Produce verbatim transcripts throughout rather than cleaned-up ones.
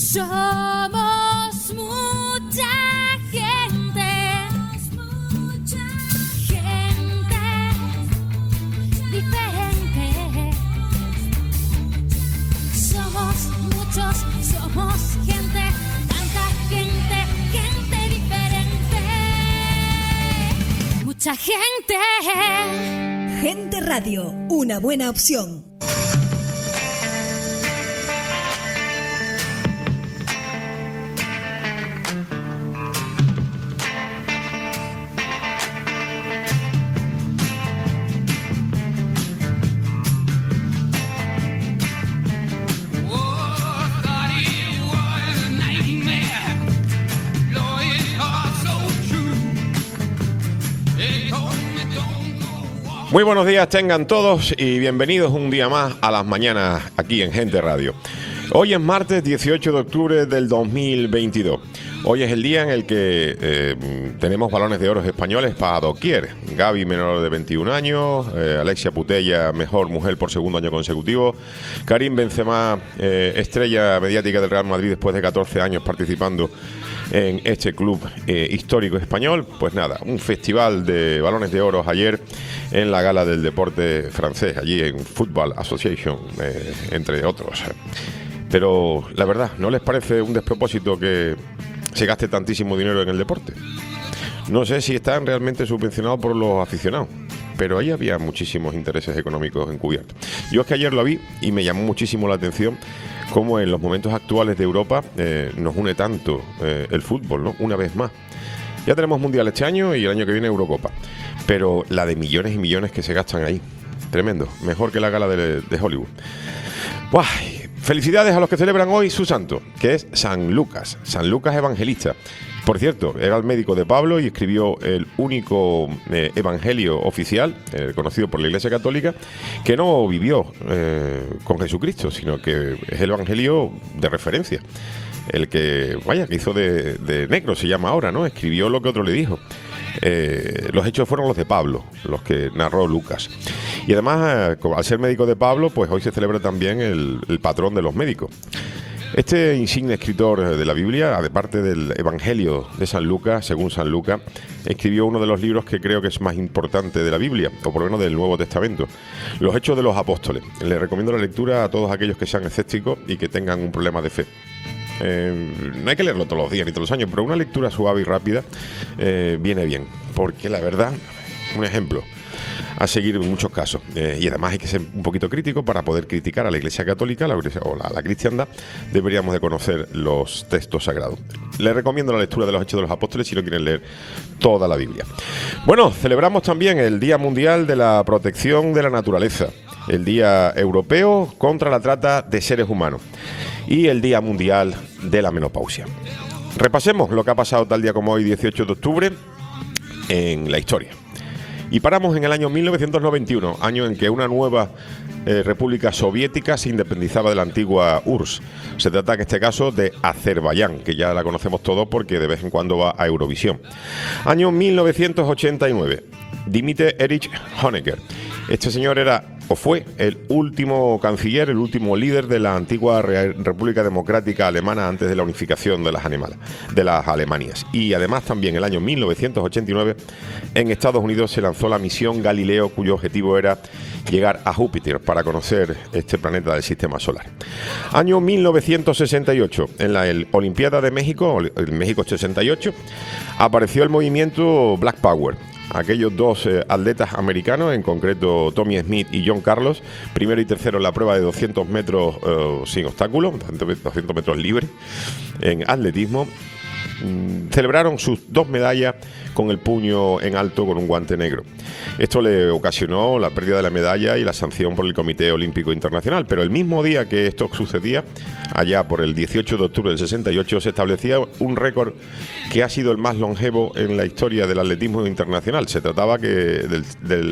Somos mucha gente, mucha gente diferente. Somos muchos, somos gente, tanta gente, gente diferente. Mucha gente. Gente Radio, una buena opción. Muy buenos días tengan todos y bienvenidos un día más a las mañanas aquí en Gente Radio. Hoy es martes dieciocho de octubre del dos mil veintidós. Hoy es el día en el que eh, tenemos balones de oro españoles para doquier. Gaby, menor de veintiún años, eh, Alexia Putellas, mejor mujer por segundo año consecutivo, Karim Benzema, eh, estrella mediática del Real Madrid después de catorce años participando en este club eh, histórico español. Pues nada, un festival de balones de oro ayer en la gala del deporte francés, allí en Football Association, eh, entre otros. Pero la verdad, ¿no les parece un despropósito que se gaste tantísimo dinero en el deporte? No sé si están realmente subvencionados por los aficionados, pero ahí había muchísimos intereses económicos encubiertos. Yo es que ayer lo vi y me llamó muchísimo la atención cómo en los momentos actuales de Europa eh, nos une tanto eh, el fútbol, ¿no? Una vez más. Ya tenemos Mundial este año y el año que viene Eurocopa, pero la de millones y millones que se gastan ahí, tremendo, mejor que la gala de, de Hollywood. ¡Buah! Felicidades a los que celebran hoy su santo, que es San Lucas, San Lucas Evangelista. Por cierto, era el médico de Pablo y escribió el único eh, evangelio oficial, eh, conocido por la Iglesia Católica, que no vivió eh, con Jesucristo, sino que es el evangelio de referencia. El que, vaya, que hizo de, de negro, se llama ahora, ¿no? Escribió lo que otro le dijo. Eh, los hechos fueron los de Pablo, los que narró Lucas. Y además, al ser médico de Pablo, pues hoy se celebra también el, el patrón de los médicos. Este insigne escritor de la Biblia, aparte del Evangelio de San Lucas, según San Lucas, escribió uno de los libros que creo que es más importante de la Biblia, o por lo menos del Nuevo Testamento, Los Hechos de los Apóstoles. Les recomiendo la lectura a todos aquellos que sean escépticos y que tengan un problema de fe. Eh, no hay que leerlo todos los días ni todos los años, pero una lectura suave y rápida eh, viene bien, porque la verdad, un ejemplo a seguir en muchos casos, eh, y además hay que ser un poquito crítico para poder criticar a la Iglesia Católica la iglesia, o la, la cristiandad. Deberíamos de conocer los textos sagrados. Les recomiendo la lectura de los Hechos de los Apóstoles si no quieren leer toda la Biblia. Bueno, celebramos también el Día Mundial de la Protección de la Naturaleza, el Día Europeo contra la Trata de Seres Humanos y el Día Mundial de la Menopausia. Repasemos lo que ha pasado tal día como hoy, dieciocho de octubre, en la historia. Y paramos en el año mil novecientos noventa y uno, año en que una nueva eh, república soviética se independizaba de la antigua U R S S. Se trata en este caso de Azerbaiyán, que ya la conocemos todos porque de vez en cuando va a Eurovisión. Año mil novecientos ochenta y nueve, dimite Erich Honecker. Este señor era o fue el último canciller, el último líder de la antigua República Democrática Alemana antes de la unificación de las, animales, de las Alemanias. Y además también en el año mil novecientos ochenta y nueve en Estados Unidos se lanzó la misión Galileo, cuyo objetivo era llegar a Júpiter para conocer este planeta del sistema solar. Año mil novecientos sesenta y ocho, en la el Olimpiada de México, el México sesenta y ocho, apareció el movimiento Black Power. Aquellos dos eh, atletas americanos, en concreto Tommy Smith y John Carlos, primero y tercero en la prueba de doscientos metros eh, sin obstáculos, doscientos metros libres en atletismo, mmm, celebraron sus dos medallas con el puño en alto con un guante negro. Esto le ocasionó la pérdida de la medalla y la sanción por el Comité Olímpico Internacional, pero el mismo día que esto sucedía, allá por el dieciocho de octubre del sesenta y ocho, se establecía un récord que ha sido el más longevo en la historia del atletismo internacional. Se trataba que del,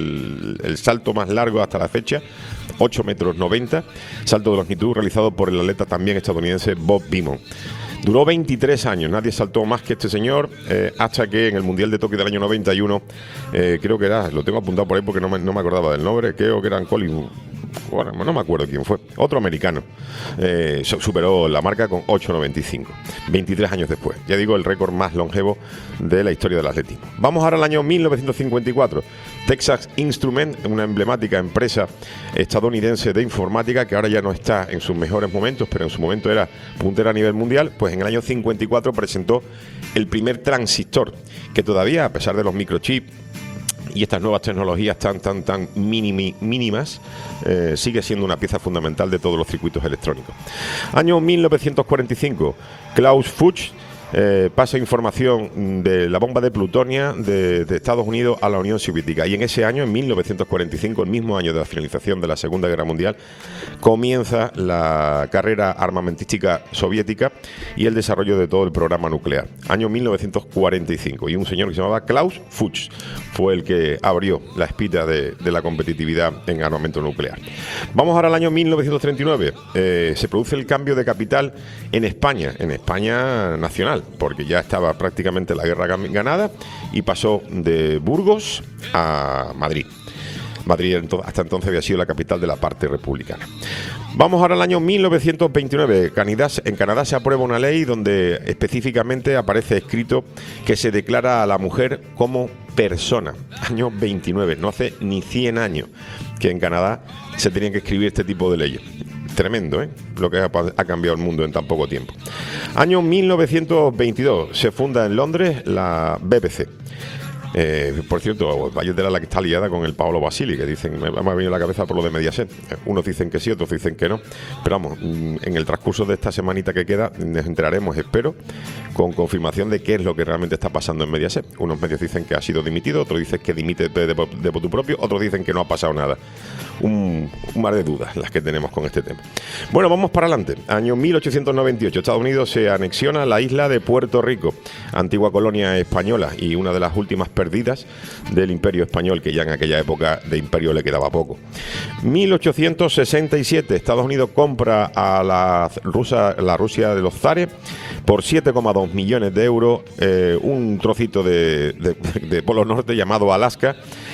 del el salto más largo hasta la fecha, ocho metros noventa, salto de longitud realizado por el atleta también estadounidense Bob Beamon. Duró veintitrés años, nadie saltó más que este señor, eh, hasta que en el Mundial de Tokio del año noventa y uno, eh, creo que era, lo tengo apuntado por ahí porque no me, no me acordaba del nombre, creo que eran Colin bueno, no me acuerdo quién fue, otro americano, eh, superó la marca con ocho noventa y cinco, veintitrés años después. Ya digo, el récord más longevo de la historia del atletismo. Vamos ahora al año mil novecientos cincuenta y cuatro. Texas Instruments, una emblemática empresa estadounidense de informática que ahora ya no está en sus mejores momentos, pero en su momento era puntera a nivel mundial, pues en el año cincuenta y cuatro presentó el primer transistor, que todavía, a pesar de los microchips y estas nuevas tecnologías tan tan tan mínimi, mínimas, eh, sigue siendo una pieza fundamental de todos los circuitos electrónicos. Año mil novecientos cuarenta y cinco, Klaus Fuchs eh, pasa información de la bomba de plutonio de, de Estados Unidos a la Unión Soviética, y en ese año, en mil novecientos cuarenta y cinco, el mismo año de la finalización de la Segunda Guerra Mundial, comienza la carrera armamentística soviética y el desarrollo de todo el programa nuclear. Año mil novecientos cuarenta y cinco, y un señor que se llamaba Klaus Fuchs fue el que abrió la espita de, de la competitividad en armamento nuclear. Vamos ahora al año mil novecientos treinta y nueve. Eh, se produce el cambio de capital en España, en España nacional, porque ya estaba prácticamente la guerra ganada y pasó de Burgos a Madrid. Madrid hasta entonces había sido la capital de la parte republicana. Vamos ahora al año mil novecientos veintinueve. Canadá, en Canadá se aprueba una ley donde específicamente aparece escrito que se declara a la mujer como persona. Año veintinueve, no hace ni cien años que en Canadá se tenían que escribir este tipo de leyes. Tremendo, ¿eh? Lo que ha, ha cambiado el mundo en tan poco tiempo. Año mil novecientos veintidós, se funda en Londres la B B C. Eh, por cierto, vaya tela la que está liada con el Paolo Basili, que dicen, me ha venido a la cabeza por lo de Mediaset. Unos dicen que sí, otros dicen que no. Pero vamos, en el transcurso de esta semanita que queda nos enteraremos, espero, con confirmación de qué es lo que realmente está pasando en Mediaset. Unos medios dicen que ha sido dimitido, otros dicen que dimite de, de, de motu propio, otros dicen que no ha pasado nada. Un, un mar de dudas las que tenemos con este tema. Bueno, vamos para adelante. Año mil ochocientos noventa y ocho, Estados Unidos se anexiona la isla de Puerto Rico, antigua colonia española y una de las últimas perdidas del Imperio Español, que ya en aquella época de imperio le quedaba poco. mil ochocientos sesenta y siete, Estados Unidos compra a la, rusa, la Rusia de los zares por siete coma dos millones de euros eh, un trocito de, de, de Polo Norte llamado Alaska,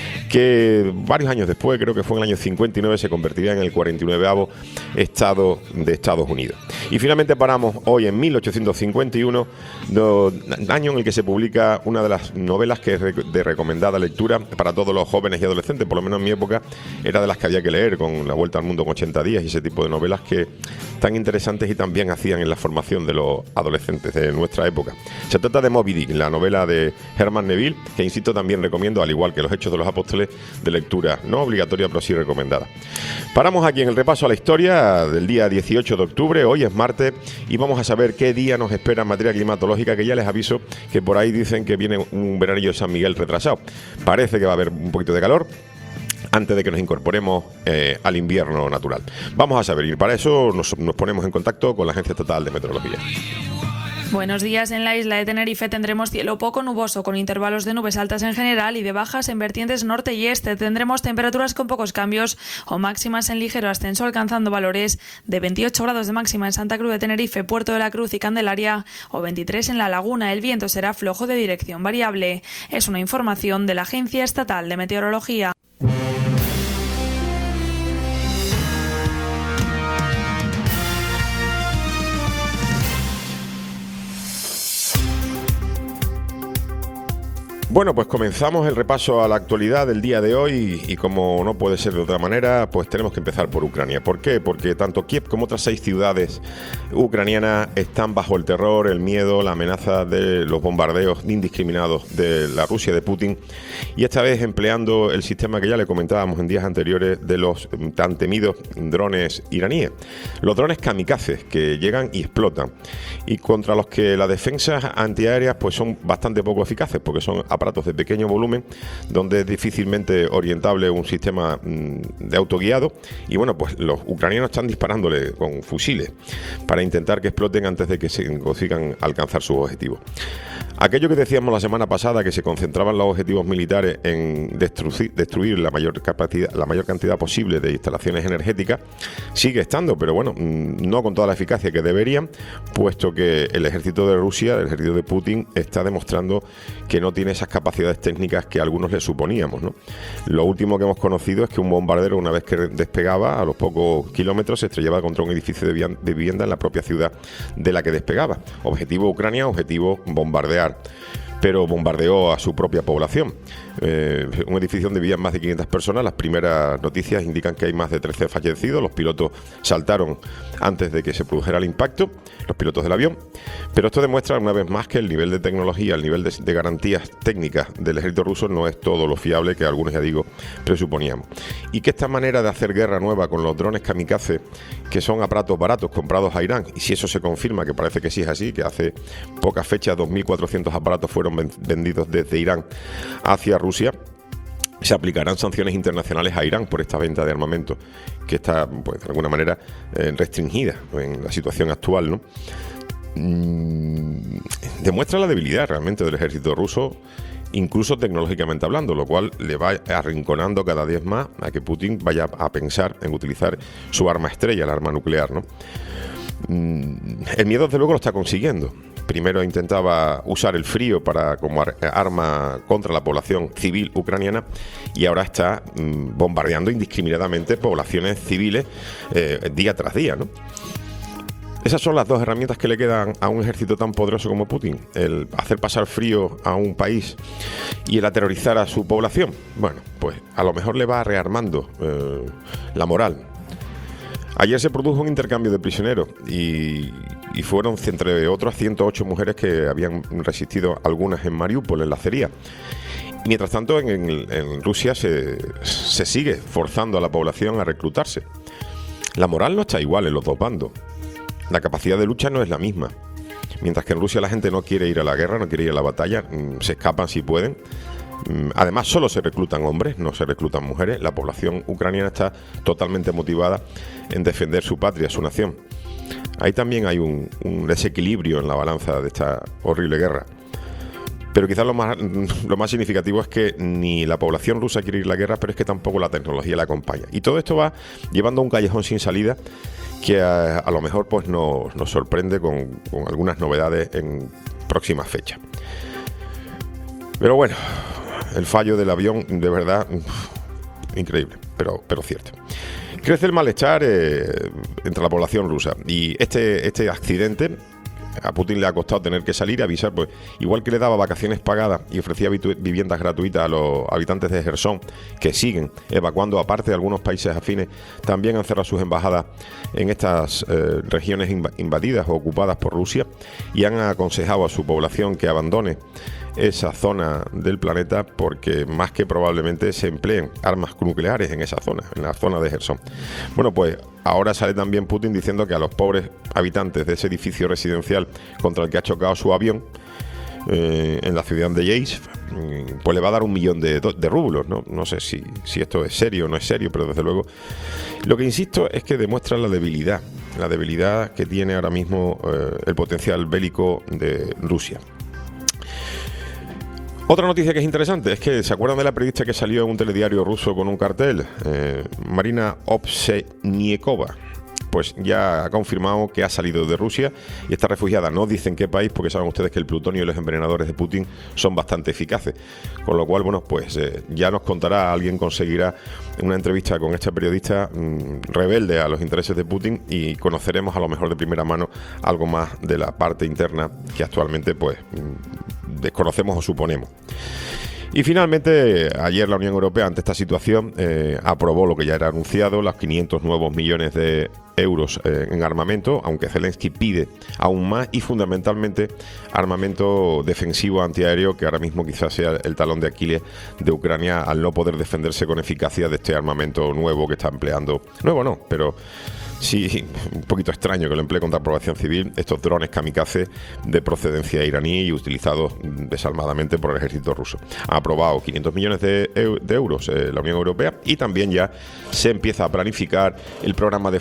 que varios años después, creo que fue en el año cincuenta y nueve, se convertiría en el cuarenta y nueveavo estado de Estados Unidos. Y finalmente paramos hoy en mil ochocientos cincuenta y uno, do, año en el que se publica una de las novelas que es de recomendada lectura para todos los jóvenes y adolescentes. Por lo menos en mi época era de las que había que leer, con La Vuelta al Mundo en ochenta días y ese tipo de novelas que tan interesantes y tan bien hacían en la formación de los adolescentes de nuestra época. Se trata de Moby Dick, la novela de Herman Melville, que insisto también recomiendo, al igual que Los Hechos de los Apóstoles, de lectura no obligatoria pero sí recomendada. Paramos aquí en el repaso a la historia del día dieciocho de octubre. Hoy es martes y vamos a saber qué día nos espera en materia climatológica, que ya les aviso que por ahí dicen que viene un veranillo de San Miguel retrasado. Parece que va a haber un poquito de calor antes de que nos incorporemos eh, al invierno natural. Vamos a saber, y para eso nos, nos ponemos en contacto con la Agencia Estatal de Meteorología. Buenos días. En la isla de Tenerife tendremos cielo poco nuboso con intervalos de nubes altas en general y de bajas en vertientes norte y este. Tendremos temperaturas con pocos cambios o máximas en ligero ascenso, alcanzando valores de veintiocho grados de máxima en Santa Cruz de Tenerife, Puerto de la Cruz y Candelaria, o veintitrés en La Laguna. El viento será flojo de dirección variable. Es una información de la Agencia Estatal de Meteorología. Bueno, pues comenzamos el repaso a la actualidad del día de hoy y como no puede ser de otra manera, pues tenemos que empezar por Ucrania. ¿Por qué? Porque tanto Kiev como otras seis ciudades ucranianas están bajo el terror, el miedo, la amenaza de los bombardeos indiscriminados de la Rusia de Putin, y esta vez empleando el sistema que ya le comentábamos en días anteriores de los tan temidos drones iraníes. Los drones kamikazes que llegan y explotan y contra los que las defensas antiaéreas pues son bastante poco eficaces porque son aparatos de pequeño volumen donde es difícilmente orientable un sistema de autoguiado, y bueno, pues los ucranianos están disparándole con fusiles para intentar que exploten antes de que se consigan alcanzar sus objetivos. Aquello que decíamos la semana pasada, que se concentraban los objetivos militares en destruir, destruir la mayor capacidad, la mayor cantidad posible de instalaciones energéticas, sigue estando, pero bueno, no con toda la eficacia que deberían, puesto que el ejército de Rusia, el ejército de Putin, está demostrando que no tiene esas capacidades técnicas que a algunos les suponíamos, ¿no? Lo último que hemos conocido es que un bombardero, una vez que despegaba, a los pocos kilómetros se estrellaba contra un edificio de vivienda en la propia ciudad de la que despegaba. Objetivo Ucrania, objetivo bombardear, pero bombardeó a su propia población. Eh, un edificio donde vivían más de quinientas personas. Las primeras noticias indican que hay más de trece fallecidos. Los pilotos saltaron antes de que se produjera el impacto, los pilotos del avión. Pero esto demuestra una vez más que el nivel de tecnología, el nivel de, de garantías técnicas del ejército ruso no es todo lo fiable que algunos, ya digo, presuponíamos. Y que esta manera de hacer guerra nueva con los drones kamikaze, que son aparatos baratos comprados a Irán, y si eso se confirma, que parece que sí es así, que hace pocas fechas dos mil cuatrocientos aparatos fueron vendidos desde Irán hacia Rusia, se aplicarán sanciones internacionales a Irán por esta venta de armamento, que está, pues, de alguna manera eh, restringida en la situación actual, ¿no? Mm, demuestra la debilidad realmente del ejército ruso, incluso tecnológicamente hablando, lo cual le va arrinconando cada vez más a que Putin vaya a pensar en utilizar su arma estrella, el arma nuclear, ¿no? Mm, el miedo, desde luego, lo está consiguiendo. Primero intentaba usar el frío para como ar arma contra la población civil ucraniana, y ahora está mm, bombardeando indiscriminadamente poblaciones civiles eh, día tras día, ¿no? Esas son las dos herramientas que le quedan a un ejército tan poderoso como Putin: el hacer pasar frío a un país y el aterrorizar a su población. Bueno, pues a lo mejor le va rearmando eh, la moral. Ayer se produjo un intercambio de prisioneros y, y fueron, entre otras, ciento ocho mujeres que habían resistido, algunas en Mariupol, en la acería. Mientras tanto, en, en, en Rusia se, se sigue forzando a la población a reclutarse. La moral no está igual en los dos bandos. La capacidad de lucha no es la misma. Mientras que en Rusia la gente no quiere ir a la guerra, no quiere ir a la batalla, se escapan si pueden. Además, solo se reclutan hombres, no se reclutan mujeres. La población ucraniana está totalmente motivada en defender su patria, su nación. Ahí también hay un, un desequilibrio en la balanza de esta horrible guerra. Pero quizás lo más, lo más significativo es que ni la población rusa quiere ir a la guerra, pero es que tampoco la tecnología la acompaña. Y todo esto va llevando a un callejón sin salida que a, a lo mejor pues nos, nos sorprende con, con algunas novedades en próximas fechas. Pero bueno, el fallo del avión, de verdad, increíble, pero, pero cierto. Crece el malestar eh, entre la población rusa, y este, este accidente a Putin le ha costado tener que salir a avisar, pues igual que le daba vacaciones pagadas y ofrecía viviendas gratuitas a los habitantes de Jersón, que siguen evacuando, aparte de algunos países afines, también han cerrado sus embajadas en estas eh, regiones invadidas o ocupadas por Rusia, y han aconsejado a su población que abandone esa zona del planeta, porque más que probablemente se empleen armas nucleares en esa zona, en la zona de Jersón. Bueno, pues ahora sale también Putin diciendo que a los pobres habitantes de ese edificio residencial contra el que ha chocado su avión eh, en la ciudad de Yeisk, pues le va a dar un millón de, de rublos, ¿no? No sé si, si esto es serio o no es serio, pero desde luego lo que insisto es que demuestra la debilidad, la debilidad que tiene ahora mismo eh, el potencial bélico de Rusia. Otra noticia que es interesante es que, ¿se acuerdan de la periodista que salió en un telediario ruso con un cartel? Eh, Marina Ovseniekova. Pues ya ha confirmado que ha salido de Rusia y está refugiada. No dicen qué país, porque saben ustedes que el plutonio y los envenenadores de Putin son bastante eficaces. Con lo cual, bueno, pues eh, ya nos contará, alguien conseguirá una entrevista con esta periodista mmm, rebelde a los intereses de Putin, y conoceremos a lo mejor de primera mano algo más de la parte interna que actualmente pues mmm, desconocemos o suponemos. Y finalmente, ayer la Unión Europea, ante esta situación, eh, aprobó lo que ya era anunciado, los quinientos nuevos millones de euros eh, en armamento, aunque Zelensky pide aún más, y fundamentalmente armamento defensivo antiaéreo, que ahora mismo quizás sea el talón de Aquiles de Ucrania al no poder defenderse con eficacia de este armamento nuevo que está empleando. Nuevo no, pero sí, un poquito extraño que lo emplee contra población civil, estos drones kamikaze de procedencia iraní y utilizados desalmadamente por el ejército ruso. Ha aprobado quinientos millones de, eu de euros eh, la Unión Europea, y también ya se empieza a planificar el programa de formación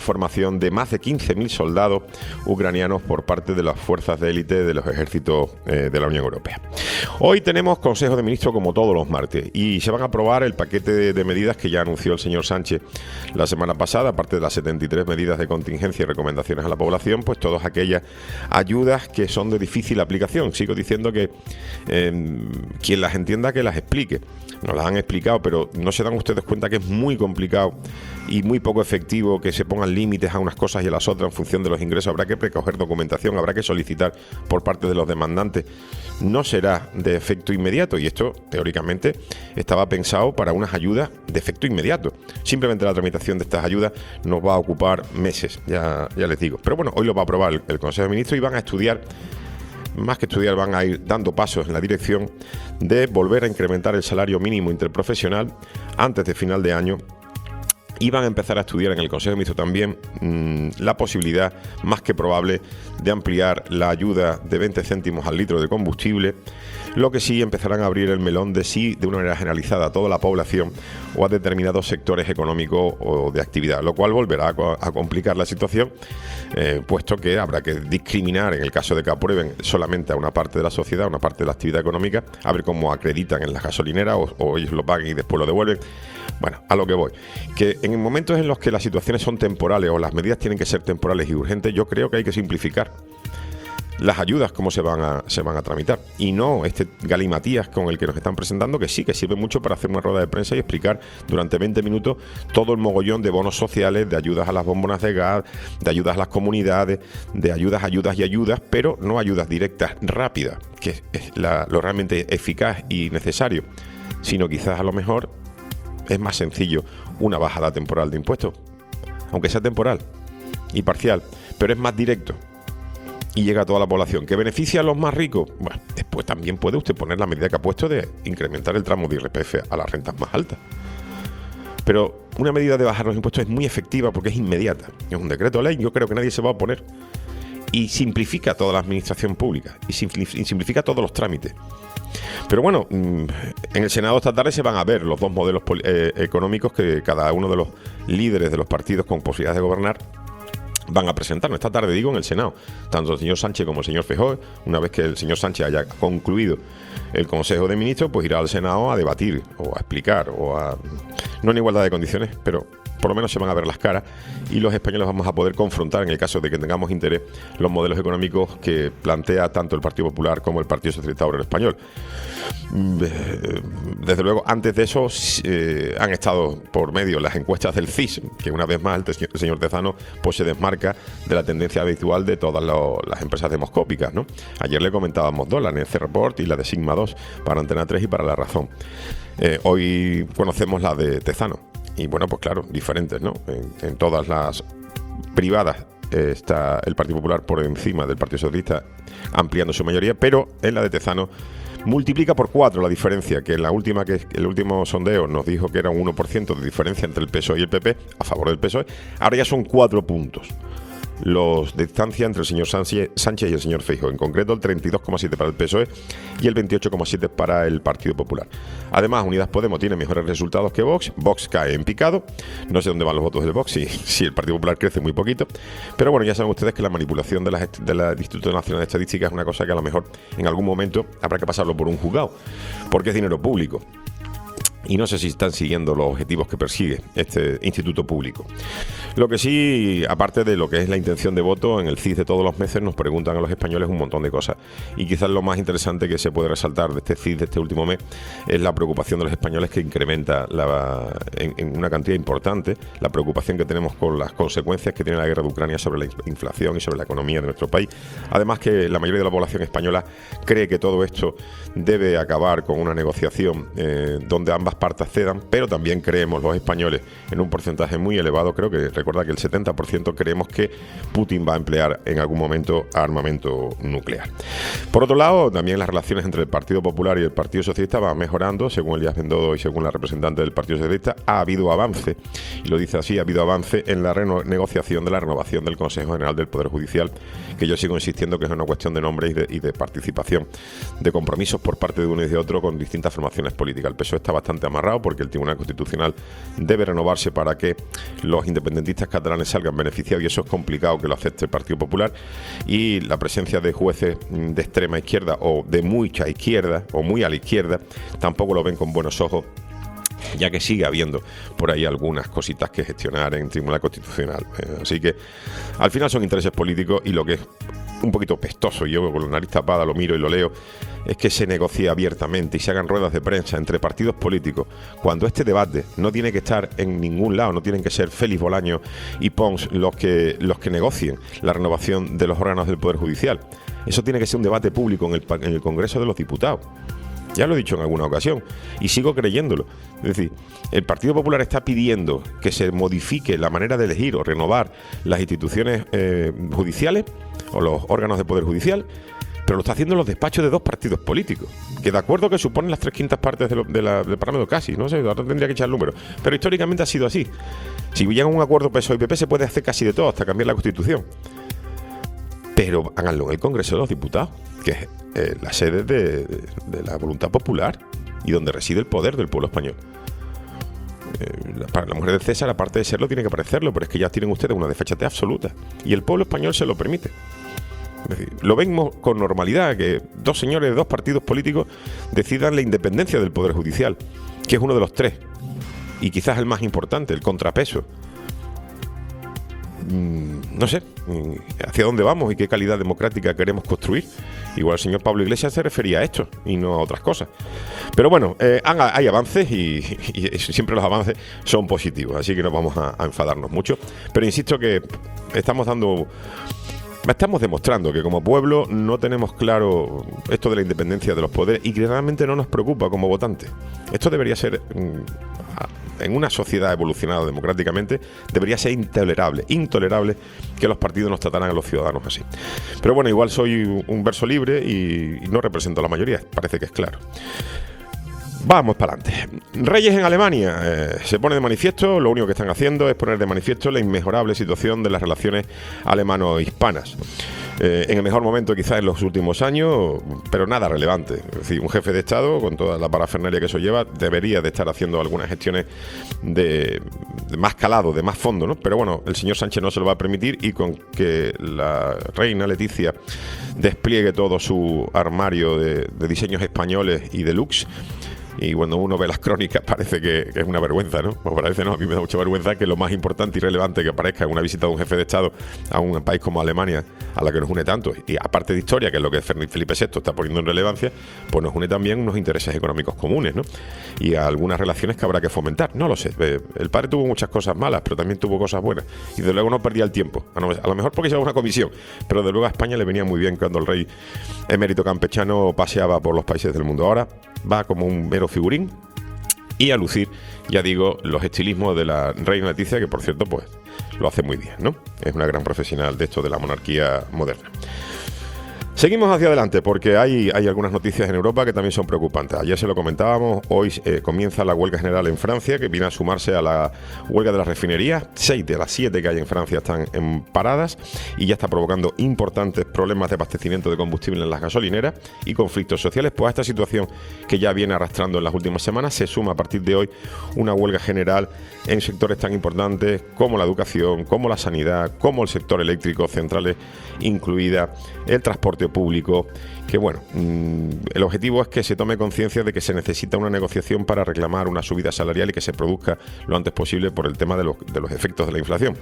formación de más de quince mil soldados ucranianos por parte de las fuerzas de élite de los ejércitos eh, de la Unión Europea. Hoy tenemos Consejo de Ministros como todos los martes y se van a aprobar el paquete de, de medidas que ya anunció el señor Sánchez la semana pasada, aparte de las setenta y tres medidas de contingencia y recomendaciones a la población, pues todas aquellas ayudas que son de difícil aplicación. Sigo diciendo que eh, quien las entienda que las explique. Nos las han explicado, pero no se dan ustedes cuenta que es muy complicado y muy poco efectivo que se pongan límites a unas cosas y a las otras en función de los ingresos. Habrá que recoger documentación, habrá que solicitar por parte de los demandantes. No será de efecto inmediato y esto teóricamente estaba pensado para unas ayudas de efecto inmediato. Simplemente la tramitación de estas ayudas nos va a ocupar meses, ya, ya les digo. Pero bueno, hoy lo va a aprobar el, el Consejo de Ministros y van a estudiar. Más que estudiar, van a ir dando pasos en la dirección de volver a incrementar el salario mínimo interprofesional antes de final de año y van a empezar a estudiar en el Consejo de Ministros también mmm, la posibilidad más que probable de ampliar la ayuda de veinte céntimos al litro de combustible, lo que sí empezarán a abrir el melón de sí de una manera generalizada a toda la población o a determinados sectores económicos o de actividad, lo cual volverá a, a complicar la situación, eh, puesto que habrá que discriminar en el caso de que aprueben solamente a una parte de la sociedad, a una parte de la actividad económica, a ver cómo acreditan en las gasolineras o, o ellos lo paguen y después lo devuelven. Bueno, a lo que voy, que en momentos en los que las situaciones son temporales o las medidas tienen que ser temporales y urgentes, yo creo que hay que simplificar las ayudas, cómo se van a se van a tramitar y no este galimatías con el que nos están presentando, que sí que sirve mucho para hacer una rueda de prensa y explicar durante veinte minutos todo el mogollón de bonos sociales, de ayudas a las bombonas de gas, de ayudas a las comunidades, de ayudas, ayudas y ayudas, pero no ayudas directas rápidas, que es la, lo realmente eficaz y necesario, sino quizás a lo mejor es más sencillo una bajada temporal de impuestos, aunque sea temporal y parcial, pero es más directo y llega a toda la población. ¿Que beneficia a los más ricos? Bueno, después también puede usted poner la medida que ha puesto de incrementar el tramo de I R P F a las rentas más altas. Pero una medida de bajar los impuestos es muy efectiva porque es inmediata. Es un decreto de ley, yo creo que nadie se va a oponer. Y simplifica toda la administración pública y simplifica todos los trámites. Pero bueno, en el Senado esta tarde se van a ver los dos modelos eh, económicos que cada uno de los líderes de los partidos con posibilidades de gobernar van a presentarnos esta tarde, digo, en el Senado, tanto el señor Sánchez como el señor Feijóo. Una vez que el señor Sánchez haya concluido el Consejo de Ministros, pues irá al Senado a debatir o a explicar o a... no en igualdad de condiciones, pero por lo menos se van a ver las caras y los españoles vamos a poder confrontar, en el caso de que tengamos interés, los modelos económicos que plantea tanto el Partido Popular como el Partido Socialista Obrero Español. Desde luego, antes de eso eh, han estado por medio las encuestas del C I S, que una vez más el, el señor Tezano pues se desmarca de la tendencia habitual de todas lo, las empresas demoscópicas, ¿no? Ayer le comentábamos dos, la N C Report y la de Sigma dos para Antena tres y para La Razón. Eh, hoy conocemos la de Tezano. Y bueno, pues claro, diferentes, ¿no? En, en todas las privadas eh, está el Partido Popular por encima del Partido Socialista, ampliando su mayoría, pero en la de Tezano multiplica por cuatro la diferencia, que en la última que el último sondeo nos dijo que era un uno por ciento de diferencia entre el P S O E y el P P, a favor del P S O E, ahora ya son cuatro puntos los de distancia entre el señor Sánchez, Sánchez y el señor Feijóo, en concreto el treinta y dos coma siete para el P S O E y el veintiocho coma siete para el Partido Popular. Además, Unidas Podemos tiene mejores resultados que Vox, Vox cae en picado, no sé dónde van los votos del Vox, si, si el Partido Popular crece muy poquito, pero bueno, ya saben ustedes que la manipulación de la, de la Instituto Nacional de Estadística es una cosa que a lo mejor en algún momento habrá que pasarlo por un juzgado, porque es dinero público. Y no sé si están siguiendo los objetivos que persigue este instituto público. Lo que sí, aparte de lo que es la intención de voto, en el C I S de todos los meses nos preguntan a los españoles un montón de cosas. Y quizás lo más interesante que se puede resaltar de este C I S de este último mes es la preocupación de los españoles, que incrementa la, en, en una cantidad importante la preocupación que tenemos con las consecuencias que tiene la guerra de Ucrania sobre la inflación y sobre la economía de nuestro país. Además, que la mayoría de la población española cree que todo esto debe acabar con una negociación eh, donde ambas partes cedan, pero también creemos los españoles en un porcentaje muy elevado, creo que recuerda que el setenta por ciento creemos que Putin va a emplear en algún momento armamento nuclear. Por otro lado, también las relaciones entre el Partido Popular y el Partido Socialista van mejorando, según Elías Bendodo y según la representante del Partido Socialista. Ha habido avance, y lo dice así, ha habido avance en la renegociación de la renovación del Consejo General del Poder Judicial, que yo sigo insistiendo que es una cuestión de nombre y de, y de participación, de compromisos por parte de uno y de otro con distintas formaciones políticas. El P S O E está bastante fuerte amarrado, porque el Tribunal Constitucional debe renovarse para que los independentistas catalanes salgan beneficiados, y eso es complicado que lo acepte el Partido Popular, y la presencia de jueces de extrema izquierda o de mucha izquierda o muy a la izquierda tampoco lo ven con buenos ojos, ya que sigue habiendo por ahí algunas cositas que gestionar en el Tribunal Constitucional. Eh, así que al final son intereses políticos, y lo que es un poquito pestoso, yo con la nariz tapada lo miro y lo leo, es que se negocie abiertamente y se hagan ruedas de prensa entre partidos políticos cuando este debate no tiene que estar en ningún lado, no tienen que ser Félix Bolaño y Pons los que, los que negocien la renovación de los órganos del Poder Judicial. Eso tiene que ser un debate público en el, en el Congreso de los Diputados. Ya lo he dicho en alguna ocasión y sigo creyéndolo. Es decir, el Partido Popular está pidiendo que se modifique la manera de elegir o renovar las instituciones eh, judiciales o los órganos de Poder Judicial, pero lo está haciendo en los despachos de dos partidos políticos, que de acuerdo que suponen las tres quintas partes de lo, de la, del Parlamento, casi, no sé, ahora tendría que echar el número, pero históricamente ha sido así. Si llegan a un acuerdo P S O E y P P se puede hacer casi de todo, hasta cambiar la Constitución. Pero háganlo en el Congreso de los Diputados, que es eh, la sede de, de, de la voluntad popular y donde reside el poder del pueblo español. Eh, la, para la mujer de César, aparte de serlo, tiene que parecerlo, pero es que ya tienen ustedes una desfachatez absoluta. Y el pueblo español se lo permite. Es decir, lo vemos con normalidad, que dos señores de dos partidos políticos decidan la independencia del Poder Judicial, que es uno de los tres, y quizás el más importante, el contrapeso. No sé hacia dónde vamos y qué calidad democrática queremos construir. Igual el señor Pablo Iglesias se refería a esto y no a otras cosas. Pero bueno, eh, hay avances y, y, y siempre los avances son positivos, así que no vamos a, a enfadarnos mucho. Pero insisto que estamos dando... Estamos demostrando que como pueblo no tenemos claro esto de la independencia de los poderes y que realmente no nos preocupa como votantes. Esto debería ser, en una sociedad evolucionada democráticamente, debería ser intolerable, intolerable que los partidos nos trataran a los ciudadanos así. Pero bueno, igual soy un verso libre y, y no represento a la mayoría, parece que es claro. Vamos para adelante. Reyes en Alemania. Eh, se pone de manifiesto, lo único que están haciendo es poner de manifiesto la inmejorable situación de las relaciones alemano-hispanas. Eh, en el mejor momento quizás en los últimos años, pero nada relevante. Es decir, un jefe de Estado, con toda la parafernalia que eso lleva, debería de estar haciendo algunas gestiones de, de más calado, de más fondo, ¿no? Pero bueno, el señor Sánchez no se lo va a permitir, y con que la reina Leticia despliegue todo su armario de, de diseños españoles y deluxe. Y cuando uno ve las crónicas parece que, que es una vergüenza, ¿no? Pues parece, no, a mí me da mucha vergüenza que lo más importante y relevante que aparezca en una visita de un jefe de Estado a un país como Alemania, a la que nos une tanto, y aparte de historia, que es lo que Felipe sexto está poniendo en relevancia, pues nos une también unos intereses económicos comunes, ¿no? Y a algunas relaciones que habrá que fomentar. No lo sé, el padre tuvo muchas cosas malas, pero también tuvo cosas buenas, y de luego no perdía el tiempo, a lo mejor porque llevaba una comisión, pero de luego a España le venía muy bien cuando el rey emérito campechano paseaba por los países del mundo. Ahora va como un mero figurín y a lucir, ya digo, los estilismos de la reina Leticia, que por cierto pues lo hace muy bien, ¿no? Es una gran profesional de esto de la monarquía moderna. Seguimos hacia adelante porque hay, hay algunas noticias en Europa que también son preocupantes. Ayer se lo comentábamos, hoy eh, comienza la huelga general en Francia, que viene a sumarse a la huelga de las refinerías. Seis de las siete que hay en Francia están en paradas y ya está provocando importantes problemas de abastecimiento de combustible en las gasolineras y conflictos sociales. Pues a esta situación que ya viene arrastrando en las últimas semanas se suma a partir de hoy una huelga general en sectores tan importantes como la educación, como la sanidad, como el sector eléctrico, centrales incluida, el transporte público, que bueno, mmm, el objetivo es que se tome conciencia de que se necesita una negociación para reclamar una subida salarial y que se produzca lo antes posible por el tema de los, de los efectos de la inflación.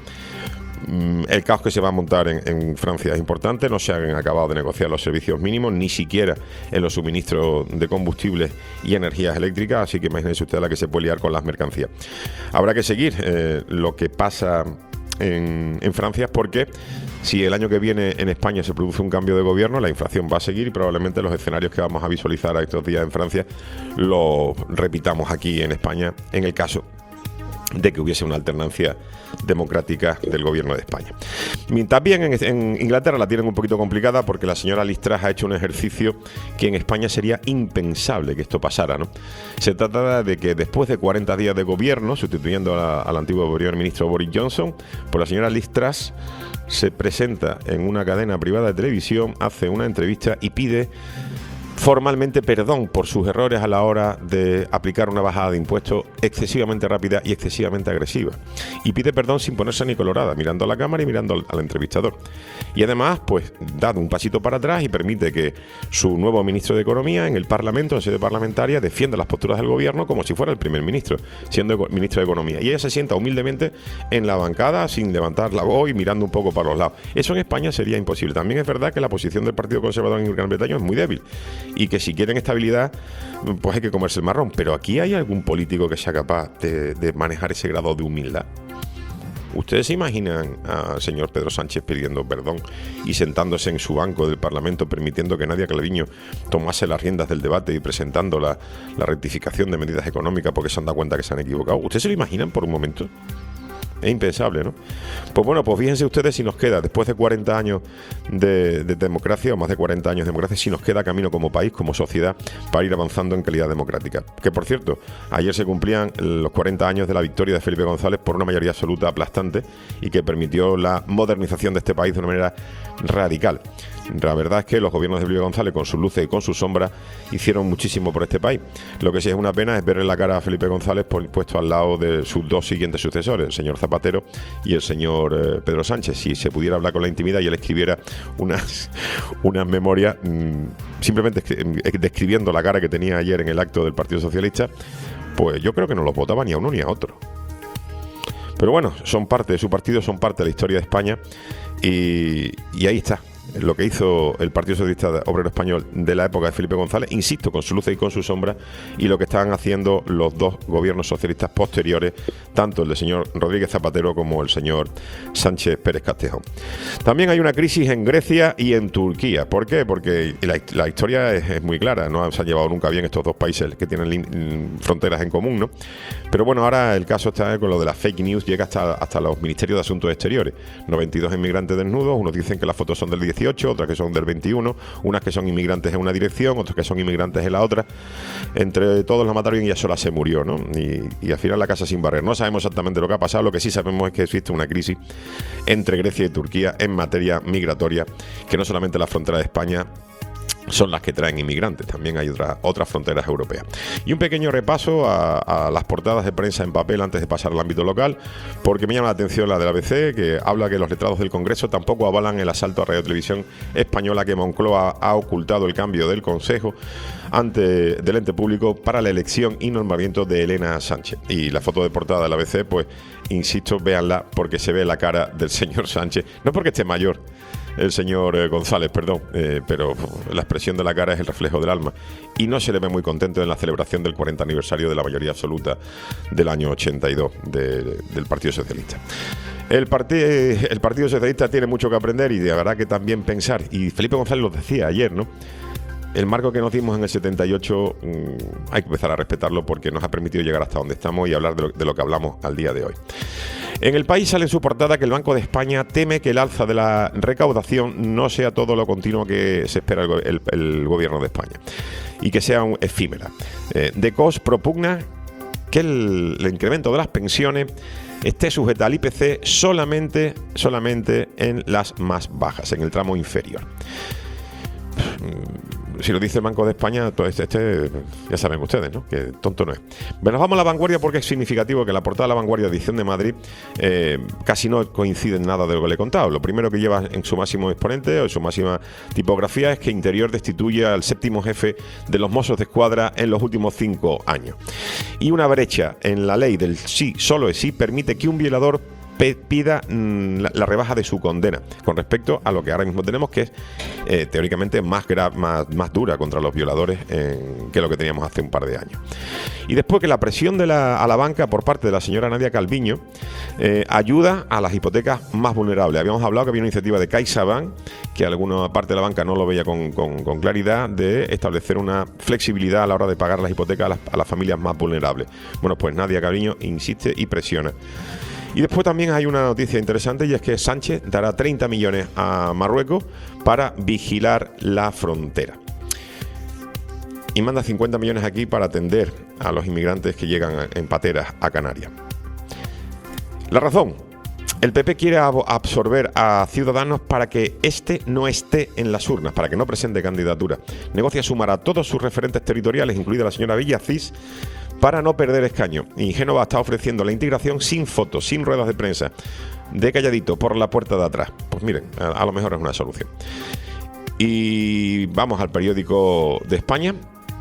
Mm, el caos que se va a montar en, en Francia es importante, no se han acabado de negociar los servicios mínimos, ni siquiera en los suministros de combustibles y energías eléctricas, así que imagínense usted la que se puede liar con las mercancías. Habrá que seguir eh, lo que pasa En, en Francia, porque si el año que viene en España se produce un cambio de gobierno, la inflación va a seguir y probablemente los escenarios que vamos a visualizar a estos días en Francia los repitamos aquí en España en el caso de que hubiese una alternancia democrática del gobierno de España. También en, en Inglaterra la tienen un poquito complicada porque la señora Liz Truss ha hecho un ejercicio que en España sería impensable que esto pasara, ¿no? Se trata de que después de cuarenta días de gobierno, sustituyendo a la, al antiguo primer ministro Boris Johnson, pues la señora Liz Truss se presenta en una cadena privada de televisión, hace una entrevista y pide formalmente perdón por sus errores a la hora de aplicar una bajada de impuestos excesivamente rápida y excesivamente agresiva. Y pide perdón sin ponerse ni colorada, mirando a la cámara y mirando al, al entrevistador. Y además, pues, da un pasito para atrás y permite que su nuevo ministro de Economía en el Parlamento, en sede parlamentaria, defienda las posturas del gobierno como si fuera el primer ministro, siendo ministro de Economía. Y ella se sienta humildemente en la bancada sin levantar la voz y mirando un poco para los lados. Eso en España sería imposible. También es verdad que la posición del Partido Conservador en Gran Bretaña es muy débil y que si quieren estabilidad, pues hay que comerse el marrón. Pero aquí hay algún político que sea capaz de, de manejar ese grado de humildad. ¿Ustedes se imaginan al señor Pedro Sánchez pidiendo perdón y sentándose en su banco del Parlamento, permitiendo que Nadia Calviño tomase las riendas del debate y presentando la, la rectificación de medidas económicas porque se han dado cuenta que se han equivocado? ¿Ustedes se lo imaginan por un momento? Es impensable, ¿no? Pues bueno, pues fíjense ustedes si nos queda, después de cuarenta años de, de democracia, o más de cuarenta años de democracia, si nos queda camino como país, como sociedad, para ir avanzando en calidad democrática. Que, por cierto, ayer se cumplían los cuarenta años de la victoria de Felipe González por una mayoría absoluta aplastante y que permitió la modernización de este país de una manera radical. La verdad es que los gobiernos de Felipe González, con sus luces y con sus sombras, hicieron muchísimo por este país. Lo que sí es una pena es verle la cara a Felipe González por, puesto al lado de sus dos siguientes sucesores, el señor Zapatero y el señor eh, Pedro Sánchez. Si se pudiera hablar con la intimidad y él escribiera unas, unas memorias mmm, simplemente describiendo la cara que tenía ayer en el acto del Partido Socialista, pues yo creo que no lo votaba ni a uno ni a otro. Pero bueno, son parte de su partido, son parte de la historia de España y, y ahí está lo que hizo el Partido Socialista Obrero Español de la época de Felipe González, insisto, con su luz y con su sombra, y lo que estaban haciendo los dos gobiernos socialistas posteriores, tanto el del señor Rodríguez Zapatero como el señor Sánchez Pérez Castejón. También hay una crisis en Grecia y en Turquía. ¿Por qué? Porque la, la historia es, es muy clara, no se han llevado nunca bien estos dos países que tienen lin, fronteras en común, ¿no? Pero bueno, ahora el caso está con lo de las fake news, llega hasta, hasta los ministerios de Asuntos Exteriores. noventa y dos inmigrantes desnudos, unos dicen que las fotos son del dieciocho, otras que son del veintiuno, unas que son inmigrantes en una dirección, otras que son inmigrantes en la otra. Entre todos la mataron y ella sola se murió, ¿no? Y, y al final la casa sin barrer. No sabemos exactamente lo que ha pasado, lo que sí sabemos es que existe una crisis entre Grecia y Turquía en materia migratoria, que no solamente la frontera de España son las que traen inmigrantes, también hay otra, otras fronteras europeas. Y un pequeño repaso a, a las portadas de prensa en papel antes de pasar al ámbito local, porque me llama la atención la de la A B C, que habla que los letrados del Congreso tampoco avalan el asalto a Radio Televisión Española, que Moncloa ha ocultado el cambio del Consejo ante del ente público para la elección y nombramiento de Elena Sánchez. Y la foto de portada de la A B C, pues insisto, véanla porque se ve la cara del señor Sánchez, no porque esté mayor el señor eh, González, perdón, eh, pero la expresión de la cara es el reflejo del alma y no se le ve muy contento en la celebración del cuarenta aniversario de la mayoría absoluta del año ochenta y dos de, del Partido Socialista. El, partid, el Partido Socialista tiene mucho que aprender y de verdad que también pensar, y Felipe González lo decía ayer, ¿no? El marco que nos dimos en el setenta y ocho mmm, hay que empezar a respetarlo porque nos ha permitido llegar hasta donde estamos y hablar de lo, de lo que hablamos al día de hoy. En El País sale en su portada que el Banco de España teme que el alza de la recaudación no sea todo lo continuo que se espera el, el, el gobierno de España y que sea un, efímera. Eh, De Cos propugna que el, el incremento de las pensiones esté sujeta al I P C solamente, solamente en las más bajas, en el tramo inferior. Si lo dice el Banco de España, pues este, ya saben ustedes, ¿no? Que tonto no es. Bueno, nos vamos a La Vanguardia porque es significativo que la portada de La Vanguardia, edición de Madrid, eh, casi no coincide en nada de lo que le he contado. Lo primero que lleva en su máximo exponente o en su máxima tipografía es que Interior destituye al séptimo jefe de los Mossos de Escuadra en los últimos cinco años. Y una brecha en la ley del sí, solo es sí, permite que un violador pida mmm, la, la rebaja de su condena con respecto a lo que ahora mismo tenemos, que es eh, teóricamente más, gra- más, más dura contra los violadores en, que lo que teníamos hace un par de años. Y después que la presión de la, a la banca por parte de la señora Nadia Calviño eh, ayuda a las hipotecas más vulnerables. Habíamos hablado que había una iniciativa de CaixaBank, que alguna parte de la banca no lo veía con, con, con claridad, de establecer una flexibilidad a la hora de pagar las hipotecas a las, a las familias más vulnerables. Bueno, pues Nadia Calviño insiste y presiona. Y después también hay una noticia interesante y es que Sánchez dará treinta millones a Marruecos para vigilar la frontera. Y manda cincuenta millones aquí para atender a los inmigrantes que llegan en pateras a Canarias. La razón, El P P quiere ab- absorber a Ciudadanos para que éste no esté en las urnas, para que no presente candidatura. Negocia sumar a todos sus referentes territoriales, incluida la señora Villacís, para no perder escaño. Y Génova está ofreciendo la integración sin fotos, sin ruedas de prensa, de calladito, por la puerta de atrás. Pues miren, a, a lo mejor es una solución. Y vamos al periódico de España.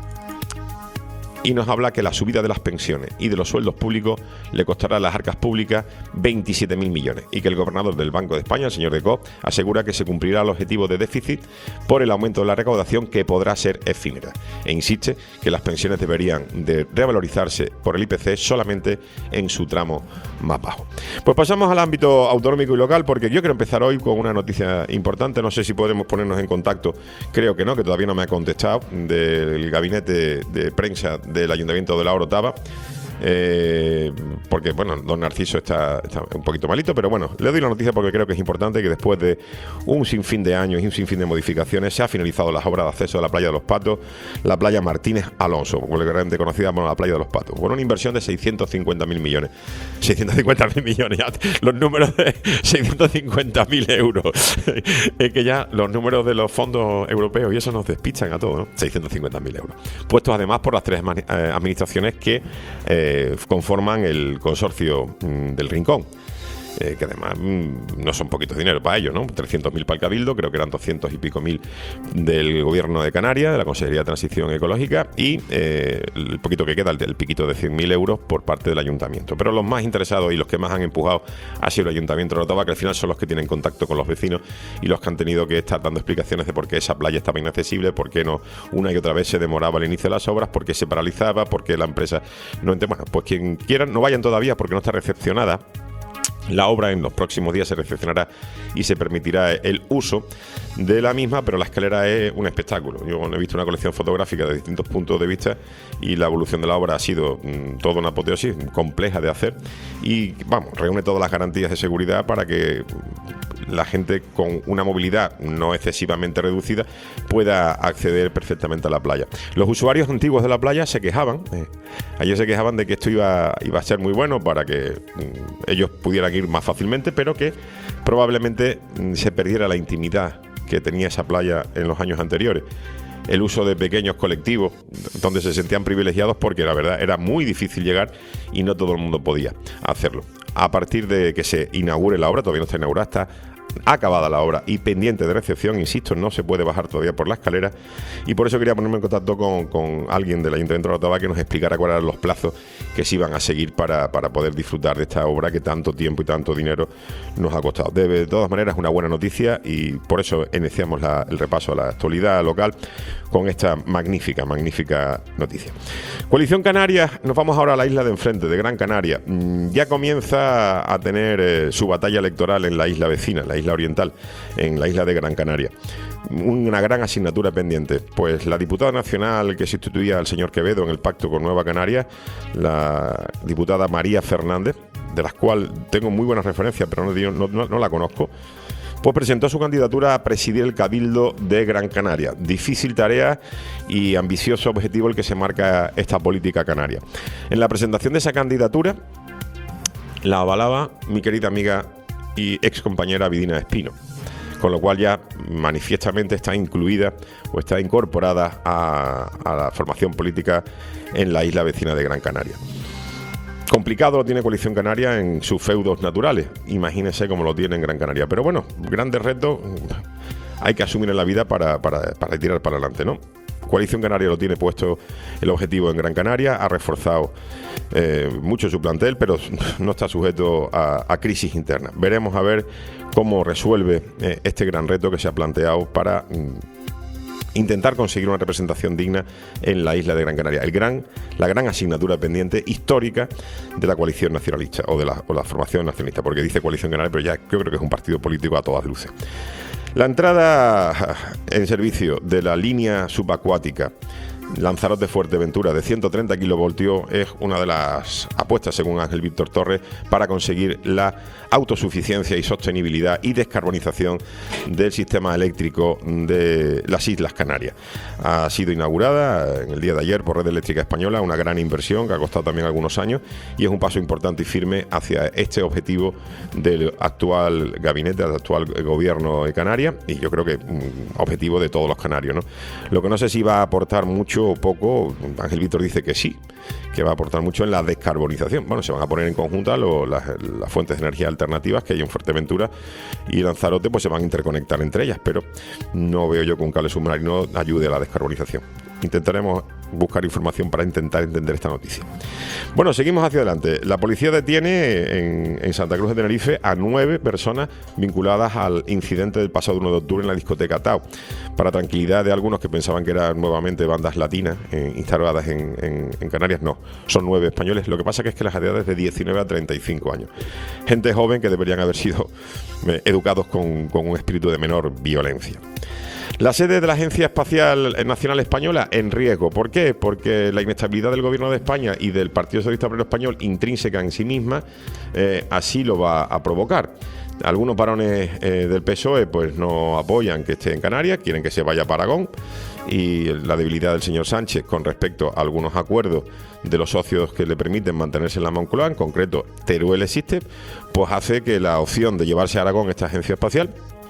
Y nos habla que la subida de las pensiones y de los sueldos públicos le costará a las arcas públicas veintisiete mil millones y que el gobernador del Banco de España, el señor Decaux, asegura que se cumplirá el objetivo de déficit por el aumento de la recaudación, que podrá ser efímera, e insiste que las pensiones deberían de revalorizarse por el I P C solamente en su tramo más bajo. Pues pasamos al ámbito autonómico y local, porque yo quiero empezar hoy con una noticia importante. No sé si podremos ponernos en contacto, creo que no, que todavía no me ha contestado, del gabinete de prensa del Ayuntamiento de la Orotava, eh, porque bueno, don Narciso está, está un poquito malito, pero bueno, le doy la noticia porque creo que es importante, que después de un sinfín de años y un sinfín de modificaciones se ha finalizado las obras de acceso a la playa de los Patos, la playa Martínez Alonso, vulgarmente conocida como la playa de los Patos, con una inversión de seiscientos cincuenta mil millones. seiscientos cincuenta mil millones, ya, los números de seiscientos cincuenta mil euros. Es que ya los números de los fondos europeos y eso nos despistan a todos, ¿no? seiscientos cincuenta mil euros. Puestos además por las tres eh, administraciones que eh, conforman el consorcio mm, del Rincón. Eh, que además mmm, no son poquitos dinero para ellos, ¿no? trescientos mil para el Cabildo, creo que eran doscientos y pico mil del Gobierno de Canarias, de la Consejería de Transición Ecológica, y eh, el poquito que queda, el, el piquito de cien mil euros por parte del Ayuntamiento. Pero los más interesados y los que más han empujado ha sido el Ayuntamiento de Orotava, que al final son los que tienen contacto con los vecinos y los que han tenido que estar dando explicaciones de por qué esa playa estaba inaccesible, por qué no una y otra vez se demoraba el inicio de las obras, por qué se paralizaba, por qué la empresa no entiende. Bueno, pues quien quiera, no vayan todavía porque no está recepcionada. La obra en los próximos días se recepcionará y se permitirá el uso de la misma, pero la escalera es un espectáculo. Yo he visto una colección fotográfica de distintos puntos de vista y la evolución de la obra ha sido mmm, toda una apoteosis compleja de hacer y, vamos, reúne todas las garantías de seguridad para que la gente con una movilidad no excesivamente reducida pueda acceder perfectamente a la playa. Los usuarios antiguos de la playa se quejaban, eh, ayer se quejaban de que esto iba, iba a ser muy bueno para que mmm, ellos pudieran ir más fácilmente, pero que probablemente mmm, se perdiera la intimidad que tenía esa playa en los años anteriores. El uso de pequeños colectivos donde se sentían privilegiados porque la verdad era muy difícil llegar y no todo el mundo podía hacerlo. A partir de que se inaugure la obra, todavía no está inaugurada, está acabada la obra y pendiente de recepción, insisto, no se puede bajar todavía por la escalera y por eso quería ponerme en contacto con, con alguien del Ayuntamiento de Orotava que nos explicara cuáles eran los plazos que se iban a seguir para, para poder disfrutar de esta obra que tanto tiempo y tanto dinero nos ha costado. De, de todas maneras, es una buena noticia y por eso iniciamos la, el repaso a la actualidad local con esta magnífica, magnífica noticia. Coalición Canaria, nos vamos ahora a la isla de enfrente, de Gran Canaria. Ya comienza a tener eh, su batalla electoral en la isla vecina, la isla oriental, en la isla de Gran Canaria. Una gran asignatura pendiente, pues la diputada nacional que sustituía al señor Quevedo en el pacto con Nueva Canaria, la diputada María Fernández, de las cuales tengo muy buenas referencias, pero no, no, no, no la conozco, pues presentó su candidatura a presidir el Cabildo de Gran Canaria. Difícil tarea y ambicioso objetivo el que se marca esta política canaria. En la presentación de esa candidatura la avalaba mi querida amiga y ex compañera Vidina Espino, con lo cual ya manifiestamente está incluida o está incorporada a, a la formación política en la isla vecina de Gran Canaria. Complicado lo tiene Coalición Canaria en sus feudos naturales, imagínense cómo lo tiene en Gran Canaria, pero bueno, grandes retos hay que asumir en la vida para, para, para tirar para adelante, ¿no? Coalición Canaria lo tiene puesto el objetivo en Gran Canaria, ha reforzado eh, mucho su plantel, pero no está sujeto a, a crisis interna. Veremos a ver cómo resuelve eh, este gran reto que se ha planteado para mm, intentar conseguir una representación digna en la isla de Gran Canaria. El gran, la gran asignatura pendiente histórica de la coalición nacionalista o de la, o la formación nacionalista, porque dice Coalición Canaria, pero ya yo creo que es un partido político a todas luces. La entrada en servicio de la línea subacuática Lanzarote Fuerteventura de ciento treinta kilovoltios es una de las apuestas, según Ángel Víctor Torres, para conseguir la autosuficiencia y sostenibilidad y descarbonización del sistema eléctrico de las Islas Canarias. Ha sido inaugurada en el día de ayer por Red Eléctrica Española, una gran inversión que ha costado también algunos años y es un paso importante y firme hacia este objetivo del actual gabinete, del actual gobierno de Canarias, y yo creo que mm, objetivo de todos los canarios, ¿no? Lo que no sé si va a aportar mucho o poco, Ángel Víctor dice que sí, que va a aportar mucho en la descarbonización. Bueno, se van a poner en conjunta lo, las, las fuentes de energía alternativas que hay en Fuerteventura y Lanzarote, pues se van a interconectar entre ellas, pero no veo yo que un cable submarino ayude a la descarbonización. Intentaremos buscar información para intentar entender esta noticia. Bueno, seguimos hacia adelante. La policía detiene en, en Santa Cruz de Tenerife a nueve personas vinculadas al incidente del pasado uno de octubre en la discoteca Tao. Para tranquilidad de algunos que pensaban que eran nuevamente bandas latinas eh, instaladas en, en, en Canarias, no, son nueve españoles. Lo que pasa que es que las edades de diecinueve a treinta y cinco años. Gente joven que deberían haber sido eh, educados con, con un espíritu de menor violencia. La sede de la Agencia Espacial Nacional Española en riesgo. ¿Por qué? Porque la inestabilidad del Gobierno de España y del Partido Socialista Obrero Español, intrínseca en sí misma, eh, así lo va a provocar. Algunos varones eh, del P S O E pues no apoyan que esté en Canarias, quieren que se vaya para Aragón, y la debilidad del señor Sánchez con respecto a algunos acuerdos de los socios que le permiten mantenerse en la Moncloa, en concreto Teruel existe, pues hace que la opción de llevarse a Aragón esta agencia espacial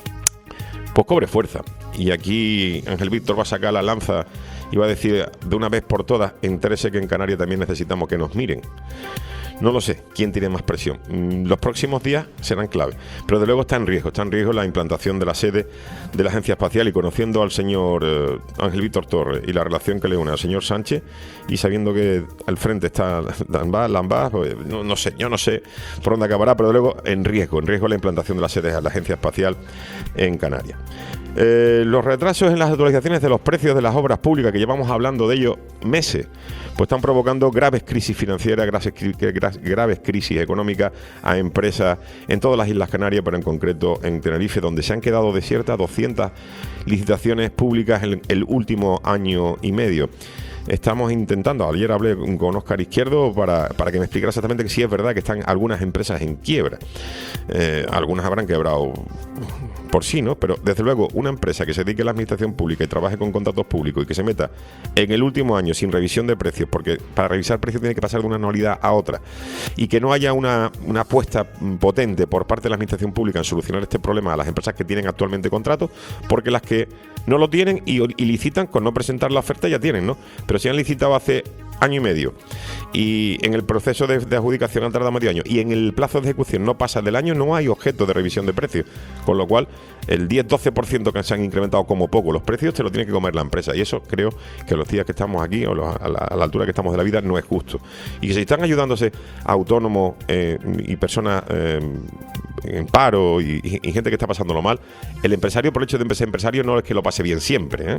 pues cobre fuerza. Y aquí Ángel Víctor va a sacar la lanza y va a decir de una vez por todas, entérese que en Canarias también necesitamos que nos miren. No lo sé, quién tiene más presión. Los próximos días serán clave, pero de luego está en riesgo, está en riesgo la implantación de la sede de la Agencia Espacial, y conociendo al señor eh, Ángel Víctor Torres y la relación que le une al señor Sánchez, y sabiendo que al frente está Lambás, Lambás pues, no, no sé, yo no sé por dónde acabará, pero de luego en riesgo, en riesgo la implantación de la sede de la Agencia Espacial en Canarias. Eh, los retrasos en las actualizaciones de los precios de las obras públicas, que llevamos hablando de ello meses, pues están provocando graves crisis financieras, graves, graves crisis económicas a empresas en todas las Islas Canarias, pero en concreto en Tenerife, donde se han quedado desiertas doscientas licitaciones públicas en el último año y medio. Estamos intentando, ayer hablé con Óscar Izquierdo para, para que me explicara exactamente que sí es verdad que están algunas empresas en quiebra. Eh, algunas habrán quebrado por sí, ¿no? Pero desde luego una empresa que se dedique a la administración pública y trabaje con contratos públicos y que se meta en el último año sin revisión de precios, porque para revisar precios tiene que pasar de una anualidad a otra, y que no haya una, una apuesta potente por parte de la administración pública en solucionar este problema a las empresas que tienen actualmente contratos, porque las que no lo tienen y, y licitan con no presentar la oferta ya tienen, ¿no? Pero si han licitado hace año y medio y en el proceso de, de adjudicación han tardado medio año y en el plazo de ejecución no pasa del año, no hay objeto de revisión de precios, con lo cual el diez doce por ciento que se han incrementado como poco los precios te lo tiene que comer la empresa, y eso creo que los días que estamos aquí o los, a, la, a la altura que estamos de la vida no es justo, y que si están ayudándose autónomos eh, y personas eh, en paro y, y, y gente que está pasándolo mal, el empresario por el hecho de ser empresario no es que lo pase bien siempre, ¿eh?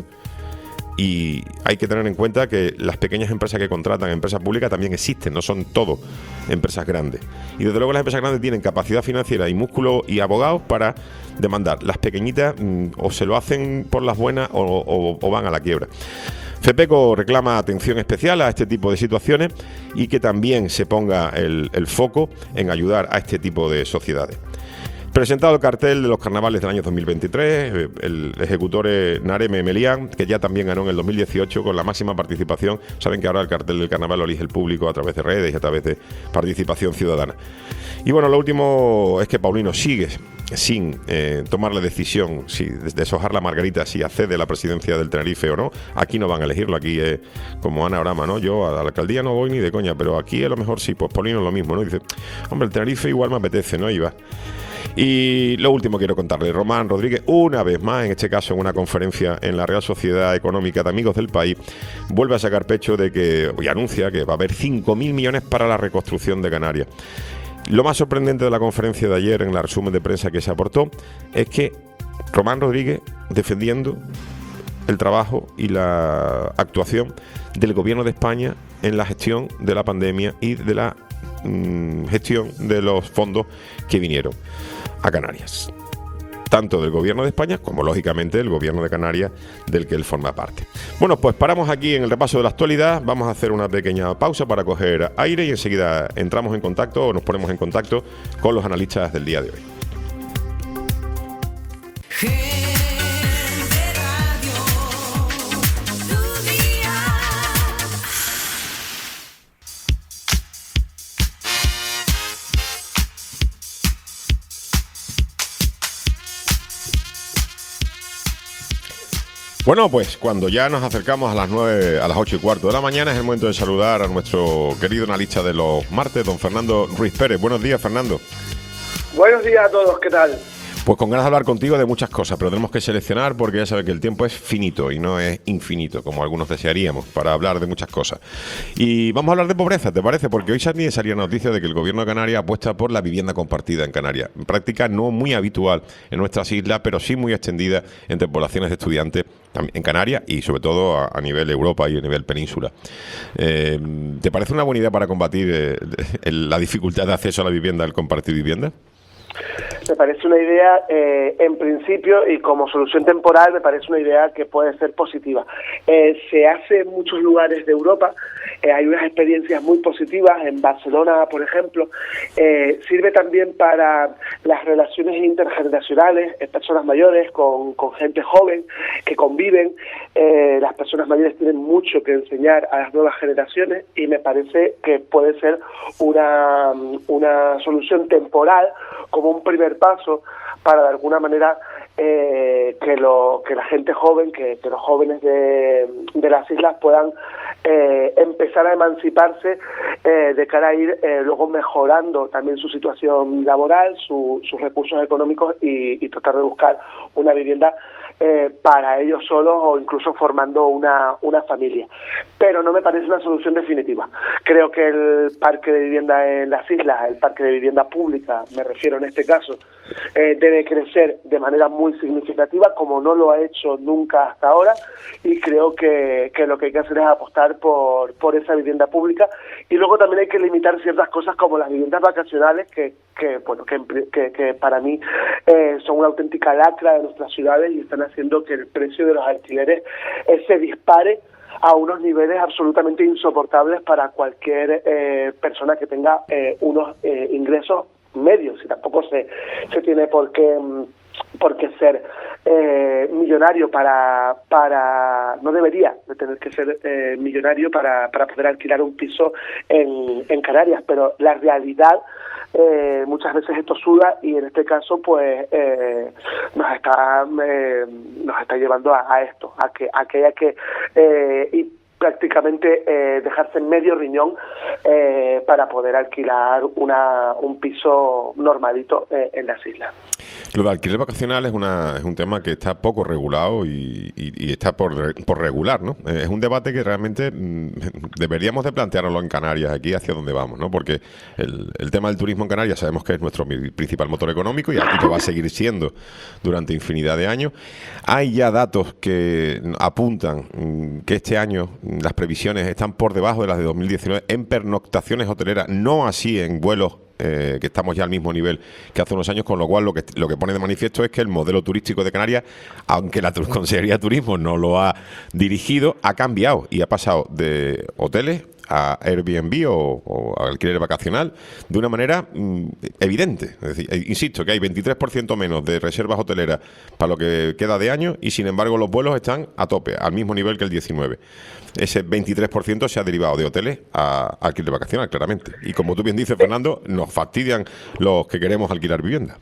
Y hay que tener en cuenta que las pequeñas empresas que contratan empresas públicas también existen, no son todo empresas grandes. Y desde luego las empresas grandes tienen capacidad financiera y músculo y abogados para demandar. Las pequeñitas mmm, o se lo hacen por las buenas o, o, o van a la quiebra. FEPECO reclama atención especial a este tipo de situaciones y que también se ponga el, el foco en ayudar a este tipo de sociedades. Presentado el cartel de los carnavales del año dos mil veintitrés, el ejecutor es Nareme Melián, que ya también ganó en el dos mil dieciocho con la máxima participación. Saben que ahora el cartel del carnaval lo elige el público a través de redes y a través de participación ciudadana. Y bueno, lo último es que Paulino sigue sin eh, tomar la decisión si de deshojar la margarita, si accede a la presidencia del Tenerife o no. Aquí no van a elegirlo, aquí es como Ana Brama, ¿no? Yo a la alcaldía no voy ni de coña, pero aquí a lo mejor sí, pues Paulino es lo mismo, ¿no? Dice, hombre, el Tenerife igual me apetece, ¿no? Y va. Y lo último quiero contarle, Román Rodríguez, una vez más, en este caso en una conferencia en la Real Sociedad Económica de Amigos del País, vuelve a sacar pecho de que, y anuncia que va a haber cinco mil millones para la reconstrucción de Canarias. Lo más sorprendente de la conferencia de ayer, en la resumen de prensa que se aportó, es que Román Rodríguez defendiendo el trabajo y la actuación del Gobierno de España en la gestión de la pandemia y de la mmm, gestión de los fondos que vinieron a Canarias. tanto del Gobierno de España como, lógicamente, del Gobierno de Canarias, del que él forma parte. Bueno, pues paramos aquí en el repaso de la actualidad, vamos a hacer una pequeña pausa para coger aire y enseguida entramos en contacto o nos ponemos en contacto con los analistas del día de hoy. Bueno, pues cuando ya nos acercamos a las nueve, a las ocho y cuarto de la mañana, es el momento de saludar a nuestro querido analista de los martes, don Fernando Ruiz Pérez. Buenos días, Fernando. Buenos días a todos, ¿qué tal? Pues con ganas de hablar contigo de muchas cosas, pero tenemos que seleccionar porque ya sabes que el tiempo es finito y no es infinito, como algunos desearíamos, para hablar de muchas cosas. Y vamos a hablar de pobreza, ¿te parece? Porque hoy salía noticia de que el Gobierno de Canarias apuesta por la vivienda compartida en Canarias. En práctica no muy habitual en nuestras islas, pero sí muy extendida entre poblaciones de estudiantes en Canarias y sobre todo a, a nivel Europa y a nivel península. Eh, ¿Te parece una buena idea para combatir eh, la dificultad de acceso a la vivienda, el compartir vivienda? Me parece una idea, eh, en principio, y como solución temporal, me parece una idea que puede ser positiva. Eh, se hace en muchos lugares de Europa, eh, hay unas experiencias muy positivas, en Barcelona, por ejemplo. Eh, sirve también para las relaciones intergeneracionales, eh, personas mayores con, con gente joven que conviven. Eh, las personas mayores tienen mucho que enseñar a las nuevas generaciones y me parece que puede ser una, una solución temporal, como un primer paso para de alguna manera eh, que lo que la gente joven, que, que los jóvenes de, de las islas puedan eh, empezar a emanciparse eh, de cara a ir eh, luego mejorando también su situación laboral, su, sus recursos económicos y, y tratar de buscar una vivienda eh, para ellos solos o incluso formando una, una familia. Pero no me parece una solución definitiva. Creo que el parque de vivienda en las islas, el parque de vivienda pública, me refiero en este caso, eh, debe crecer de manera muy significativa, como no lo ha hecho nunca hasta ahora, y creo que, que lo que hay que hacer es apostar por, por esa vivienda pública. Y luego también hay que limitar ciertas cosas como las viviendas vacacionales, que, que bueno que, que, que para mí eh, son una auténtica lacra de nuestras ciudades y están haciendo que el precio de los alquileres eh, se dispare a unos niveles absolutamente insoportables para cualquier eh, persona que tenga eh, unos eh, ingresos medios, y tampoco se, se tiene por qué por qué ser eh, millonario para para no debería de tener que ser eh, millonario para, para poder alquilar un piso en, en Canarias, pero la realidad eh, muchas veces esto suda y en este caso pues eh, nos está eh, nos está llevando a, a esto, a que a que haya que eh, y prácticamente eh, dejarse en medio riñón eh, para poder alquilar una un piso normalito eh, en las islas. Lo de alquiler vacacional es una es un tema que está poco regulado y, y, y está por, por regular, ¿no? Eh, es un debate que realmente mmm, deberíamos de planteárnoslo en Canarias, aquí hacia dónde vamos, ¿no? Porque el, el tema del turismo en Canarias sabemos que es nuestro principal motor económico y, y lo va a seguir siendo durante infinidad de años. Hay ya datos que apuntan mmm, que este año mmm, las previsiones están por debajo de las de dos mil diecinueve en pernoctaciones hoteleras, no así en vuelos Eh, que estamos ya al mismo nivel que hace unos años, con lo cual lo que lo que pone de manifiesto es que el modelo turístico de Canarias, aunque la Consejería de Turismo no lo ha dirigido, ha cambiado y ha pasado de hoteles a Airbnb o, o a alquiler vacacional de una manera mmm, evidente. Es decir, eh, insisto que hay veintitrés por ciento menos de reservas hoteleras para lo que queda de año y sin embargo los vuelos están a tope, al mismo nivel que el diecinueve. Ese veintitrés por ciento se ha derivado de hoteles a alquiler vacacional, claramente. Y como tú bien dices, Fernando, nos fastidian los que queremos alquilar vivienda.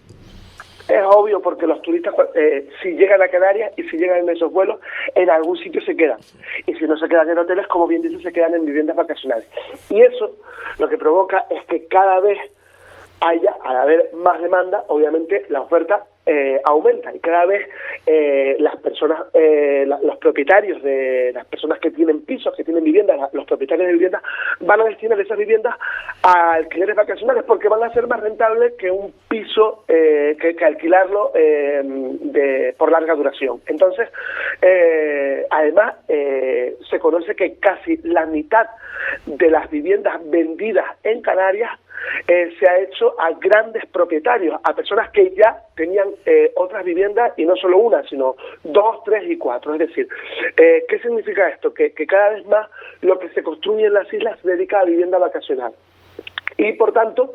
Es obvio, porque los turistas, eh, si llegan a Canarias y si llegan en esos vuelos, en algún sitio se quedan. Y si no se quedan en hoteles, como bien dices, se quedan en viviendas vacacionales. Y eso lo que provoca es que cada vez haya, al haber más demanda, obviamente la oferta eh, aumenta y cada vez eh, las personas, eh, la, los propietarios de las personas que tienen pisos, que tienen viviendas, la, los propietarios de viviendas van a destinar esas viviendas a alquileres vacacionales porque van a ser más rentables que un piso eh, que, que alquilarlo eh, de, por larga duración. Entonces, eh, además, eh, se conoce que casi la mitad de las viviendas vendidas en Canarias eh, se ha hecho a grandes propietarios, a personas que ya tenían eh, otras viviendas y no solo una, sino dos, tres y cuatro. Es decir, eh, ¿qué significa esto? Que, que cada vez más lo que se construye en las islas se dedica a vivienda vacacional. Y, por tanto,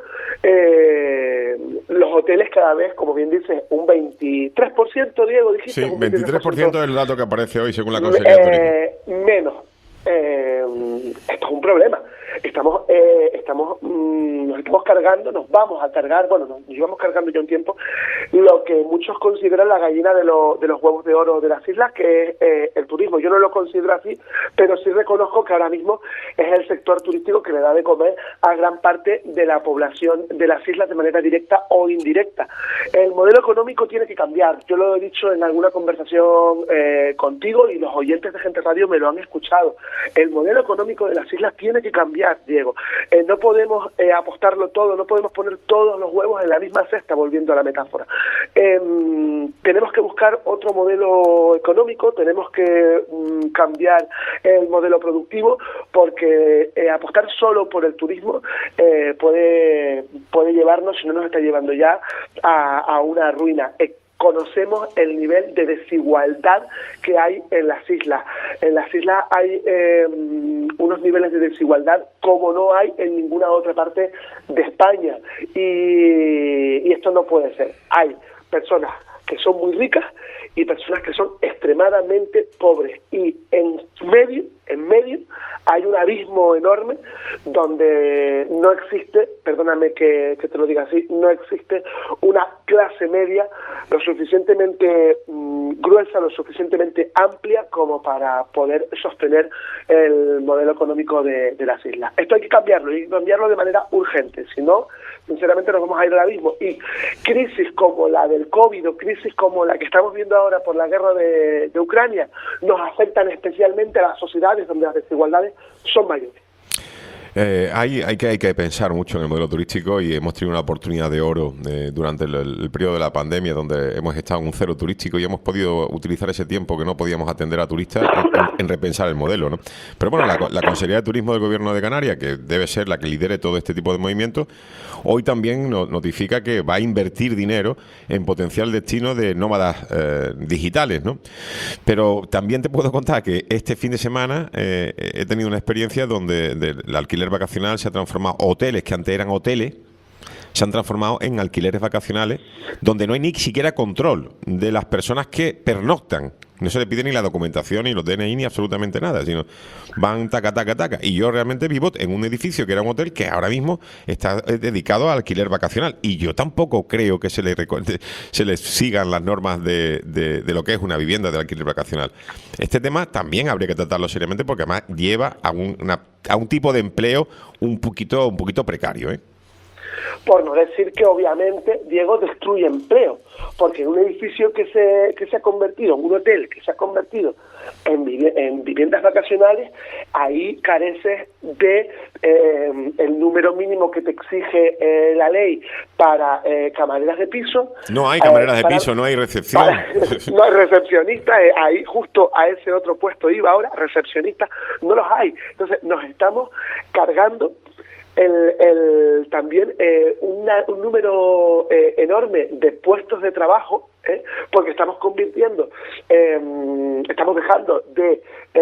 eh, los hoteles cada vez, como bien dices, un veintitrés por ciento, Diego, dijiste. Sí, un veintitrés por ciento es el dato que aparece hoy según la Consejería de Turismo. Eh, menos. Eh, esto es un problema. Estamos, eh, estamos, mmm, nos estamos cargando, nos vamos a cargar, bueno, nos llevamos cargando ya un tiempo, lo que muchos consideran la gallina de, lo, de los huevos de oro de las islas, que es eh, el turismo. Yo no lo considero así, pero sí reconozco que ahora mismo es el sector turístico que le da de comer a gran parte de la población de las islas de manera directa o indirecta. El modelo económico tiene que cambiar. Yo lo he dicho en alguna conversación eh, contigo y los oyentes de Gente Radio me lo han escuchado. El modelo económico de las islas tiene que cambiar, Diego. Eh, no podemos eh, apostarlo todo, no podemos poner todos los huevos en la misma cesta, volviendo a la metáfora. Eh, tenemos que buscar otro modelo económico, tenemos que mm, cambiar el modelo productivo, porque eh, apostar solo por el turismo eh, puede, puede llevarnos, si no nos está llevando ya, a, a una ruina. Eh, Conocemos el nivel de desigualdad que hay en las islas. En las islas hay eh, unos niveles de desigualdad como no hay en ninguna otra parte de España. Y, y esto no puede ser. Hay personas que son muy ricas y personas que son extremadamente pobres. Y en medio, en medio, hay un abismo enorme donde no existe, perdóname que, que te lo diga así, no existe una clase media lo suficientemente mmm, gruesa, lo suficientemente amplia como para poder sostener el modelo económico de, de las islas. Esto hay que cambiarlo, y cambiarlo de manera urgente, si no, sinceramente nos vamos a ir al abismo. Y crisis como la del COVID o crisis como la que estamos viendo ahora por la guerra de, de Ucrania nos afectan especialmente a las sociedades donde las desigualdades son mayores. Eh, hay, hay, que, hay que pensar mucho en el modelo turístico, y hemos tenido una oportunidad de oro eh, durante el, el periodo de la pandemia, donde hemos estado en un cero turístico y hemos podido utilizar ese tiempo que no podíamos atender a turistas en, en, en repensar el modelo, ¿no? Pero bueno, la, la Consejería de Turismo del Gobierno de Canarias, que debe ser la que lidere todo este tipo de movimientos, hoy también nos notifica que va a invertir dinero en potencial destino de nómadas eh, digitales, ¿no? Pero también te puedo contar que este fin de semana eh, he tenido una experiencia donde el alquiler vacacional se ha transformado, hoteles que antes eran hoteles se han transformado en alquileres vacacionales, donde no hay ni siquiera control de las personas que pernoctan. No se le pide ni la documentación, ni los D N I, ni absolutamente nada, sino van taca, taca, taca. Y yo realmente vivo en un edificio que era un hotel que ahora mismo está dedicado al alquiler vacacional. Y yo tampoco creo que se le, se le sigan las normas de, de, de lo que es una vivienda de alquiler vacacional. Este tema también habría que tratarlo seriamente, porque además lleva a un, una, a un tipo de empleo un poquito, un poquito precario, ¿eh? Por no decir que obviamente, Diego, destruye empleo, porque en un edificio que se que se ha convertido, en un hotel que se ha convertido en, vivi en viviendas vacacionales, ahí careces de eh, el número mínimo que te exige eh, la ley para eh, camareras de piso. No hay camareras eh, de para, piso, no hay recepción. Para, no hay recepcionistas, eh, ahí justo a ese otro puesto iba ahora, recepcionistas, no los hay. Entonces nos estamos cargando El, el, también eh, una, un número eh, enorme de puestos de trabajo, ¿eh? porque estamos convirtiendo, eh, estamos dejando de,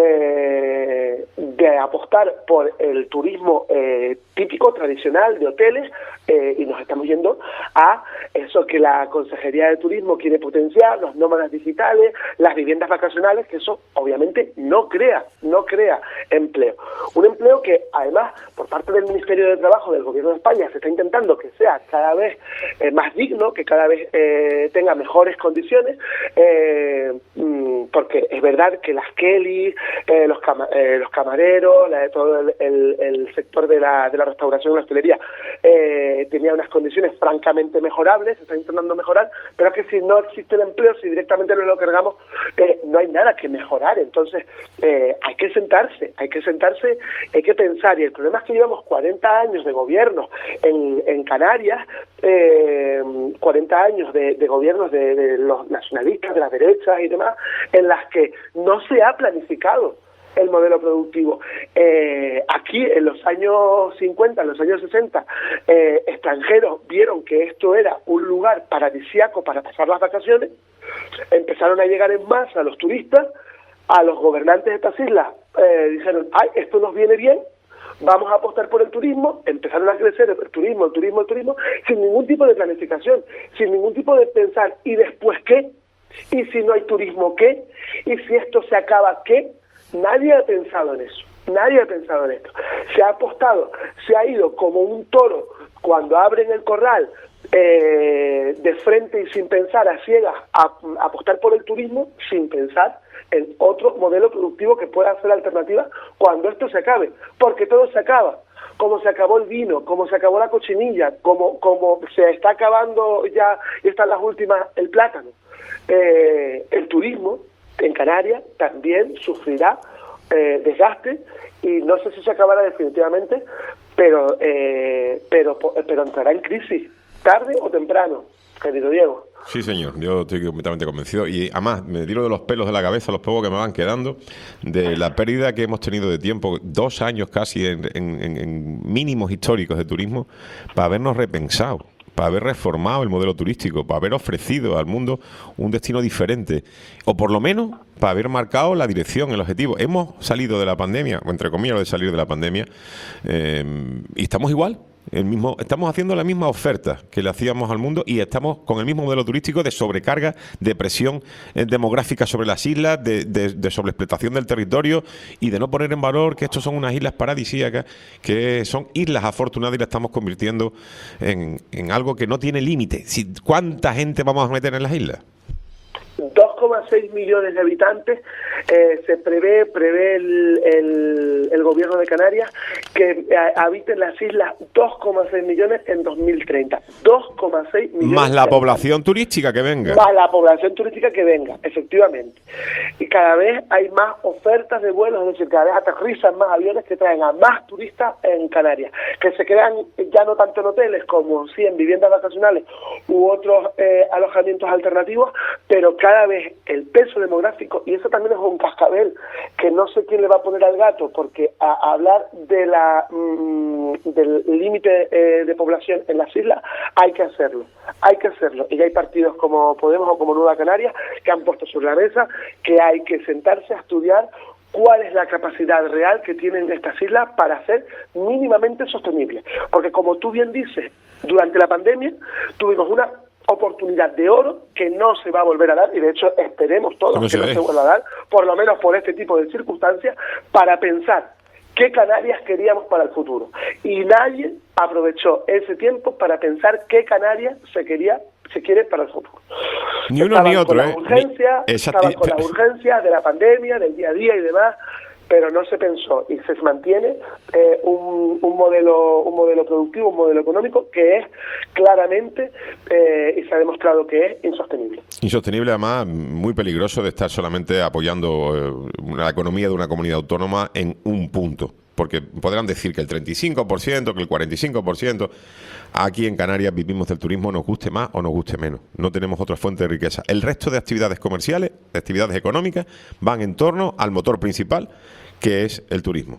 eh, de apostar por el turismo eh, típico, tradicional, de hoteles, eh, y nos estamos yendo a eso que la Consejería de Turismo quiere potenciar, los nómadas digitales, las viviendas vacacionales, que eso obviamente no crea, no crea empleo. Un empleo que además, por parte del Ministerio de Trabajo del Gobierno de España, se está intentando que sea cada vez eh, más digno, que cada vez eh, tenga mejores condiciones, eh, porque es verdad que las Kelly, eh, los, cama eh, los camareros, la, todo el, el, el sector de la, de la restauración y la hostelería eh, tenía unas condiciones francamente mejorables, se está intentando mejorar, pero es que si no existe el empleo, si directamente nos lo cargamos, eh, no hay nada que mejorar. Entonces eh, hay que sentarse, hay que sentarse, hay que pensar, y el problema es que llevamos cuarenta años de gobierno en, en Canarias, eh, cuarenta años de, de gobiernos de, de los nacionalistas, de las derechas y demás, en las que no se ha planificado el modelo productivo. Eh, aquí, en los años cincuenta, en los años sesenta, eh, extranjeros vieron que esto era un lugar paradisíaco para pasar las vacaciones, empezaron a llegar en masa los turistas, a los gobernantes de estas islas eh, dijeron, ay, esto nos viene bien, vamos a apostar por el turismo, empezaron a crecer el turismo, el turismo, el turismo, sin ningún tipo de planificación, sin ningún tipo de pensar, ¿y después qué? ¿Y si no hay turismo qué? ¿Y si esto se acaba qué? Nadie ha pensado en eso, nadie ha pensado en esto. Se ha apostado, se ha ido como un toro cuando abren el corral, eh, de frente y sin pensar, a ciegas, a, a apostar por el turismo, sin pensar en otro modelo productivo que pueda ser alternativa cuando esto se acabe, porque todo se acaba, como se acabó el vino, como se acabó la cochinilla, como, como se está acabando ya, y están las últimas, el plátano. Eh, el turismo en Canarias también sufrirá eh, desgaste, y no sé si se acabará definitivamente, pero, eh, pero, pero entrará en crisis, tarde o temprano, querido Diego. Sí, señor, yo estoy completamente convencido y además me tiro de los pelos de la cabeza los pocos que me van quedando de la pérdida que hemos tenido de tiempo, dos años casi en, en, en mínimos históricos de turismo, para habernos repensado, para haber reformado el modelo turístico, para haber ofrecido al mundo un destino diferente, o por lo menos para haber marcado la dirección, el objetivo. Hemos salido de la pandemia, o entre comillas de salir de la pandemia, eh, y estamos igual. El mismo, estamos haciendo la misma oferta que le hacíamos al mundo y estamos con el mismo modelo turístico de sobrecarga, de presión eh, demográfica sobre las islas, de, de, de sobreexplotación del territorio y de no poner en valor que estos son unas islas paradisíacas, que son islas afortunadas y las estamos convirtiendo en, en algo que no tiene límite. Si, ¿cuánta gente vamos a meter en las islas? dos coma seis millones de habitantes, eh, se prevé prevé el, el, el gobierno de Canarias que eh, habiten las islas dos coma seis millones en dos mil treinta. dos coma seis millones. Más la población turística que venga. Más la población turística que venga, efectivamente. Y cada vez hay más ofertas de vuelos, es decir, cada vez aterrizan más aviones que traen a más turistas en Canarias, que se quedan ya no tanto en hoteles como sí en viviendas vacacionales u otros eh, alojamientos alternativos, pero cada vez el peso demográfico, y eso también es un cascabel que no sé quién le va a poner al gato, porque a, a hablar de la mmm, del límite eh, de población en las islas hay que hacerlo, hay que hacerlo, y ya hay partidos como Podemos o como Nueva Canarias que han puesto sobre la mesa que hay que sentarse a estudiar cuál es la capacidad real que tienen estas islas para ser mínimamente sostenibles, porque como tú bien dices, durante la pandemia tuvimos una oportunidad de oro que no se va a volver a dar, y de hecho esperemos todos que no se vuelva a dar, por lo menos por este tipo de circunstancias, para pensar qué Canarias queríamos para el futuro. Y nadie aprovechó ese tiempo para pensar qué Canarias se quería se quiere para el futuro. Ni uno estaban ni otro, con ¿eh? Las urgencias, Ni... estaban con las urgencias de la pandemia, del día a día y demás, pero no se pensó y se mantiene eh, un, un modelo un modelo productivo, un modelo económico que es claramente eh, y se ha demostrado que es insostenible. Insostenible, además, muy peligroso de estar solamente apoyando eh, la economía de una comunidad autónoma en un punto. Porque podrán decir que el treinta y cinco por ciento, que el cuarenta y cinco por ciento, aquí en Canarias vivimos del turismo, nos guste más o nos guste menos. No tenemos otra fuente de riqueza. El resto de actividades comerciales, de actividades económicas, van en torno al motor principal, que es el turismo.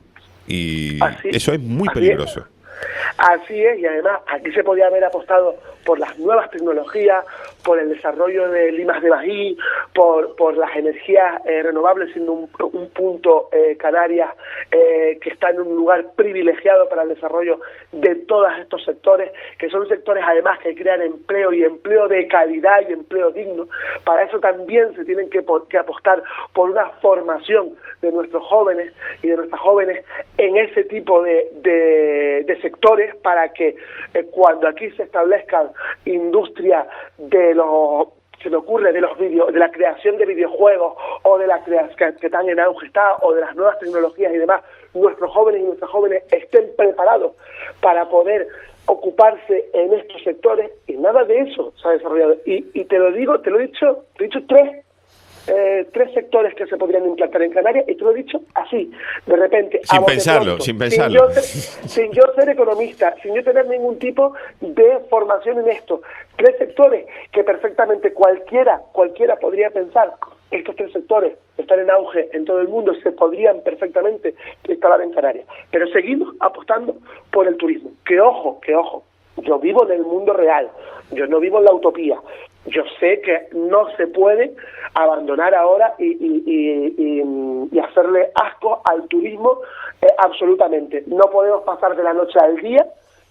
Y así, eso es muy peligroso. Es. Así es, y además aquí se podía haber apostado por las nuevas tecnologías, por el desarrollo de limas de Bají, por, por las energías eh, renovables, siendo un, un punto eh, Canarias eh, que está en un lugar privilegiado para el desarrollo de todos estos sectores, que son sectores además que crean empleo y empleo de calidad y empleo digno. Para eso también se tienen que, que apostar por una formación de nuestros jóvenes y de nuestras jóvenes en ese tipo de, de, de sectores, para que eh, cuando aquí se establezcan industria de los se me ocurre de los video, de la creación de videojuegos o de la creación que, que están en auge está, o de las nuevas tecnologías y demás, nuestros jóvenes y nuestras jóvenes estén preparados para poder ocuparse en estos sectores, y nada de eso se ha desarrollado. Y, y te lo digo, te lo he dicho, te he dicho tres eh, tres sectores que se podrían implantar en Canarias, y te lo he dicho así, de repente. Sin a bote pensarlo, pronto, sin pensarlo. Sin yo, ser, sin yo ser economista, sin yo tener ningún tipo de formación en esto. Tres sectores que perfectamente cualquiera, cualquiera podría pensar. Estos tres sectores están en auge en todo el mundo, se podrían perfectamente instalar en Canarias. Pero seguimos apostando por el turismo. Que ojo, que ojo, yo vivo en el mundo real, yo no vivo en la utopía. Yo sé que no se puede abandonar ahora y, y, y, y, y hacerle asco al turismo eh, absolutamente. No podemos pasar de la noche al día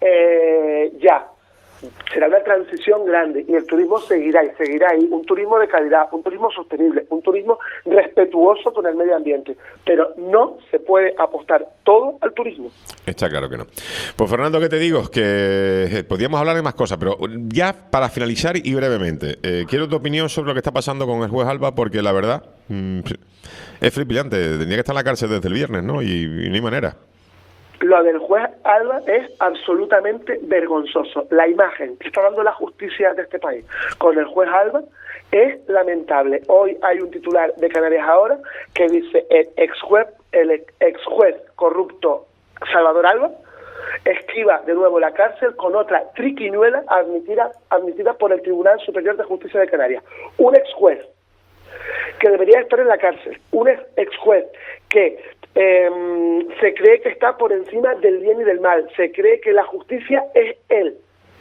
eh, ya. Será una transición grande y el turismo seguirá y seguirá ahí, un turismo de calidad, un turismo sostenible, un turismo respetuoso con el medio ambiente, pero no se puede apostar todo al turismo. Está claro que no. Pues Fernando, ¿qué te digo? Que eh, podríamos hablar de más cosas, pero ya para finalizar y brevemente, eh, quiero tu opinión sobre lo que está pasando con el juez Alba, porque la verdad mmm, es flipante, tendría que estar en la cárcel desde el viernes, ¿no? Y, y no hay manera. Lo del juez Alba es absolutamente vergonzoso. La imagen que está dando la justicia de este país con el juez Alba es lamentable. Hoy hay un titular de Canarias Ahora que dice el ex juez, el ex juez corrupto Salvador Alba esquiva de nuevo la cárcel con otra triquiñuela admitida, admitida por el Tribunal Superior de Justicia de Canarias. Un ex juez que debería estar en la cárcel, un ex, ex juez que eh, se cree que está por encima del bien y del mal, se cree que la justicia es él,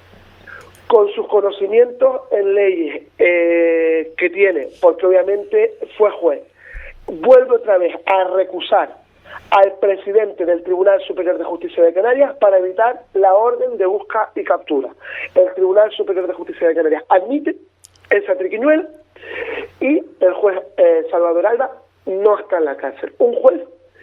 con sus conocimientos en leyes eh, que tiene, porque obviamente fue juez, vuelve otra vez a recusar al presidente del Tribunal Superior de Justicia de Canarias para evitar la orden de busca y captura. El Tribunal Superior de Justicia de Canarias admite esa triquiñuela y el juez eh, Salvador Alba no está en la cárcel. Un juez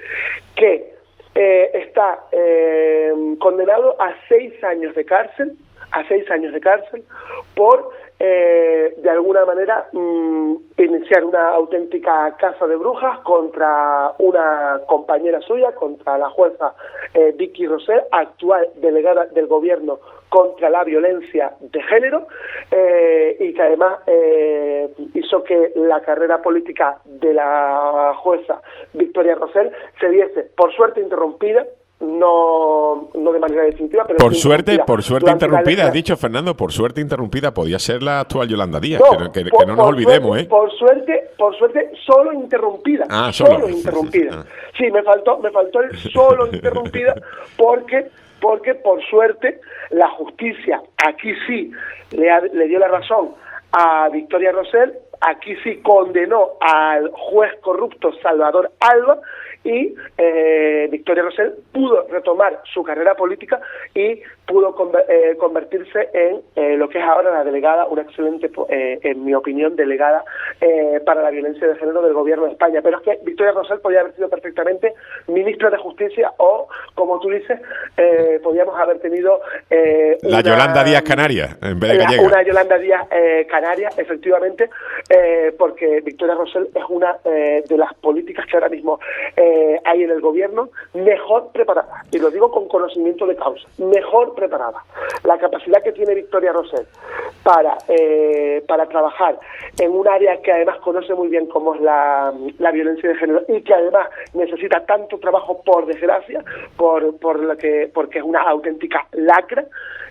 que eh, está eh, condenado a seis años de cárcel, a seis años de cárcel por, eh, de alguna manera, mmm, iniciar una auténtica caza de brujas contra una compañera suya, contra la jueza eh, Vicky Rosell, actual delegada del gobierno contra la violencia de género, eh, y que además eh, hizo que la carrera política de la jueza Victoria Rosell se viese, por suerte, interrumpida, no no de manera definitiva, pero por suerte, por suerte interrumpida, la... has dicho, Fernando, por suerte interrumpida, podía ser la actual Yolanda Díaz, no, que, que, por, que no nos olvidemos, suerte, ¿eh? Por suerte, por suerte, solo interrumpida, ah, solo, solo interrumpida. Ah. Sí, me faltó, me faltó el solo interrumpida, porque porque por suerte la justicia aquí sí le, ha, le dio la razón a Victoria Rosell, aquí sí condenó al juez corrupto Salvador Alba, y eh, Victoria Rosell pudo retomar su carrera política y pudo conver eh, convertirse en eh, lo que es ahora la delegada, una excelente, eh, en mi opinión, delegada eh, para la violencia de género del gobierno de España. Pero es que Victoria Rosell podía haber sido perfectamente ministra de Justicia o, como tú dices, eh, podíamos haber tenido eh, la una, Yolanda Díaz Canaria, en vez de la, gallega. Una Yolanda Díaz eh, Canaria, efectivamente, eh, porque Victoria Rosell es una eh, de las políticas que ahora mismo eh, hay en el gobierno mejor preparada, y lo digo con conocimiento de causa, mejor preparada. La capacidad que tiene Victoria Rosell para eh, para trabajar en un área que además conoce muy bien como es la, la violencia de género, y que además necesita tanto trabajo, por desgracia, por por lo que porque es una auténtica lacra,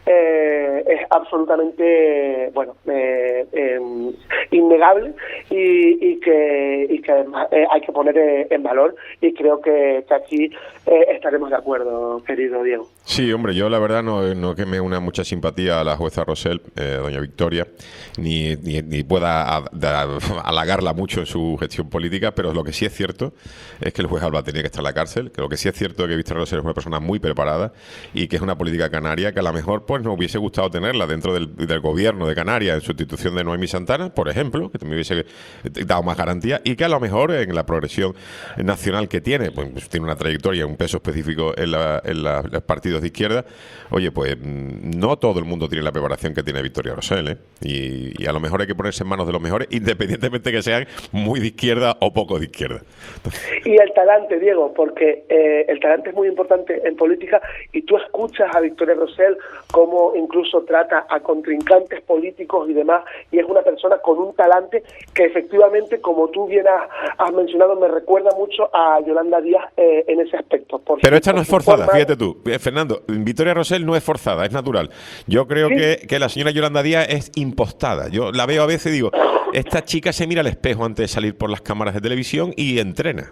eh, es absolutamente bueno eh, eh, innegable, y, y que y que además eh, hay que poner eh, en valor, y creo que, que aquí eh, estaremos de acuerdo, querido Diego. Sí, hombre, yo la verdad no, no que me una mucha simpatía a la jueza Rosell, eh, doña Victoria, ni, ni, ni pueda a, da, halagarla mucho en su gestión política, pero lo que sí es cierto es que el juez Alba tenía que estar en la cárcel, que lo que sí es cierto es que Victoria Rosell es una persona muy preparada y que es una política canaria que a lo mejor pues nos hubiese gustado tenerla dentro del, del gobierno de Canarias en sustitución de Noemí Santana, por ejemplo, que me hubiese dado más garantía, y que a lo mejor en la progresión nacional que tiene, pues tiene una trayectoria, un peso específico en, la, en la, los partidos de izquierda, oye, pues no todo el mundo tiene la preparación que tiene Victoria Rosell. Rosell, ¿eh? Y, y a lo mejor hay que ponerse en manos de los mejores, independientemente que sean muy de izquierda o poco de izquierda. Y el talante, Diego, porque eh, el talante es muy importante en política, y tú escuchas a Victoria Rosell cómo incluso trata a contrincantes políticos y demás, y es una persona con un talante que efectivamente, como tú bien has, has mencionado, me recuerda mucho a Yolanda Díaz eh, en ese aspecto. Por Pero su, esta no por es su forzada, forma... fíjate tú, eh, Fernando, Victoria Rosell no es forzada, es natural. Yo creo ¿Sí? que, que la señora Yolanda Díaz es impostada. Yo la veo a veces y digo, esta chica se mira al espejo antes de salir por las cámaras de televisión y entrena.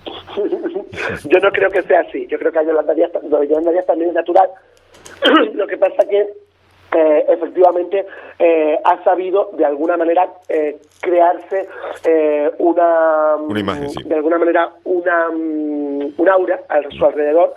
Yo no creo que sea así. Yo creo que a Yolanda Díaz, Yolanda Díaz también es natural. Lo que pasa que eh, efectivamente eh, ha sabido de alguna manera eh, crearse eh, una, una imagen, sí. de alguna manera una un aura a su alrededor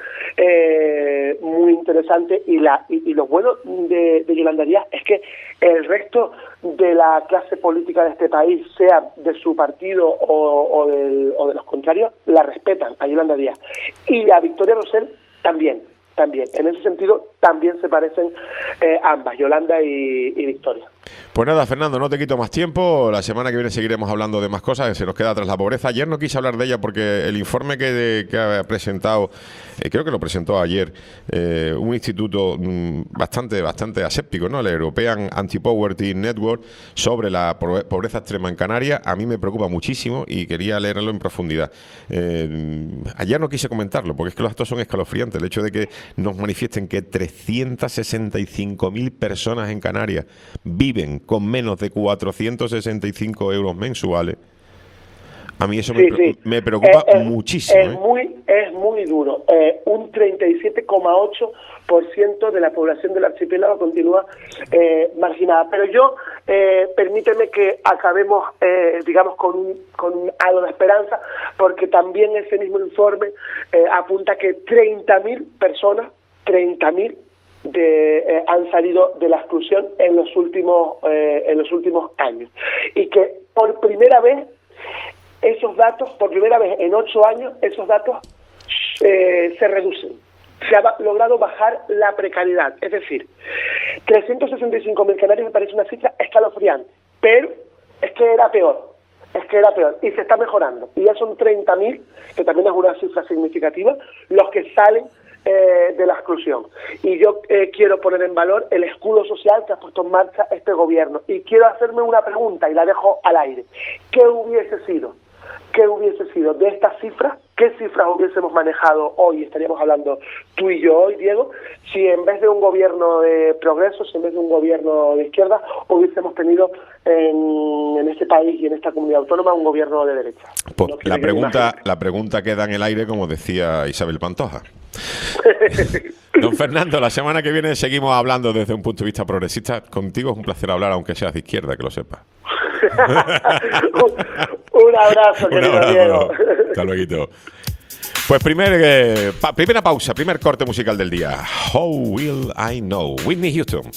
eh, muy interesante, y la y, y lo bueno de, de Yolanda Díaz es que el resto de la clase política de este país, sea de su partido o, o, del, o de los contrarios, la respetan a Yolanda Díaz, y a Victoria Rosell también. También, en ese sentido, también se parecen eh, ambas, Yolanda y, y Victoria. Pues nada, Fernando, no te quito más tiempo. La semana que viene seguiremos hablando de más cosas que se nos queda tras la pobreza. Ayer no quise hablar de ella porque el informe que, de, que ha presentado, eh, creo que lo presentó ayer, eh, un instituto mm, bastante bastante aséptico, ¿no? El European Anti-Poverty Network, sobre la pobreza extrema en Canarias, a mí me preocupa muchísimo y quería leerlo en profundidad. Eh, ayer no quise comentarlo porque es que los datos son escalofriantes. El hecho de que nos manifiesten que trescientas sesenta y cinco mil personas en Canarias viven con menos de cuatrocientos sesenta y cinco euros mensuales, a mí eso sí, me, sí. me preocupa es, muchísimo. Es, ¿eh? muy, es muy duro. Eh, un treinta y siete coma ocho por ciento de la población del archipiélago continúa eh, marginada. Pero yo, eh, permíteme que acabemos, eh, digamos, con un, con un halo de esperanza, porque también ese mismo informe eh, apunta que treinta mil personas, treinta mil De, eh, han salido de la exclusión en los últimos eh, en los últimos años, y que por primera vez esos datos, por primera vez en ocho años, esos datos eh, se reducen. Se ha logrado bajar la precariedad, es decir, trescientos sesenta y cinco mil canarios me parece una cifra escalofriante, pero es que era peor. Es que era peor, y se está mejorando. Y ya son treinta mil, que también es una cifra significativa, los que salen eh, de la exclusión. Y yo eh, quiero poner en valor el escudo social que ha puesto en marcha este gobierno. Y quiero hacerme una pregunta, y la dejo al aire. ¿Qué hubiese sido? ¿Qué hubiese sido de estas cifras? ¿Qué cifras hubiésemos manejado hoy? Estaríamos hablando tú y yo hoy, Diego, si en vez de un gobierno de progreso, si en vez de un gobierno de izquierda, hubiésemos tenido en, en este país y en esta comunidad autónoma un gobierno de derecha. Pues no la pregunta, la pregunta queda en el aire, como decía Isabel Pantoja. Don Fernando, la semana que viene seguimos hablando desde un punto de vista progresista. Contigo es un placer hablar, aunque seas de izquierda, que lo sepas. un, un abrazo, querido un abrazo. Diego. Hasta luego. Pues primer, eh, pa, primera pausa, primer corte musical del día. How Will I Know? Whitney Houston.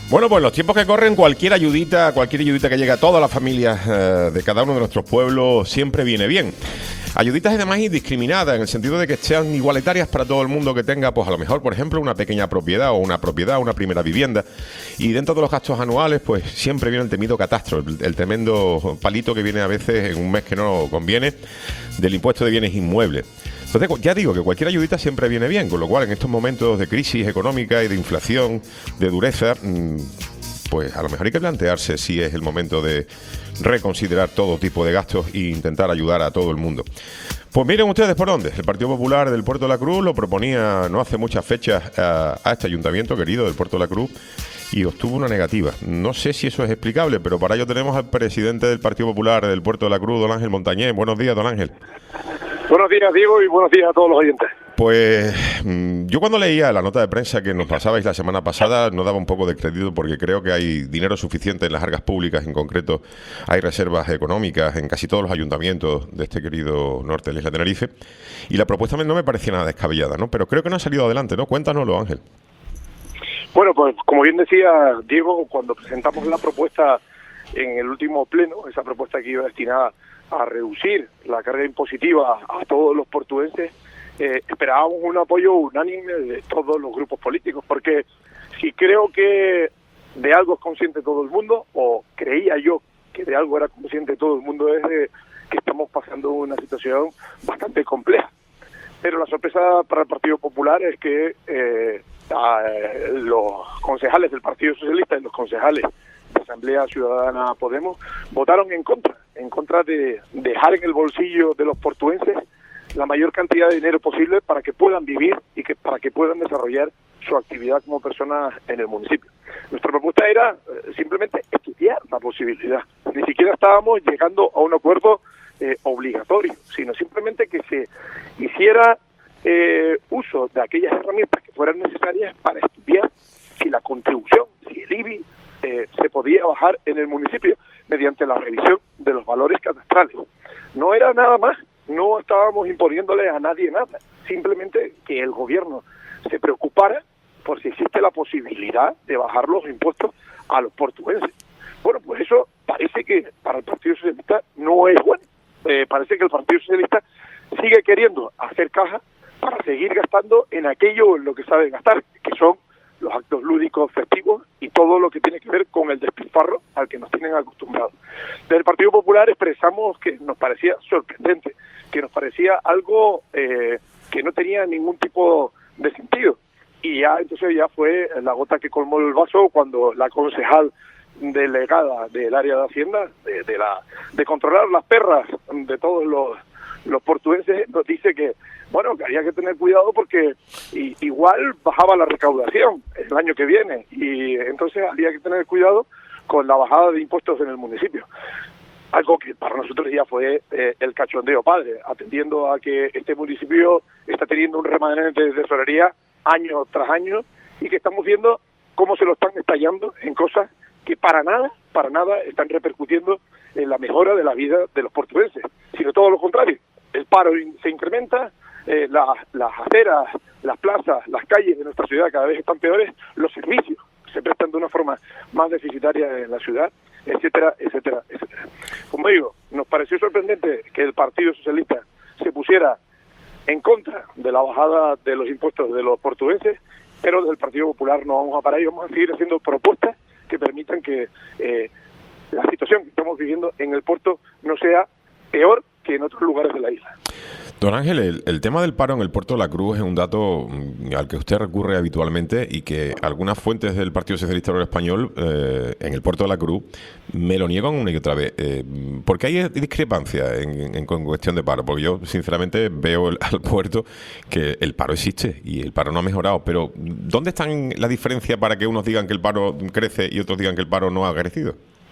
Bueno, pues en los tiempos que corren, cualquier ayudita, cualquier ayudita que llegue a todas las familias eh, de cada uno de nuestros pueblos siempre viene bien. Ayuditas además indiscriminadas, en el sentido de que sean igualitarias para todo el mundo que tenga, pues a lo mejor, por ejemplo, una pequeña propiedad o una propiedad, una primera vivienda. Y dentro de los gastos anuales, pues siempre viene el temido catastro, el, el tremendo palito que viene a veces en un mes que no conviene, del impuesto de bienes inmuebles. Entonces, ya digo que cualquier ayudita siempre viene bien, con lo cual en estos momentos de crisis económica y de inflación, de dureza, pues a lo mejor hay que plantearse si es el momento de reconsiderar todo tipo de gastos e intentar ayudar a todo el mundo. Pues miren ustedes por dónde. El Partido Popular del Puerto de la Cruz lo proponía no hace muchas fechas a, a este ayuntamiento querido del Puerto de la Cruz y obtuvo una negativa. No sé si eso es explicable, pero para ello tenemos al presidente del Partido Popular del Puerto de la Cruz, don Ángel Montañés. Buenos días, don Ángel. Buenos días, Diego, y buenos días a todos los oyentes. Pues yo cuando leía la nota de prensa que nos pasabais la semana pasada no daba un poco de crédito porque creo que hay dinero suficiente en las arcas públicas, en concreto hay reservas económicas en casi todos los ayuntamientos de este querido norte de la isla de Tenerife y la propuesta no me parecía nada descabellada, ¿no? Pero creo que no ha salido adelante, ¿no? Cuéntanoslo, Ángel. Bueno, pues como bien decía Diego, cuando presentamos la propuesta en el último pleno, esa propuesta que iba destinada a reducir la carga impositiva a todos los portuenses, eh, esperábamos un apoyo unánime de todos los grupos políticos, porque si creo que de algo es consciente todo el mundo, o creía yo que de algo era consciente todo el mundo, es de que estamos pasando una situación bastante compleja. Pero la sorpresa para el Partido Popular es que eh, a, los concejales del Partido Socialista y los concejales de Asamblea Ciudadana Podemos votaron en contra, en contra de dejar en el bolsillo de los portuenses la mayor cantidad de dinero posible para que puedan vivir y que para que puedan desarrollar su actividad como personas en el municipio. Nuestra propuesta era eh, simplemente estudiar la posibilidad. Ni siquiera estábamos llegando a un acuerdo eh, obligatorio, sino simplemente que se hiciera eh, uso de aquellas herramientas que fueran necesarias para estudiar si la contribución, si el I B I eh, se podía bajar en el municipio mediante la revisión de los valores catastrales. No era nada más, no estábamos imponiéndole a nadie nada, simplemente que el gobierno se preocupara por si existe la posibilidad de bajar los impuestos a los portugueses. Bueno, pues eso parece que para el Partido Socialista no es bueno. Eh, parece que el Partido Socialista sigue queriendo hacer caja para seguir gastando en aquello en lo que sabe gastar, que son los actos lúdicos festivos y todo lo que tiene que ver con el despilfarro al que nos tienen acostumbrados. Del Partido Popular expresamos que nos parecía sorprendente, que nos parecía algo eh, que no tenía ningún tipo de sentido. Y ya entonces ya fue la gota que colmó el vaso cuando la concejal delegada del área de Hacienda, de, de, la, de controlar las perras de todos los, los portuenses, nos dice que bueno, que había que tener cuidado porque y, igual bajaba la recaudación el año que viene y entonces había que tener cuidado con la bajada de impuestos en el municipio. Algo que para nosotros ya fue eh, el cachondeo padre, atendiendo a que este municipio está teniendo un remanente de tesorería año tras año y que estamos viendo cómo se lo están estallando en cosas que para nada, para nada están repercutiendo en la mejora de la vida de los portugueses, sino todo lo contrario. El paro in- se incrementa, eh, la, las aceras, las plazas, las calles de nuestra ciudad cada vez están peores, los servicios se prestan de una forma más deficitaria en la ciudad, etcétera, etcétera, etcétera. Como digo, nos pareció sorprendente que el Partido Socialista se pusiera en contra de la bajada de los impuestos de los portugueses, pero del Partido Popular no vamos a parar y vamos a seguir haciendo propuestas que permitan que eh, la situación que estamos viviendo en el puerto no sea peor que en otros lugares de la isla. Don Ángel, el, el tema del paro en el Puerto de la Cruz es un dato mm, al que usted recurre habitualmente y que algunas fuentes del Partido Socialista Obrero Español eh, en el Puerto de la Cruz me lo niegan una y otra vez. Eh, ¿Por qué hay discrepancia en, en, en cuestión de paro? Porque yo, sinceramente, veo el, al puerto que el paro existe y el paro no ha mejorado. Pero, ¿dónde está la diferencia para que unos digan que el paro crece y otros digan que el paro no ha crecido?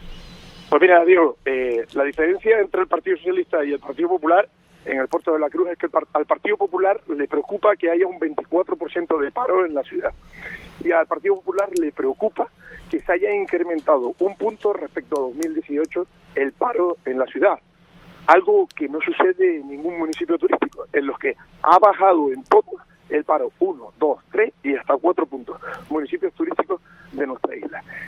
Pues mira, Diego, eh, la diferencia entre el Partido Socialista y el Partido Popular en el Puerto de la Cruz es que al Partido Popular le preocupa que haya un veinticuatro por ciento de paro en la ciudad. Y al Partido Popular le preocupa que se haya incrementado un punto respecto a dos mil dieciocho el paro en la ciudad. Algo que no sucede en ningún municipio turístico, en los que ha bajado en todo el paro uno, dos, tres y hasta cuatro puntos, municipios turísticos de nuestra isla.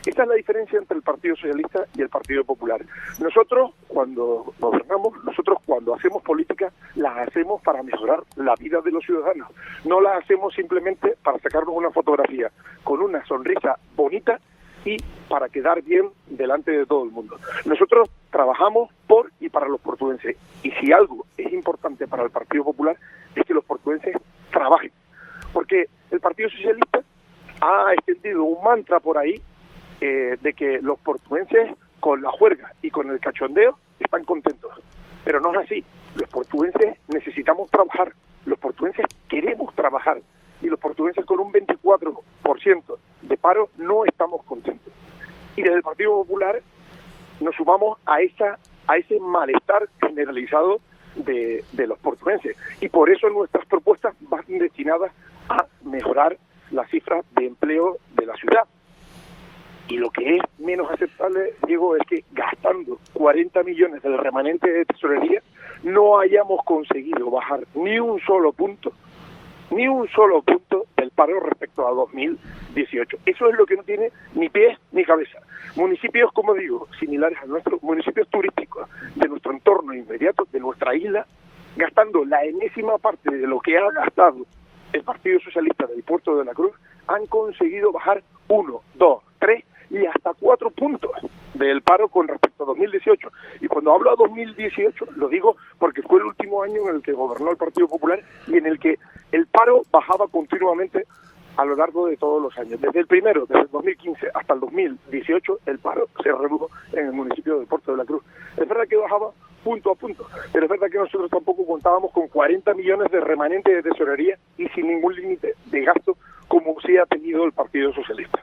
Esta es la diferencia entre el Partido Socialista y el Partido Popular. Nosotros, cuando gobernamos, nosotros cuando hacemos política, la hacemos para mejorar la vida de los ciudadanos. No la hacemos simplemente para sacarnos una fotografía con una sonrisa bonita y para quedar bien delante de todo el mundo. Nosotros trabajamos por y para los portugueses. Y si algo es importante para el Partido Popular es que los portugueses trabajen. Porque el Partido Socialista ha extendido un mantra por ahí eh, de que los portugueses con la juerga y con el cachondeo están contentos. Pero no es así. Los portugueses necesitamos trabajar. Los portugueses queremos trabajar. Y los portugueses con un veinticuatro por ciento de paro no estamos contentos. Y desde el Partido Popular nos sumamos a esa a ese malestar generalizado de, de los portugueses. Y por eso nuestras propuestas van destinadas a mejorar las cifras de empleo de la ciudad. Y lo que es menos aceptable, Diego, es que gastando cuarenta millones del remanente de tesorería no hayamos conseguido bajar ni un solo punto ni un solo punto del paro respecto a dos mil dieciocho. Eso es lo que no tiene ni pies ni cabeza. Municipios, como digo, similares a nuestros municipios turísticos de nuestro entorno inmediato, de nuestra isla, gastando la enésima parte de lo que ha gastado el Partido Socialista del Puerto de la Cruz, han conseguido bajar uno, dos, tres y hasta cuatro puntos del paro con respecto a dos mil dieciocho. Y cuando hablo de dos mil dieciocho, lo digo porque fue el último año en el que gobernó el Partido Popular y en el que el paro bajaba continuamente a lo largo de todos los años. Desde el primero, desde el dos mil quince hasta el dos mil dieciocho, el paro se redujo en el municipio de Puerto de la Cruz. Es verdad que bajaba punto a punto, pero es verdad que nosotros tampoco contábamos con cuarenta millones de remanente de tesorería y sin ningún límite de gasto como sí ha tenido el Partido Socialista.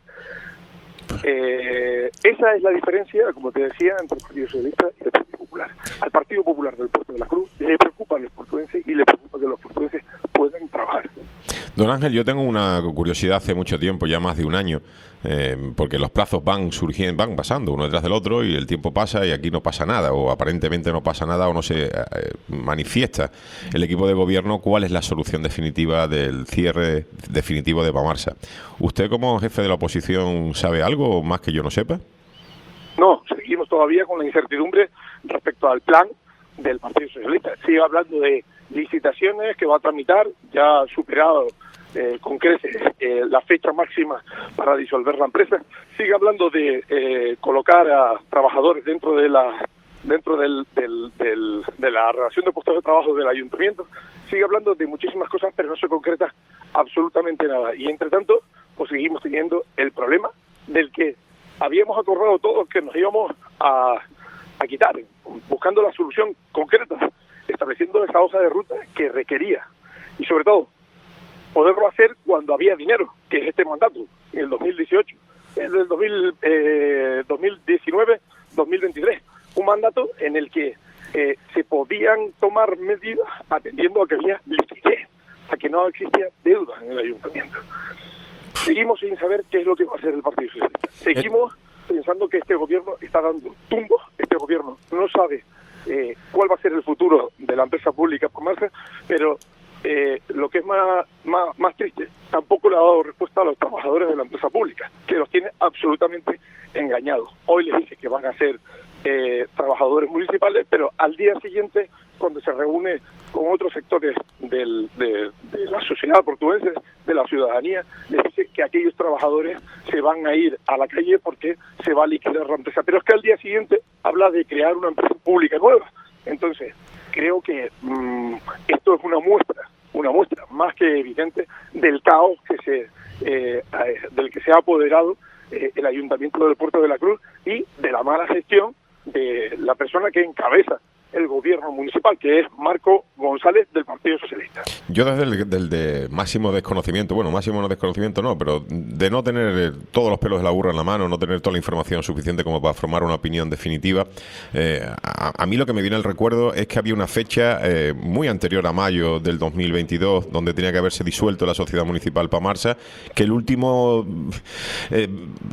Eh, esa es la diferencia, como te decía, entre el Partido Socialista y el Partido Popular. Al Partido Popular del Puerto de la Cruz le preocupan los portugueses y le preocupa que los portugueses puedan trabajar. Don Ángel, yo tengo una curiosidad hace mucho tiempo, ya más de un año, eh, porque los plazos van surgiendo, van pasando uno detrás del otro y el tiempo pasa y aquí no pasa nada, o aparentemente no pasa nada o no se eh, manifiesta el equipo de gobierno cuál es la solución definitiva del cierre definitivo de Pamarsa. ¿Usted como jefe de la oposición sabe algo más que yo no sepa? No, seguimos todavía con la incertidumbre respecto al plan del Partido Socialista. Sigue hablando de licitaciones que va a tramitar, ya ha superado eh, con creces eh, la fecha máxima para disolver la empresa. Sigue hablando de eh, colocar a trabajadores dentro de la dentro del, del, del, de la relación de puestos de trabajo del ayuntamiento. Sigue hablando de muchísimas cosas, pero no se concreta absolutamente nada. Y entre tanto, pues seguimos teniendo el problema del que habíamos acordado todos que nos íbamos a, a quitar, buscando la solución concreta, estableciendo esa hoja de ruta que requería. Y sobre todo, poderlo hacer cuando había dinero, que es este mandato, en el dos mil dieciocho, en el dos mil, eh, dos mil diecinueve, dos mil veintitrés. Un mandato en el que eh, se podían tomar medidas atendiendo a que había liquidez, a que no existía deuda en el ayuntamiento. Seguimos sin saber qué es lo que va a hacer el Partido Socialista. Seguimos pensando que este gobierno está dando tumbos, este gobierno no sabe eh, cuál va a ser el futuro de la empresa pública Pamarsa, pero eh, lo que es más, más, más triste, tampoco le ha dado respuesta a los trabajadores de la empresa pública, que los tiene absolutamente engañados. Hoy les dice que van a ser eh, trabajadores municipales, pero al día siguiente, cuando se reúne con otros sectores del, de, de la sociedad portuguesa, de la ciudadanía, les dice que aquellos trabajadores se van a ir a la calle porque se va a liquidar la empresa. Pero es que al día siguiente habla de crear una empresa pública nueva. Entonces, creo que mmm, esto es una muestra, una muestra más que evidente del caos que se eh, del que se ha apoderado eh, el Ayuntamiento del Puerto de la Cruz y de la mala gestión de la persona que encabeza el gobierno municipal, que es Marco González del Partido Socialista. Yo desde el del de máximo desconocimiento, bueno, máximo no desconocimiento no, pero de no tener todos los pelos de la burra en la mano, no tener toda la información suficiente como para formar una opinión definitiva, eh, a, a mí lo que me viene al recuerdo es que había una fecha eh, muy anterior a mayo del dos mil veintidós, donde tenía que haberse disuelto la Sociedad Municipal Pamarsa, que el último, eh,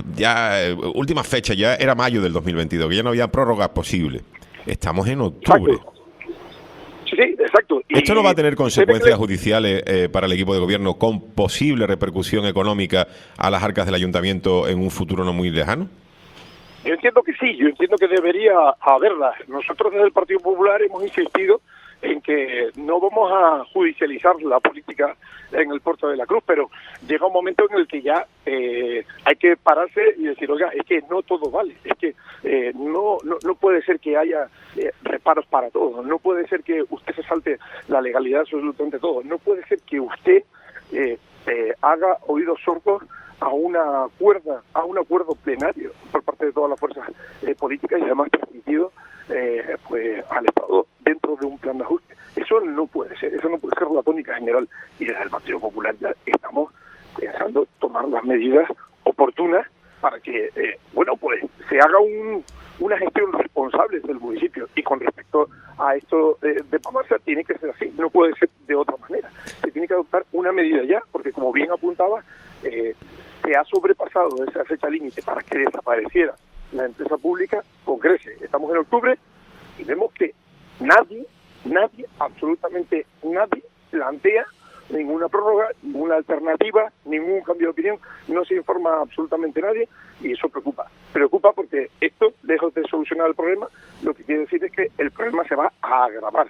ya, eh, última fecha ya era mayo del dos mil veintidós, que ya no había prórrogas posibles. Estamos en octubre. Exacto. Sí, sí, Exacto. Y ¿Esto no va a tener consecuencias que... judiciales eh, para el equipo de gobierno con posible repercusión económica a las arcas del ayuntamiento en un futuro no muy lejano? Yo entiendo que sí, yo entiendo que debería haberla. Nosotros desde el Partido Popular hemos insistido en que no vamos a judicializar la política en el puerto de la Cruz, pero llega un momento en el que ya eh, hay que pararse y decir, oiga, es que no todo vale, es que eh, no, no no puede ser que haya eh, reparos para todo, no puede ser que usted se salte la legalidad absolutamente todo, no puede ser que usted eh, eh, haga oídos sordos a una cuerda, a un acuerdo plenario por parte de todas las fuerzas eh, políticas y además transmitido eh, pues al Estado dentro de un plan de ajuste. Eso no puede ser, eso no puede ser la tónica general, y desde el Partido Popular ya estamos pensando tomar las medidas oportunas para que, eh, bueno, pues se haga un, una gestión responsable del municipio. Y con respecto a esto eh, de Pamarsa, tiene que ser así, no puede ser de otra manera. Se tiene que adoptar una medida ya, porque como bien apuntaba, eh, se ha sobrepasado esa fecha límite para que desapareciera la empresa pública con crece. Estamos en octubre y vemos que nadie, nadie, absolutamente nadie plantea ninguna prórroga, ninguna alternativa, ningún cambio de opinión, no se informa absolutamente nadie y eso preocupa. Preocupa porque esto, lejos de solucionar el problema, lo que quiere decir es que el problema se va a agravar.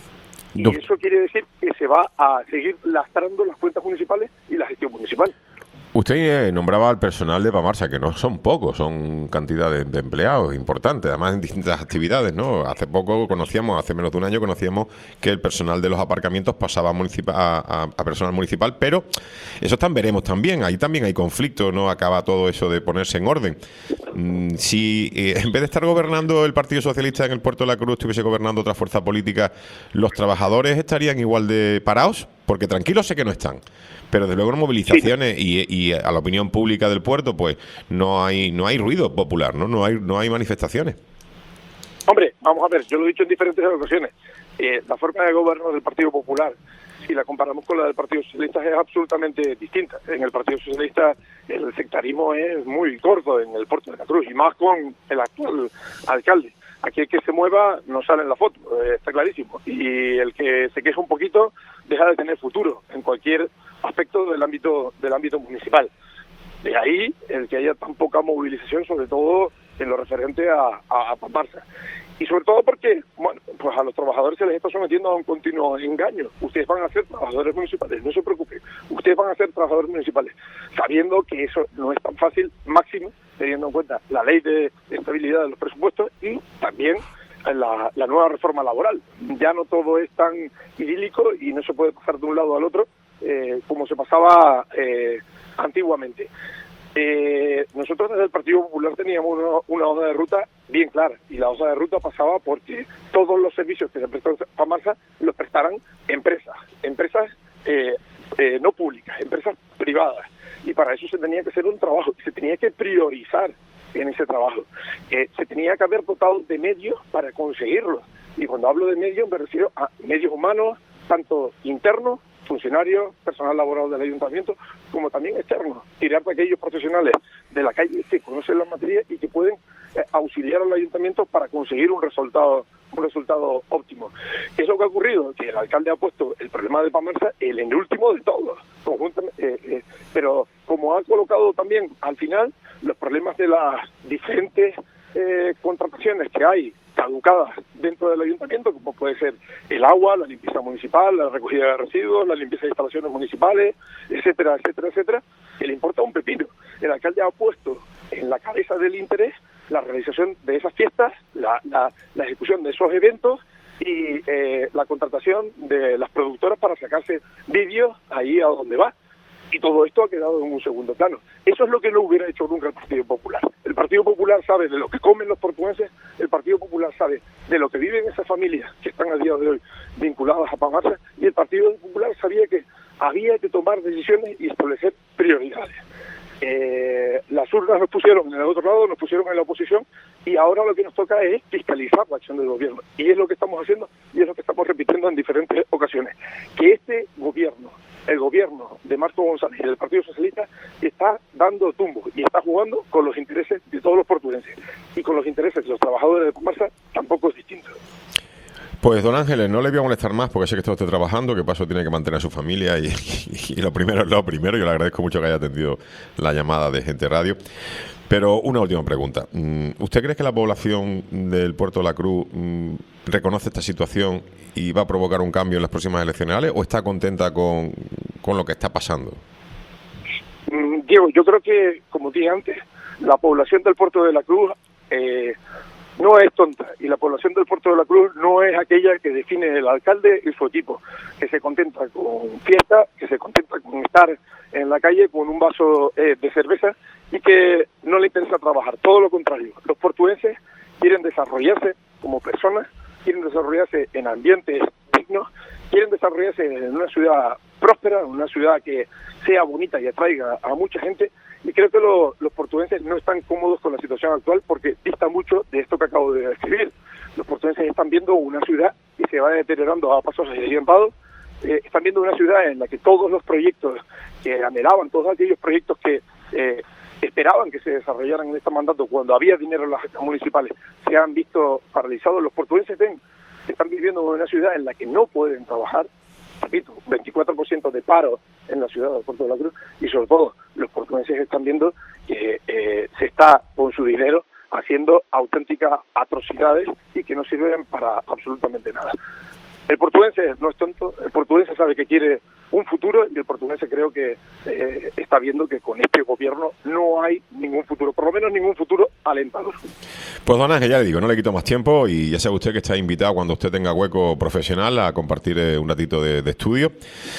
Y no. Eso quiere decir que se va a seguir lastrando las cuentas municipales y la gestión municipal. Usted eh, nombraba al personal de Pamarsa, que no son pocos, son cantidades de empleados importantes, además en distintas actividades, ¿no? Hace poco conocíamos, hace menos de un año conocíamos que el personal de los aparcamientos pasaba a, municipal, a, a personal municipal, pero eso también veremos también, ahí también hay conflicto, no acaba todo eso de ponerse en orden. Mm, si eh, en vez de estar gobernando el Partido Socialista en el Puerto de la Cruz, estuviese gobernando otra fuerza política, ¿los trabajadores estarían igual de parados? Porque tranquilos sé que no están, pero desde luego en movilizaciones sí. y, y a la opinión pública del puerto, pues no hay no hay ruido popular, no no hay no hay manifestaciones. Hombre, vamos a ver, yo lo he dicho en diferentes ocasiones, eh, la forma de gobierno del Partido Popular, si la comparamos con la del Partido Socialista, es absolutamente distinta. En el Partido Socialista el sectarismo es muy corto en el puerto de la Cruz, y más con el actual alcalde. Aquí el que se mueva no sale en la foto, eh, está clarísimo. Y el que se queja un poquito deja de tener futuro en cualquier aspecto del ámbito del ámbito municipal. De ahí el que haya tan poca movilización, sobre todo en lo referente a, a, a Pamarsa. Y sobre todo porque, bueno, pues a los trabajadores se les está sometiendo a un continuo engaño. Ustedes van a ser trabajadores municipales, no se preocupen. Ustedes van a ser trabajadores municipales, sabiendo que eso no es tan fácil, máximo, teniendo en cuenta la ley de estabilidad de los presupuestos y también la, la nueva reforma laboral. Ya no todo es tan idílico y no se puede pasar de un lado al otro eh, como se pasaba eh, antiguamente. Eh, nosotros desde el Partido Popular teníamos una, una hoja de ruta bien clara, y la hoja de ruta pasaba porque todos los servicios que se prestan a Pamarsa los prestaran empresas, empresas eh, eh, no públicas, empresas privadas, y para eso se tenía que hacer un trabajo, se tenía que priorizar en ese trabajo, eh, se tenía que haber dotado de medios para conseguirlo, y cuando hablo de medios me refiero a medios humanos, tanto internos, funcionarios, personal laboral del ayuntamiento, como también externos, tirar de aquellos profesionales de la calle que conocen la materia y que pueden eh, auxiliar al ayuntamiento para conseguir un resultado un resultado óptimo. ¿Qué es lo que ha ocurrido? Que el alcalde ha puesto el problema de Pamarsa el en el último de todos, eh, eh, pero como ha colocado también al final los problemas de las diferentes eh, contrataciones que hay caducadas dentro del ayuntamiento, como puede ser el agua, la limpieza municipal, la recogida de residuos, la limpieza de instalaciones municipales, etcétera, etcétera, etcétera, que le importa un pepino. El alcalde ha puesto en la cabeza del interés la realización de esas fiestas, la, la, la ejecución de esos eventos y eh, la contratación de las productoras para sacarse vídeos ahí a donde va. Y todo esto ha quedado en un segundo plano. Eso es lo que no hubiera hecho nunca el Partido Popular. El Partido Popular sabe de lo que comen los portugueses, el Partido Popular sabe de lo que viven esas familias que están a día de hoy vinculadas a Pamarsa, y el Partido Popular sabía que había que tomar decisiones y establecer prioridades. Eh, las urnas nos pusieron en el otro lado, nos pusieron en la oposición, y ahora lo que nos toca es fiscalizar la acción del gobierno. Y es lo que estamos haciendo y es lo que estamos repitiendo en diferentes ocasiones. Que este gobierno, el gobierno de Marco González y del Partido Socialista, está dando tumbo y está jugando con los intereses de todos los portugueses. Y con los intereses de los trabajadores de Pamarsa tampoco es distinto. Pues don Ángeles, no le voy a molestar más porque sé que está usted trabajando, que paso tiene que mantener a su familia y, y, y lo primero es lo primero. Yo le agradezco mucho que haya atendido la llamada de Gente Radio. Pero una última pregunta. ¿Usted cree que la población del Puerto de la Cruz mmm, reconoce esta situación y va a provocar un cambio en las próximas elecciones o está contenta con, con lo que está pasando? Mm, Diego, yo creo que, como dije antes, la población del Puerto de la Cruz eh, no es tonta y la población del Puerto de la Cruz no es aquella que define el alcalde y su equipo, que se contenta con fiesta, que se contenta con estar en la calle con un vaso eh, de cerveza y que no le interesa trabajar. Todo lo contrario, los portugueses quieren desarrollarse como personas, quieren desarrollarse en ambientes dignos, quieren desarrollarse en una ciudad próspera, en una ciudad que sea bonita y atraiga a mucha gente, y creo que lo, los portugueses no están cómodos con la situación actual porque dista mucho de esto que acabo de describir. Los portugueses están viendo una ciudad que se va deteriorando a pasos agigantados, eh, están viendo una ciudad en la que todos los proyectos que anhelaban, todos aquellos proyectos que eh, esperaban que se desarrollaran en este mandato cuando había dinero en las gestas municipales, se han visto paralizados. Los portugueses ven que están viviendo en una ciudad en la que no pueden trabajar, repito, veinticuatro por ciento de paro en la ciudad del Puerto de la Cruz, y sobre todo los portugueses están viendo que eh, se está con su dinero haciendo auténticas atrocidades y que no sirven para absolutamente nada. El portugués no es tonto, el portugués sabe que quiere un futuro y el portugués creo que eh, está viendo que con este gobierno no hay ningún futuro, por lo menos ningún futuro alentador. Pues don Ángel, ya le digo, no le quito más tiempo y ya sabe usted que está invitado cuando usted tenga hueco profesional a compartir eh, un ratito de, de estudio,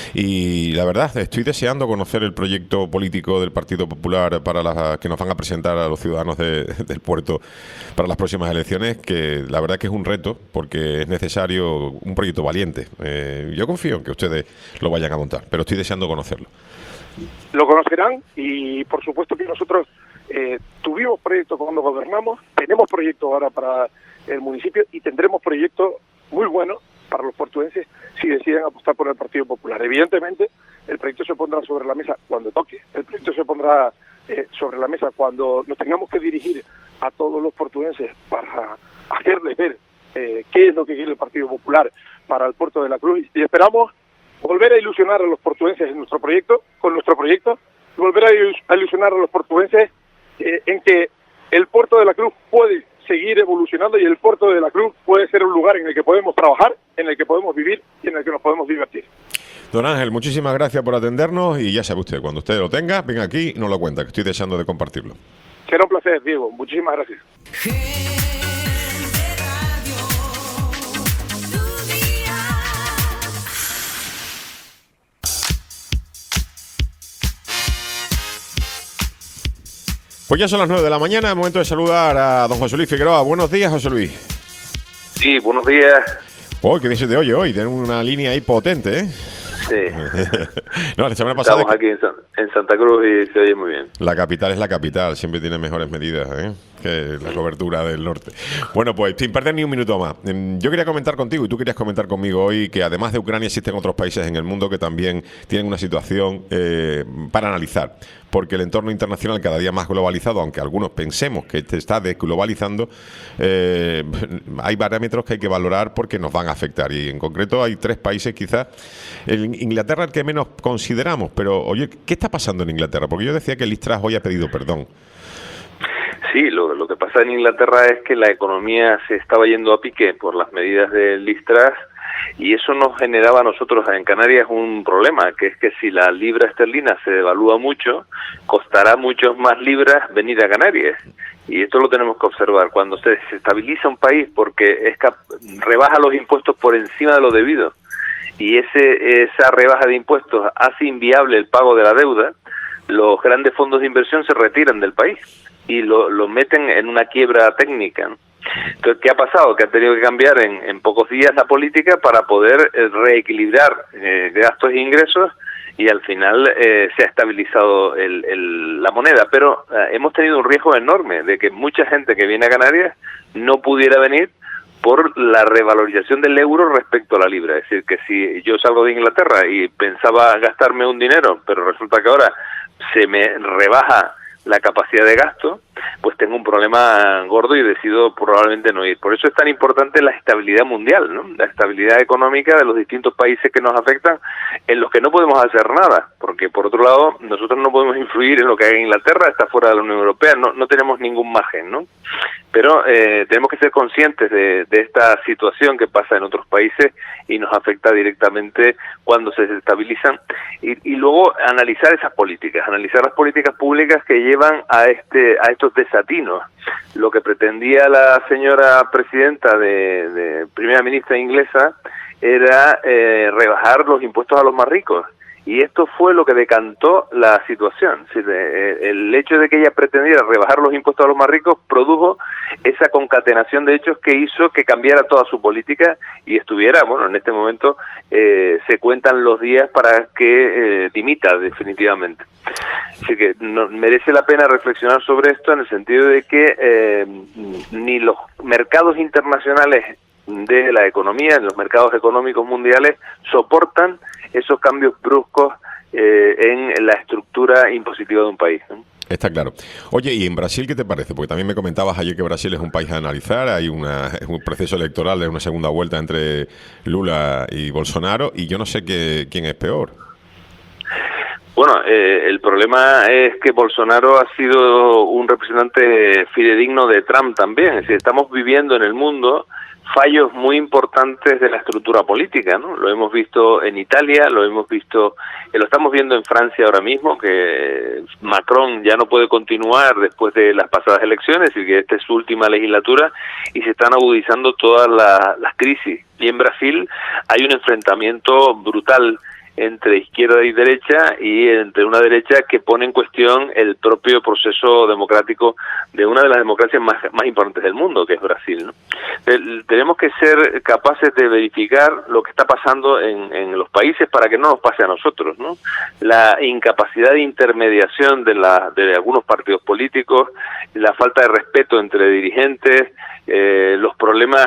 y la verdad estoy deseando conocer el proyecto político del Partido Popular para las que nos van a presentar a los ciudadanos de, del puerto para las próximas elecciones, que la verdad que es un reto porque es necesario un proyecto valiente. Eh, yo confío en que ustedes lo vayan a montar, pero estoy deseando conocerlo. Lo conocerán y por supuesto que nosotros eh, tuvimos proyectos cuando gobernamos, tenemos proyectos ahora para el municipio y tendremos proyectos muy buenos para los portugueses si deciden apostar por el Partido Popular. Evidentemente el proyecto se pondrá sobre la mesa cuando toque, el proyecto se pondrá eh, sobre la mesa cuando nos tengamos que dirigir a todos los portugueses para hacerles ver eh, qué es lo que quiere el Partido Popular para el Puerto de la Cruz, y esperamos volver a ilusionar a los portugueses en nuestro proyecto, con nuestro proyecto, volver a ilusionar a los portugueses eh, en que el Puerto de la Cruz puede seguir evolucionando y el Puerto de la Cruz puede ser un lugar en el que podemos trabajar, en el que podemos vivir y en el que nos podemos divertir. Don Ángel, muchísimas gracias por atendernos y ya sabe usted, cuando usted lo tenga, venga aquí y nos lo cuenta, que estoy deseando de compartirlo. Será un placer, Diego. Muchísimas gracias. Pues ya son las nueve de la mañana, momento de saludar a don José Luis Figueroa. Buenos días, José Luis. Sí, buenos días. Oh, ¿qué dice de hoy hoy? Tiene una línea ahí potente, ¿eh? Sí. No, la semana pasada... Estamos aquí en, San, en Santa Cruz y se oye muy bien. La capital es la capital, siempre tiene mejores medidas, ¿eh?, que la cobertura del norte. Bueno, pues sin perder ni un minuto más, yo quería comentar contigo y tú querías comentar conmigo hoy que además de Ucrania existen otros países en el mundo que también tienen una situación eh, para analizar, porque el entorno internacional cada día más globalizado, aunque algunos pensemos que se está desglobalizando, eh, hay parámetros que hay que valorar porque nos van a afectar, y en concreto hay tres países, quizás el Inglaterra el que menos consideramos, pero oye, ¿qué está pasando en Inglaterra? Porque yo decía que Liz Truss hoy ha pedido perdón. Sí, lo, lo que pasa en Inglaterra es que la economía se estaba yendo a pique por las medidas de Liz Truss, y eso nos generaba a nosotros en Canarias un problema, que es que si la libra esterlina se devalúa mucho, costará muchos más libras venir a Canarias. Y esto lo tenemos que observar. Cuando se desestabiliza un país porque es cap- rebaja los impuestos por encima de lo debido, y ese esa rebaja de impuestos hace inviable el pago de la deuda, los grandes fondos de inversión se retiran del país y lo, lo meten en una quiebra técnica, ¿no? Entonces, ¿qué ha pasado? Que ha tenido que cambiar en, en pocos días la política para poder eh, reequilibrar eh, gastos e ingresos, y al final eh, se ha estabilizado el, el, la moneda. Pero eh, hemos tenido un riesgo enorme de que mucha gente que viene a Canarias no pudiera venir por la revalorización del euro respecto a la libra. Es decir, que si yo salgo de Inglaterra y pensaba gastarme un dinero, pero resulta que ahora se me rebaja la capacidad de gasto, pues tengo un problema gordo y decido probablemente no ir. Por eso es tan importante la estabilidad mundial, ¿no? La estabilidad económica de los distintos países que nos afectan, en los que no podemos hacer nada, porque por otro lado, nosotros no podemos influir en lo que haga Inglaterra, está fuera de la Unión Europea, no, no tenemos ningún margen, ¿no? Pero eh, tenemos que ser conscientes de, de esta situación que pasa en otros países y nos afecta directamente cuando se desestabilizan, y, y luego analizar esas políticas, analizar las políticas públicas que llevan a este a estos desatinos. Lo que pretendía la señora presidenta de, de primera ministra inglesa era eh, rebajar los impuestos a los más ricos. Y esto fue lo que decantó la situación. El hecho de que ella pretendiera rebajar los impuestos a los más ricos produjo esa concatenación de hechos que hizo que cambiara toda su política y estuviera, bueno, en este momento eh, se cuentan los días para que eh, dimita definitivamente. Así que no, merece la pena reflexionar sobre esto en el sentido de que eh, ni los mercados internacionales de la economía, en los mercados económicos mundiales, soportan esos cambios bruscos eh, en la estructura impositiva de un país, ¿no? Está claro. Oye, ¿y en Brasil qué te parece? Porque también me comentabas ayer que Brasil es un país a analizar, hay una, es un proceso electoral, es una segunda vuelta entre Lula y Bolsonaro, y yo no sé qué, quién es peor. Bueno, eh, el problema es que Bolsonaro ha sido un representante fidedigno de Trump también. Es decir, estamos viviendo en el mundo fallos muy importantes de la estructura política, ¿no? Lo hemos visto en Italia, lo hemos visto, eh, lo estamos viendo en Francia ahora mismo, que Macron ya no puede continuar después de las pasadas elecciones y que esta es su última legislatura, y se están agudizando todas la, las crisis. Y en Brasil hay un enfrentamiento brutal entre izquierda y derecha, y entre una derecha que pone en cuestión el propio proceso democrático de una de las democracias más, más importantes del mundo, que es Brasil, ¿no? Tenemos que ser capaces de verificar lo que está pasando en, en los países para que no nos pase a nosotros, ¿no? La incapacidad de intermediación de, la, de algunos partidos políticos, la falta de respeto entre dirigentes, eh, los problemas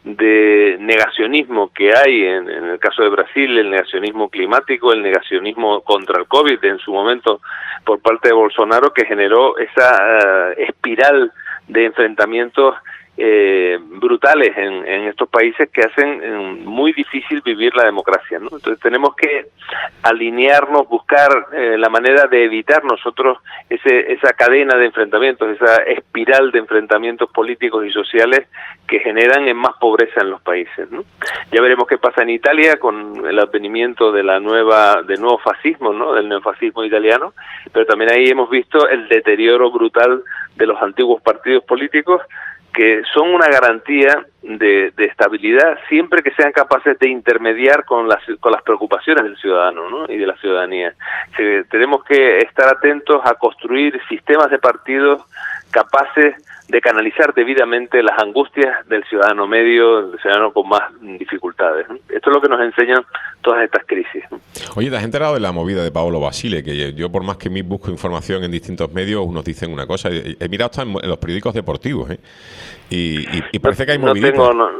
de negacionismo que hay en, en el caso de Brasil, el negacionismo climático, el negacionismo contra el COVID en su momento por parte de Bolsonaro, que generó esa uh, espiral de enfrentamientos eh, brutales en, en estos países que hacen eh, muy difícil vivir la democracia, ¿no? Entonces tenemos que alinearnos, buscar eh, la manera de evitar nosotros ese, esa cadena de enfrentamientos, esa espiral de enfrentamientos políticos y sociales que generan en más pobreza en los países, ¿no? Ya veremos qué pasa en Italia con el advenimiento de la nueva, del nuevo fascismo, ¿no? Del neofascismo italiano, pero también ahí hemos visto el deterioro brutal de los antiguos partidos políticos, que son una garantía de, de estabilidad siempre que sean capaces de intermediar con las con las preocupaciones del ciudadano, ¿no? Y de la ciudadanía. Sí, tenemos que estar atentos a construir sistemas de partidos capaces de canalizar debidamente las angustias del ciudadano medio, del ciudadano con más dificultades, ¿no? Esto es lo que nos enseñan todas estas crisis, ¿no? Oye, ¿te has enterado de la movida de Paolo Basile? Que yo, por más que me busco información en distintos medios, unos dicen una cosa. He, he mirado hasta en, en los periódicos deportivos, ¿eh? Y, y, y parece no, que hay no moviditas. Tengo, no,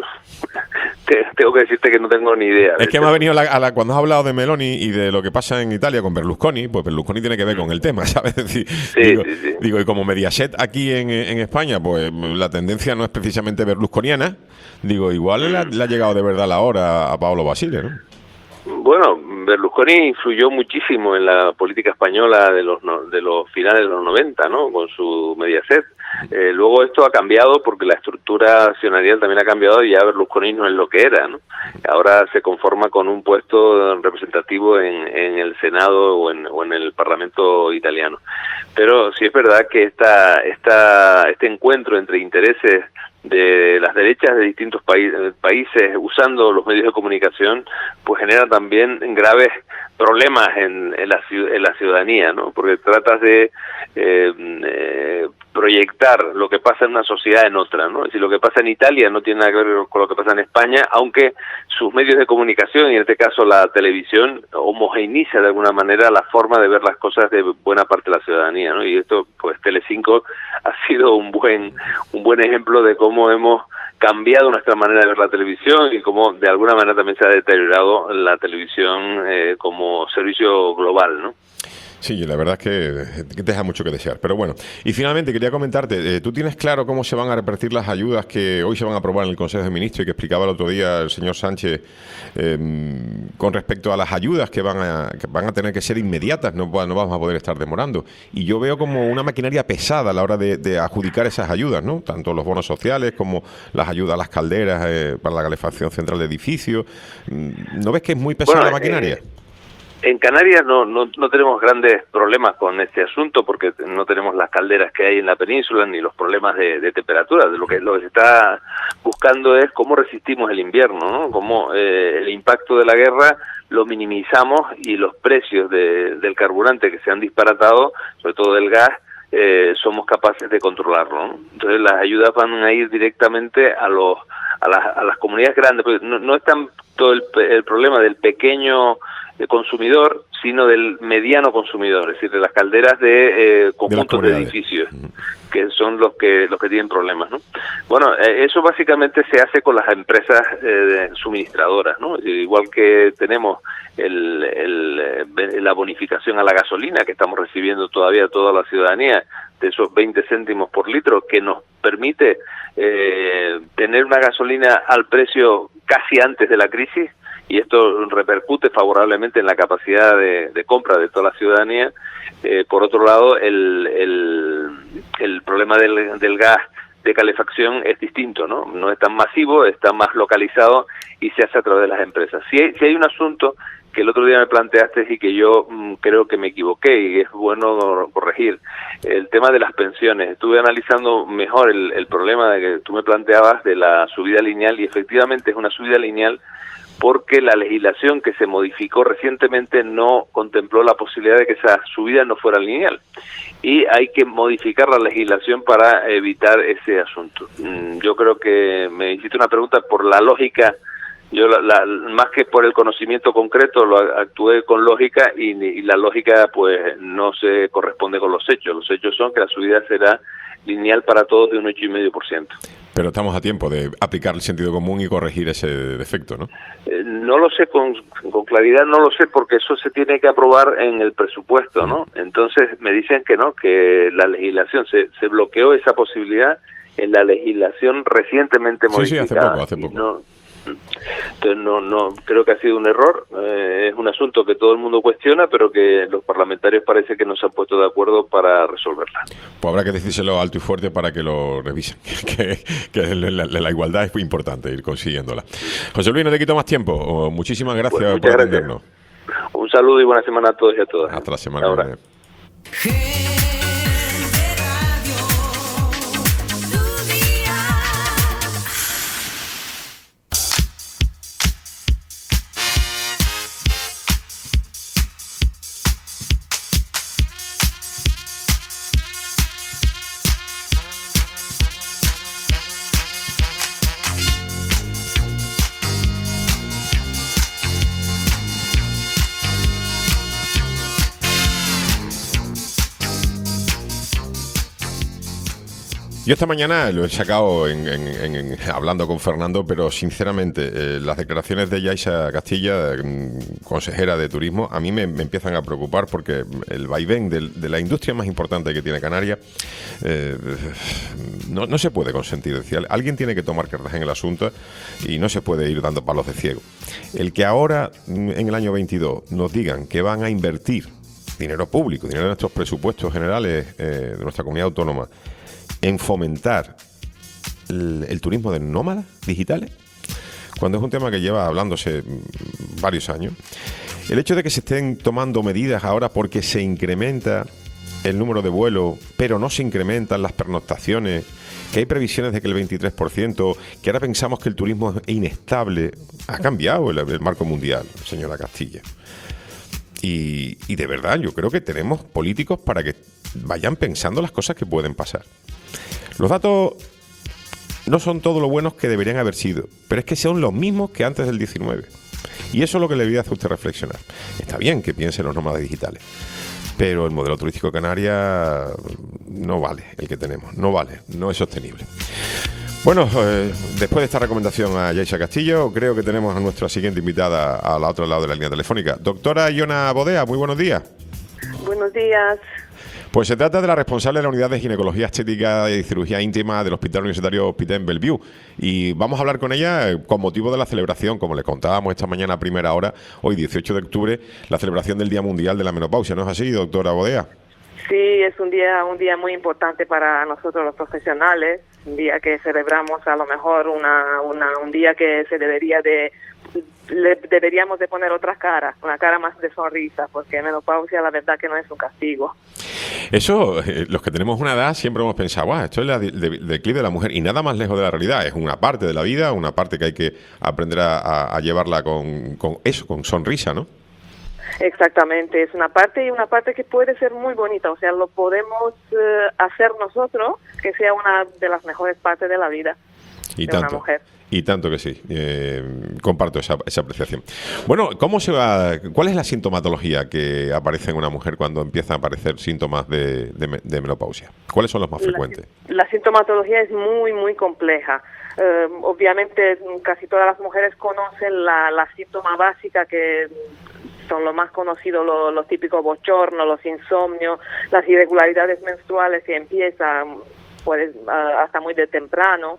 te, tengo que decirte que no tengo ni idea. Es que me ha venido la, a la, cuando has hablado de Meloni y de lo que pasa en Italia con Berlusconi, pues Berlusconi tiene que ver con el tema, ¿sabes? Es decir, sí, digo, sí, sí. digo, y como Mediaset aquí en, en España, pues la tendencia no es precisamente berlusconiana, digo, igual le ha, le ha llegado de verdad la hora a Paolo Basile, ¿no? Bueno, Berlusconi influyó muchísimo en la política española de los no, de los finales de los noventa, ¿no? Con su Mediaset. Eh, luego esto ha cambiado porque la estructura accionarial también ha cambiado y ya Berlusconi no es lo que era, ¿no? Ahora se conforma con un puesto representativo en, en el Senado o en, o en el Parlamento italiano. Pero sí es verdad que esta, esta, este encuentro entre intereses de las derechas de distintos países, países usando los medios de comunicación, pues genera también graves problemas en, en, la, en la ciudadanía, ¿no? Porque tratas de eh, eh, proyectar lo que pasa en una sociedad en otra, ¿no? Es decir, lo que pasa en Italia no tiene nada que ver con lo que pasa en España, aunque sus medios de comunicación, y en este caso la televisión, homogeneiza de alguna manera la forma de ver las cosas de buena parte de la ciudadanía, ¿no? Y esto, pues Telecinco ha sido un buen un buen ejemplo de cómo hemos cambiado nuestra manera de ver la televisión y cómo de alguna manera también se ha deteriorado la televisión eh, como servicio global, ¿no? Sí, la verdad es que, que deja mucho que desear. Pero bueno, y finalmente quería comentarte, eh, ¿tú tienes claro cómo se van a repartir las ayudas que hoy se van a aprobar en el Consejo de Ministros y que explicaba el otro día el señor Sánchez eh, con respecto a las ayudas que van a, que van a tener que ser inmediatas, no, no vamos a poder estar demorando? Y yo veo como una maquinaria pesada a la hora de, de adjudicar esas ayudas, ¿no? Tanto los bonos sociales como las ayudas a las calderas eh, para la calefacción central de edificios. ¿No ves que es muy pesada bueno, la maquinaria? Eh... En Canarias no, no, no tenemos grandes problemas con este asunto porque no tenemos las calderas que hay en la península ni los problemas de, de temperatura. De lo que lo que se está buscando es cómo resistimos el invierno, ¿no? Cómo eh, el impacto de la guerra lo minimizamos y los precios de, del carburante que se han disparatado, sobre todo del gas, eh, somos capaces de controlarlo, ¿no? Entonces las ayudas van a ir directamente a los a las, a las comunidades grandes, porque no, no es tanto el, el problema del pequeño de consumidor, sino del mediano consumidor, es decir, de las calderas de eh, conjuntos de, de edificios, que son los que los que tienen problemas, ¿no? Bueno, eh, eso básicamente se hace con las empresas eh, suministradoras, ¿no? Igual que tenemos el, el, la bonificación a la gasolina que estamos recibiendo todavía toda la ciudadanía, de esos veinte céntimos por litro, que nos permite eh, tener una gasolina al precio casi antes de la crisis, y esto repercute favorablemente en la capacidad de, de compra de toda la ciudadanía. Eh, por otro lado, el, el, el problema del, del gas de calefacción es distinto, ¿no? No es tan masivo, está más localizado y se hace a través de las empresas. Si hay, si hay un asunto que el otro día me planteaste y que yo mmm, creo que me equivoqué y es bueno corregir, el tema de las pensiones. Estuve analizando mejor el, el problema de que tú me planteabas de la subida lineal, y efectivamente es una subida lineal porque la legislación que se modificó recientemente no contempló la posibilidad de que esa subida no fuera lineal. Y hay que modificar la legislación para evitar ese asunto. Yo creo que me hiciste una pregunta por la lógica. Yo, la, la, más que por el conocimiento concreto, lo actué con lógica y, y la lógica pues no se corresponde con los hechos. Los hechos son que la subida será lineal para todos de un ocho coma cinco por ciento. Pero estamos a tiempo de aplicar el sentido común y corregir ese defecto, ¿no? Eh, no lo sé con, con claridad, no lo sé, porque eso se tiene que aprobar en el presupuesto, ¿no? Entonces me dicen que no, que la legislación, se, se bloqueó esa posibilidad en la legislación recientemente modificada. Sí, sí, hace poco, hace poco. No, entonces no, no, creo que ha sido un error, eh, es un asunto que todo el mundo cuestiona, pero que los parlamentarios parece que no se han puesto de acuerdo para resolverla. Pues habrá que decírselo alto y fuerte para que lo revisen, que, que la, la, la igualdad es muy importante, ir consiguiéndola. José Luis, no te quito más tiempo, muchísimas gracias pues, por gracias. atendernos. Un saludo y buena semana a todos y a todas. Hasta la semana que viene. Yo esta mañana lo he sacado en, en, en, en, hablando con Fernando, pero sinceramente eh, las declaraciones de Yaiza Castilla, eh, consejera de Turismo, a mí me, me empiezan a preocupar porque el vaivén de, de la industria más importante que tiene Canarias eh, no, no se puede consentir. Es decir, alguien tiene que tomar cartas en el asunto y no se puede ir dando palos de ciego. El que ahora, en el año veintidós, nos digan que van a invertir dinero público, dinero de nuestros presupuestos generales eh, de nuestra comunidad autónoma, en fomentar el, el turismo de nómadas digitales, cuando es un tema que lleva hablándose varios años. El hecho de que se estén tomando medidas ahora porque se incrementa el número de vuelos, pero no se incrementan las pernoctaciones, que hay previsiones de que el veintitrés por ciento, que ahora pensamos que el turismo es inestable, ha cambiado el, el marco mundial, señora Castilla. Y, y de verdad, yo creo que tenemos políticos para que vayan pensando las cosas que pueden pasar. Los datos no son todo lo buenos que deberían haber sido, pero es que son los mismos que antes del diecinueve. Y eso es lo que le voy a hacer a usted reflexionar. Está bien que piense en los nómadas digitales, pero el modelo turístico de Canarias no vale el que tenemos, no vale, no es sostenible. Bueno, eh, después de esta recomendación a Yaiza Castillo, creo que tenemos a nuestra siguiente invitada al otro lado de la línea telefónica. Doctora Iona Bodea, muy buenos días. Buenos buenos días. Pues se trata de la responsable de la Unidad de Ginecología Estética y Cirugía Íntima del Hospital Universitario Hospital en Bellevue. Y vamos a hablar con ella eh, con motivo de la celebración, como le contábamos esta mañana a primera hora, hoy dieciocho de octubre, la celebración del Día Mundial de la Menopausia. ¿No es así, doctora Bodea? Sí, es un día un día muy importante para nosotros los profesionales, un día que celebramos a lo mejor una, una un día que se debería de le deberíamos de poner otra cara, una cara más de sonrisa, porque menopausia la verdad que no es un castigo. Eso, eh, los que tenemos una edad siempre hemos pensado, wow, esto es el de, de, declive de la mujer, y nada más lejos de la realidad. Es una parte de la vida, una parte que hay que aprender a, a, a llevarla con, con eso, con sonrisa, ¿no? Exactamente, es una parte y una parte que puede ser muy bonita, o sea, lo podemos eh, hacer nosotros, que sea una de las mejores partes de la vida y de tanto, una mujer. Y tanto que sí, eh, comparto esa, esa apreciación. Bueno, ¿cómo se va? ¿Cuál es la sintomatología que aparece en una mujer cuando empiezan a aparecer síntomas de, de, de menopausia? ¿Cuáles son los más frecuentes? La, la sintomatología es muy, muy compleja. Eh, obviamente, casi todas las mujeres conocen la, la síntoma básica que son los más conocidos, los, los típicos bochornos, los insomnios, las irregularidades menstruales que empiezan pues, hasta muy de temprano.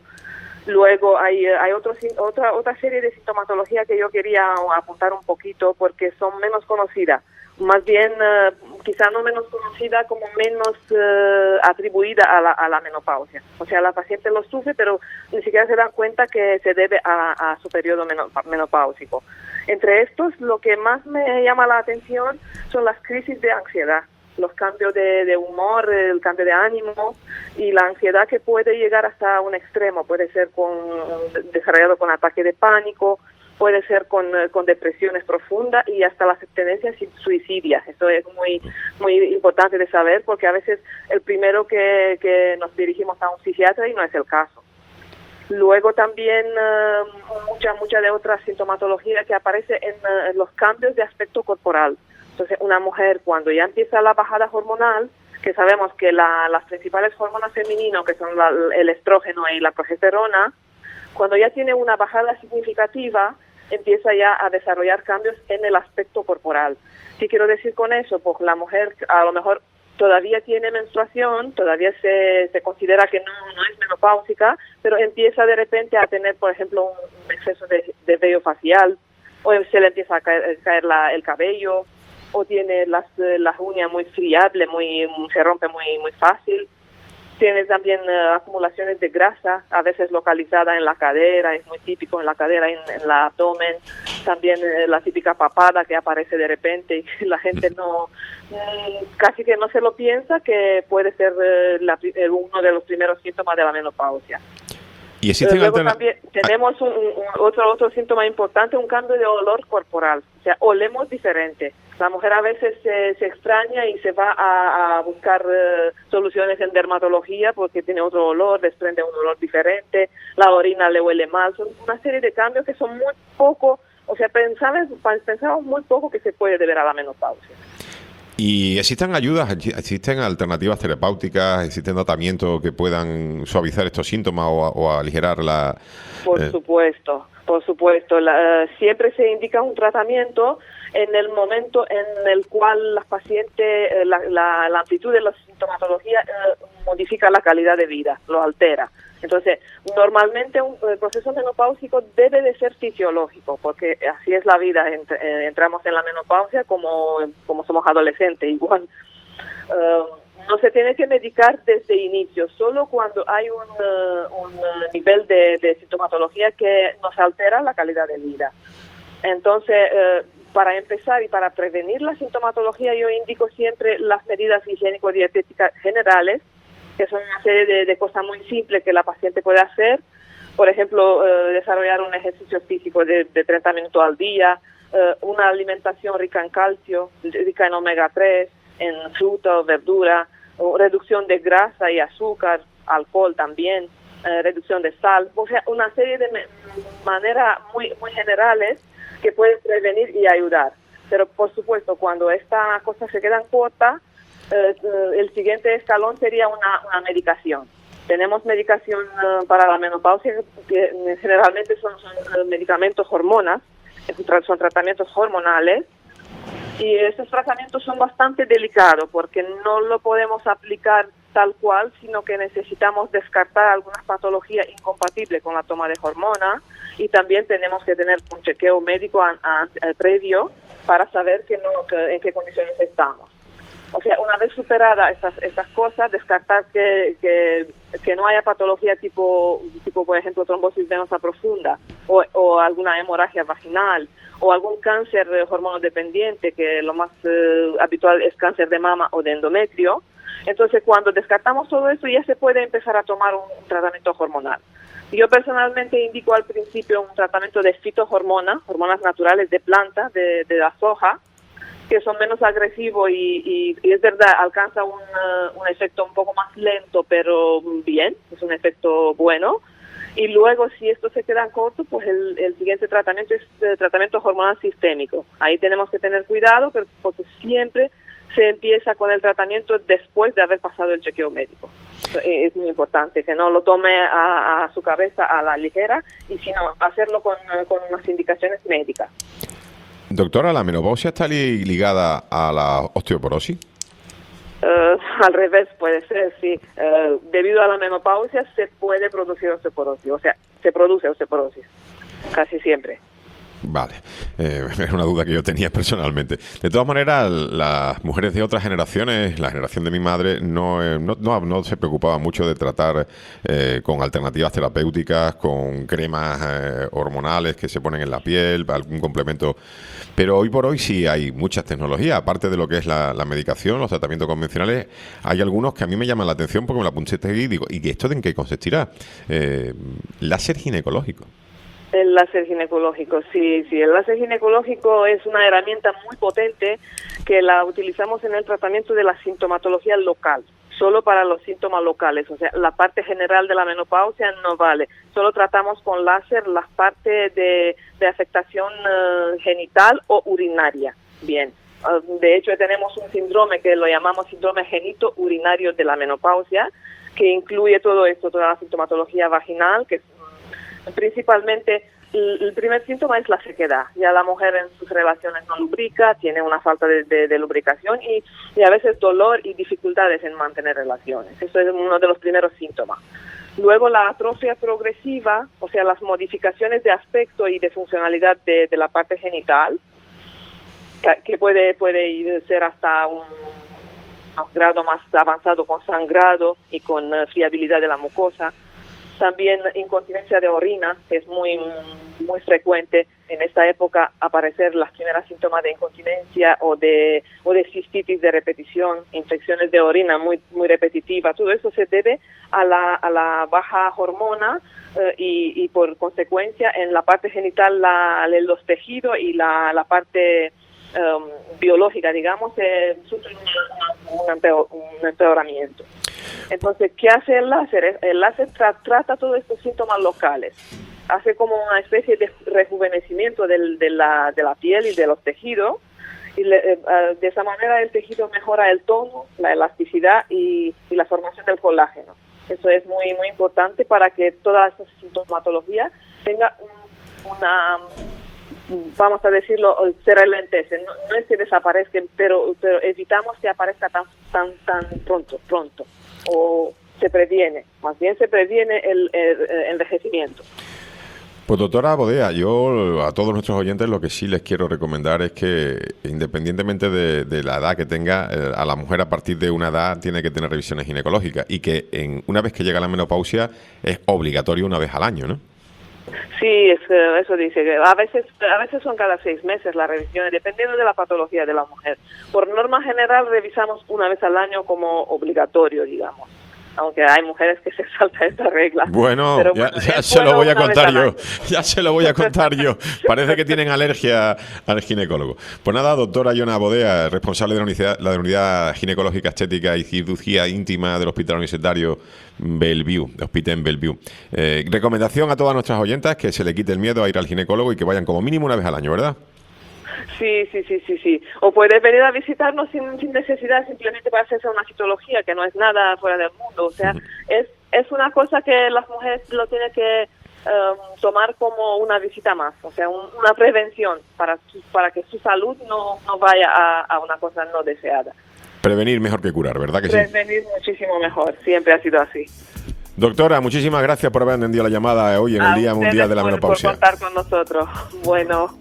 Luego hay hay otros, otra otra serie de sintomatología que yo quería apuntar un poquito porque son menos conocidas, más bien uh, quizá no menos conocida como menos uh, atribuida a la, a la menopausia. O sea, la paciente lo sufre, pero ni siquiera se da cuenta que se debe a, a su periodo menopáusico. Entre estos, lo que más me llama la atención son las crisis de ansiedad, los cambios de, de humor, el cambio de ánimo y la ansiedad que puede llegar hasta un extremo. Puede ser con desarrollado con ataque de pánico, puede ser con, con depresiones profundas y hasta las tendencias suicidias. Esto es muy muy importante de saber porque a veces el primero que, que nos dirigimos a un psiquiatra y no es el caso. Luego también uh, mucha mucha de otras sintomatologías que aparece en, uh, en los cambios de aspecto corporal. Entonces, una mujer cuando ya empieza la bajada hormonal, que sabemos que la, las principales hormonas femeninas, que son la, el estrógeno y la progesterona, cuando ya tiene una bajada significativa, empieza ya a desarrollar cambios en el aspecto corporal. ¿Qué quiero decir con eso? Pues la mujer a lo mejor todavía tiene menstruación, todavía se, se considera que no, no es menopáusica, pero empieza de repente a tener, por ejemplo, un exceso de, de vello facial, o se le empieza a caer, caer la, el cabello, o tiene las las uñas muy friables, muy se rompe muy muy fácil. Tiene también uh, acumulaciones de grasa, a veces localizada en la cadera, es muy típico en la cadera, en, en el abdomen. También uh, la típica papada que aparece de repente y la gente no, mm, casi que no se lo piensa que puede ser uh, la, uno de los primeros síntomas de la menopausia. ¿Y existen Luego alterna- también tenemos un, un, otro otro síntoma importante, un cambio de olor corporal. O sea, olemos diferente. La mujer a veces se, se extraña y se va a, a buscar uh, soluciones en dermatología porque tiene otro olor, desprende un olor diferente, la orina le huele mal. Son una serie de cambios que son muy poco, o sea, pensamos, pensamos muy poco que se puede deber a la menopausia. ¿Y existen ayudas, existen alternativas terapéuticas, existen tratamientos que puedan suavizar estos síntomas o, o aligerar la...? Por eh... supuesto, por supuesto. La, siempre se indica un tratamiento en el momento en el cual las pacientes, la, la, la amplitud de la sintomatología eh, modifica la calidad de vida, lo altera. Entonces, normalmente un el proceso menopáusico debe de ser fisiológico, porque así es la vida, ent, eh, entramos en la menopausia como, como somos adolescentes, igual. Uh, no se tiene que medicar desde inicio, solo cuando hay un, uh, un nivel de, de sintomatología que nos altera la calidad de vida. Entonces, uh, para empezar y para prevenir la sintomatología, yo indico siempre las medidas higiénico-dietéticas generales, que son una serie de, de cosas muy simples que la paciente puede hacer. Por ejemplo, eh, desarrollar un ejercicio físico de, de treinta minutos al día, eh, una alimentación rica en calcio, rica en omega tres, en frutas, verduras, reducción de grasa y azúcar, alcohol también, eh, reducción de sal. O sea, una serie de me- maneras muy, muy generales que pueden prevenir y ayudar. Pero, por supuesto, cuando estas cosas se quedan cortas, Eh, el siguiente escalón sería una, una medicación. Tenemos medicación uh, para la menopausia, que generalmente son, son uh, medicamentos hormonas, son tratamientos hormonales, Y estos tratamientos son bastante delicados porque no lo podemos aplicar tal cual, sino que necesitamos descartar algunas patologías incompatibles con la toma de hormonas y también tenemos que tener un chequeo médico a, a, a previo para saber que no, que, en qué condiciones estamos. O sea, una vez superadas estas, estas cosas, descartar que, que, que no haya patología tipo, tipo, por ejemplo, trombosis venosa profunda o, o alguna hemorragia vaginal o algún cáncer hormonodependiente, que lo más eh, habitual es cáncer de mama o de endometrio. Entonces, cuando descartamos todo eso, ya se puede empezar a tomar un, un tratamiento hormonal. Yo personalmente indico al principio un tratamiento de fitohormonas, hormonas naturales de planta, de, de la soja, que son menos agresivos y, y, y es verdad, alcanza un, uh, un efecto un poco más lento, pero bien, es un efecto bueno. Y luego, si esto se queda corto, pues el, el siguiente tratamiento es el tratamiento hormonal sistémico. Ahí tenemos que tener cuidado, pero porque siempre se empieza con el tratamiento después de haber pasado el chequeo médico. Es muy importante que no lo tome a, a su cabeza a la ligera, y sino hacerlo con, con unas indicaciones médicas. Doctora, ¿la menopausia está li- ligada a la osteoporosis? Uh, al revés, puede ser, sí. Uh, debido a la menopausia se puede producir osteoporosis, o sea, se produce osteoporosis, casi siempre. Vale, eh, es una duda que yo tenía personalmente. De todas maneras, las mujeres de otras generaciones, la generación de mi madre, no, eh, no, no, no se preocupaba mucho de tratar eh, con alternativas terapéuticas, con cremas eh, hormonales que se ponen en la piel, algún complemento. Pero hoy por hoy sí hay muchas tecnologías, aparte de lo que es la, la medicación, los tratamientos convencionales. Hay algunos que a mí me llaman la atención porque me la apunté y digo, ¿y esto en qué consistirá? Eh, láser ginecológico. El láser ginecológico, sí, sí. El láser ginecológico es una herramienta muy potente que la utilizamos en el tratamiento de la sintomatología local, solo para los síntomas locales. O sea, la parte general de la menopausia no vale. Solo tratamos con láser las partes de, de afectación uh, genital o urinaria. Bien. Uh, de hecho, tenemos un síndrome que lo llamamos síndrome genito-urinario de la menopausia, que incluye todo esto, toda la sintomatología vaginal, que es principalmente el primer síntoma es la sequedad. Ya la mujer en sus relaciones no lubrica, tiene una falta de, de, de lubricación y, y a veces dolor y dificultades en mantener relaciones. Eso es uno de los primeros síntomas. Luego la atrofia progresiva, o sea, las modificaciones de aspecto y de funcionalidad de, de la parte genital, que, que puede, puede ir, ser hasta un, un grado más avanzado con sangrado y con uh, fiabilidad de la mucosa. También incontinencia de orina, que es muy muy frecuente en esta época aparecer las primeras síntomas de incontinencia o de o de cistitis de repetición, infecciones de orina muy muy repetitivas. Todo eso se debe a la a la baja hormona eh, y, y por consecuencia en la parte genital la, los tejidos y la, la parte um, biológica, digamos, eh, sufren un, un, empeor, un empeoramiento. Entonces, ¿qué hace el láser? El láser tra- trata todos estos síntomas locales. Hace como una especie de rejuvenecimiento del, de, la, de la piel y de los tejidos. Y le, eh, de esa manera el tejido mejora el tono, la elasticidad y, y la formación del colágeno. Eso es muy muy importante para que toda esta sintomatología tenga un, una, vamos a decirlo, se ralentice. No, no es que desaparezcan, pero, pero evitamos que aparezca tan tan tan pronto, pronto. O se previene, más bien se previene el, el, el envejecimiento. Pues doctora Bodea, yo a todos nuestros oyentes lo que sí les quiero recomendar es que independientemente de, de la edad que tenga, eh, a la mujer a partir de una edad tiene que tener revisiones ginecológicas y que en, una vez que llega la menopausia es obligatorio una vez al año, ¿no? Sí, es, eso dice que a veces a veces son cada seis meses las revisiones, dependiendo de la patología de la mujer. Por norma general revisamos una vez al año como obligatorio, digamos. Aunque hay mujeres que se saltan esta regla. Bueno, Pero ya, bueno, ya se bueno lo voy a contar yo. año. Ya se lo voy a contar yo. Parece que tienen alergia al ginecólogo. Pues nada, doctora Iona Bodea, responsable de la unidad, la unidad ginecológica, estética y cirugía íntima del Hospital Universitario Bellevue, de Hospital Bellevue. Eh, recomendación a todas nuestras oyentas que se le quite el miedo a ir al ginecólogo y que vayan como mínimo una vez al año, ¿verdad? Sí, sí, sí, sí, sí. O puedes venir a visitarnos sin, sin necesidad, simplemente para hacerse una citología, que no es nada fuera del mundo. O sea, uh-huh. es es una cosa que las mujeres lo tienen que um, tomar como una visita más, o sea, un, una prevención para, su, para que su salud no, no vaya a, a una cosa no deseada. Prevenir mejor que curar, ¿verdad que sí? Prevenir muchísimo mejor, siempre ha sido así. Doctora, muchísimas gracias por haber atendido la llamada hoy en el A Día ustedes Mundial de la por, Menopausia. por contar con nosotros. Bueno.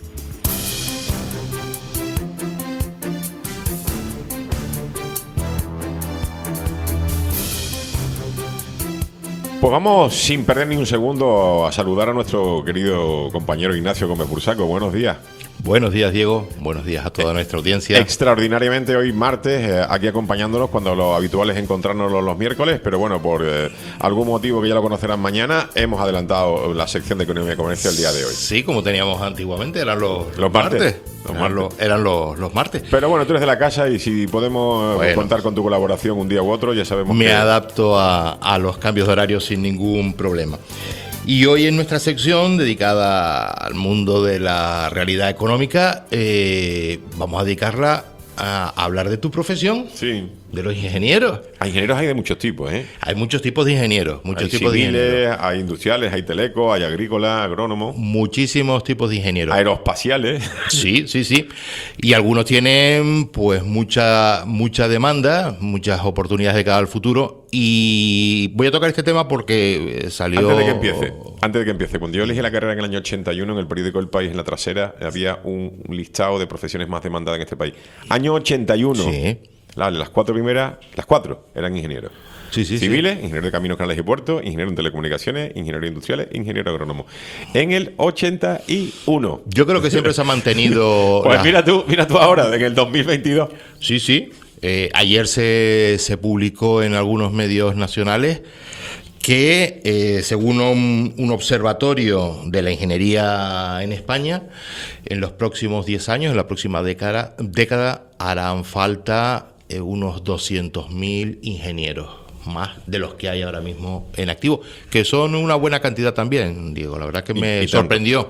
Pues vamos, sin perder ni un segundo, a saludar a nuestro querido compañero Ignacio Gómez Bursaco. Buenos días. Buenos días, Diego. Buenos días a toda nuestra audiencia. Extraordinariamente hoy martes, eh, aquí acompañándonos, cuando lo habitual es encontrarnos los, los miércoles, pero bueno, por eh, algún motivo que ya lo conocerán mañana, hemos adelantado la sección de Economía y Comercio el día de hoy. Sí, como teníamos antiguamente, eran los, los martes. martes. Los eran, martes. Los, eran los, los martes. Pero bueno, tú eres de la casa y si podemos bueno, contar con tu colaboración un día u otro, ya sabemos me que... Me adapto a, a los cambios de horario sin ningún problema. Y hoy en nuestra sección dedicada al mundo de la realidad económica, eh, vamos a dedicarla a hablar de tu profesión, sí, de los ingenieros. Hay ingenieros hay de muchos tipos, ¿eh? Hay muchos tipos de ingenieros, muchos hay tipos civiles, de ingenieros. Hay industriales, hay telecos, hay agrícolas, agrónomos. Muchísimos tipos de ingenieros. Aeroespaciales. Sí, sí, sí. Y algunos tienen pues mucha mucha demanda, muchas oportunidades de cara al futuro. Y voy a tocar este tema porque salió... Antes de que empiece, antes de que empiece, cuando yo elegí la carrera en el año ochenta y uno, en el periódico El País, en la trasera, había un, un listado de profesiones más demandadas en este país. Año ochenta y uno. Sí. La, las cuatro primeras, las cuatro eran ingenieros. Sí, sí, civiles, sí. ingeniero de caminos, canales y puertos, ingeniero en telecomunicaciones, ingeniero industriales, ingeniero agrónomo. En el ochenta y uno. Yo creo que siempre se ha mantenido... Pues la... mira tú, mira tú ahora, en el dos mil veintidós. Sí, sí. Eh, ayer se, se publicó en algunos medios nacionales que, eh, según un, un observatorio de la ingeniería en España, en los próximos diez años, en la próxima década, década harán falta eh, unos doscientos mil ingenieros, más de los que hay ahora mismo en activo, que son una buena cantidad también, Diego. La verdad que me y, y sorprendió.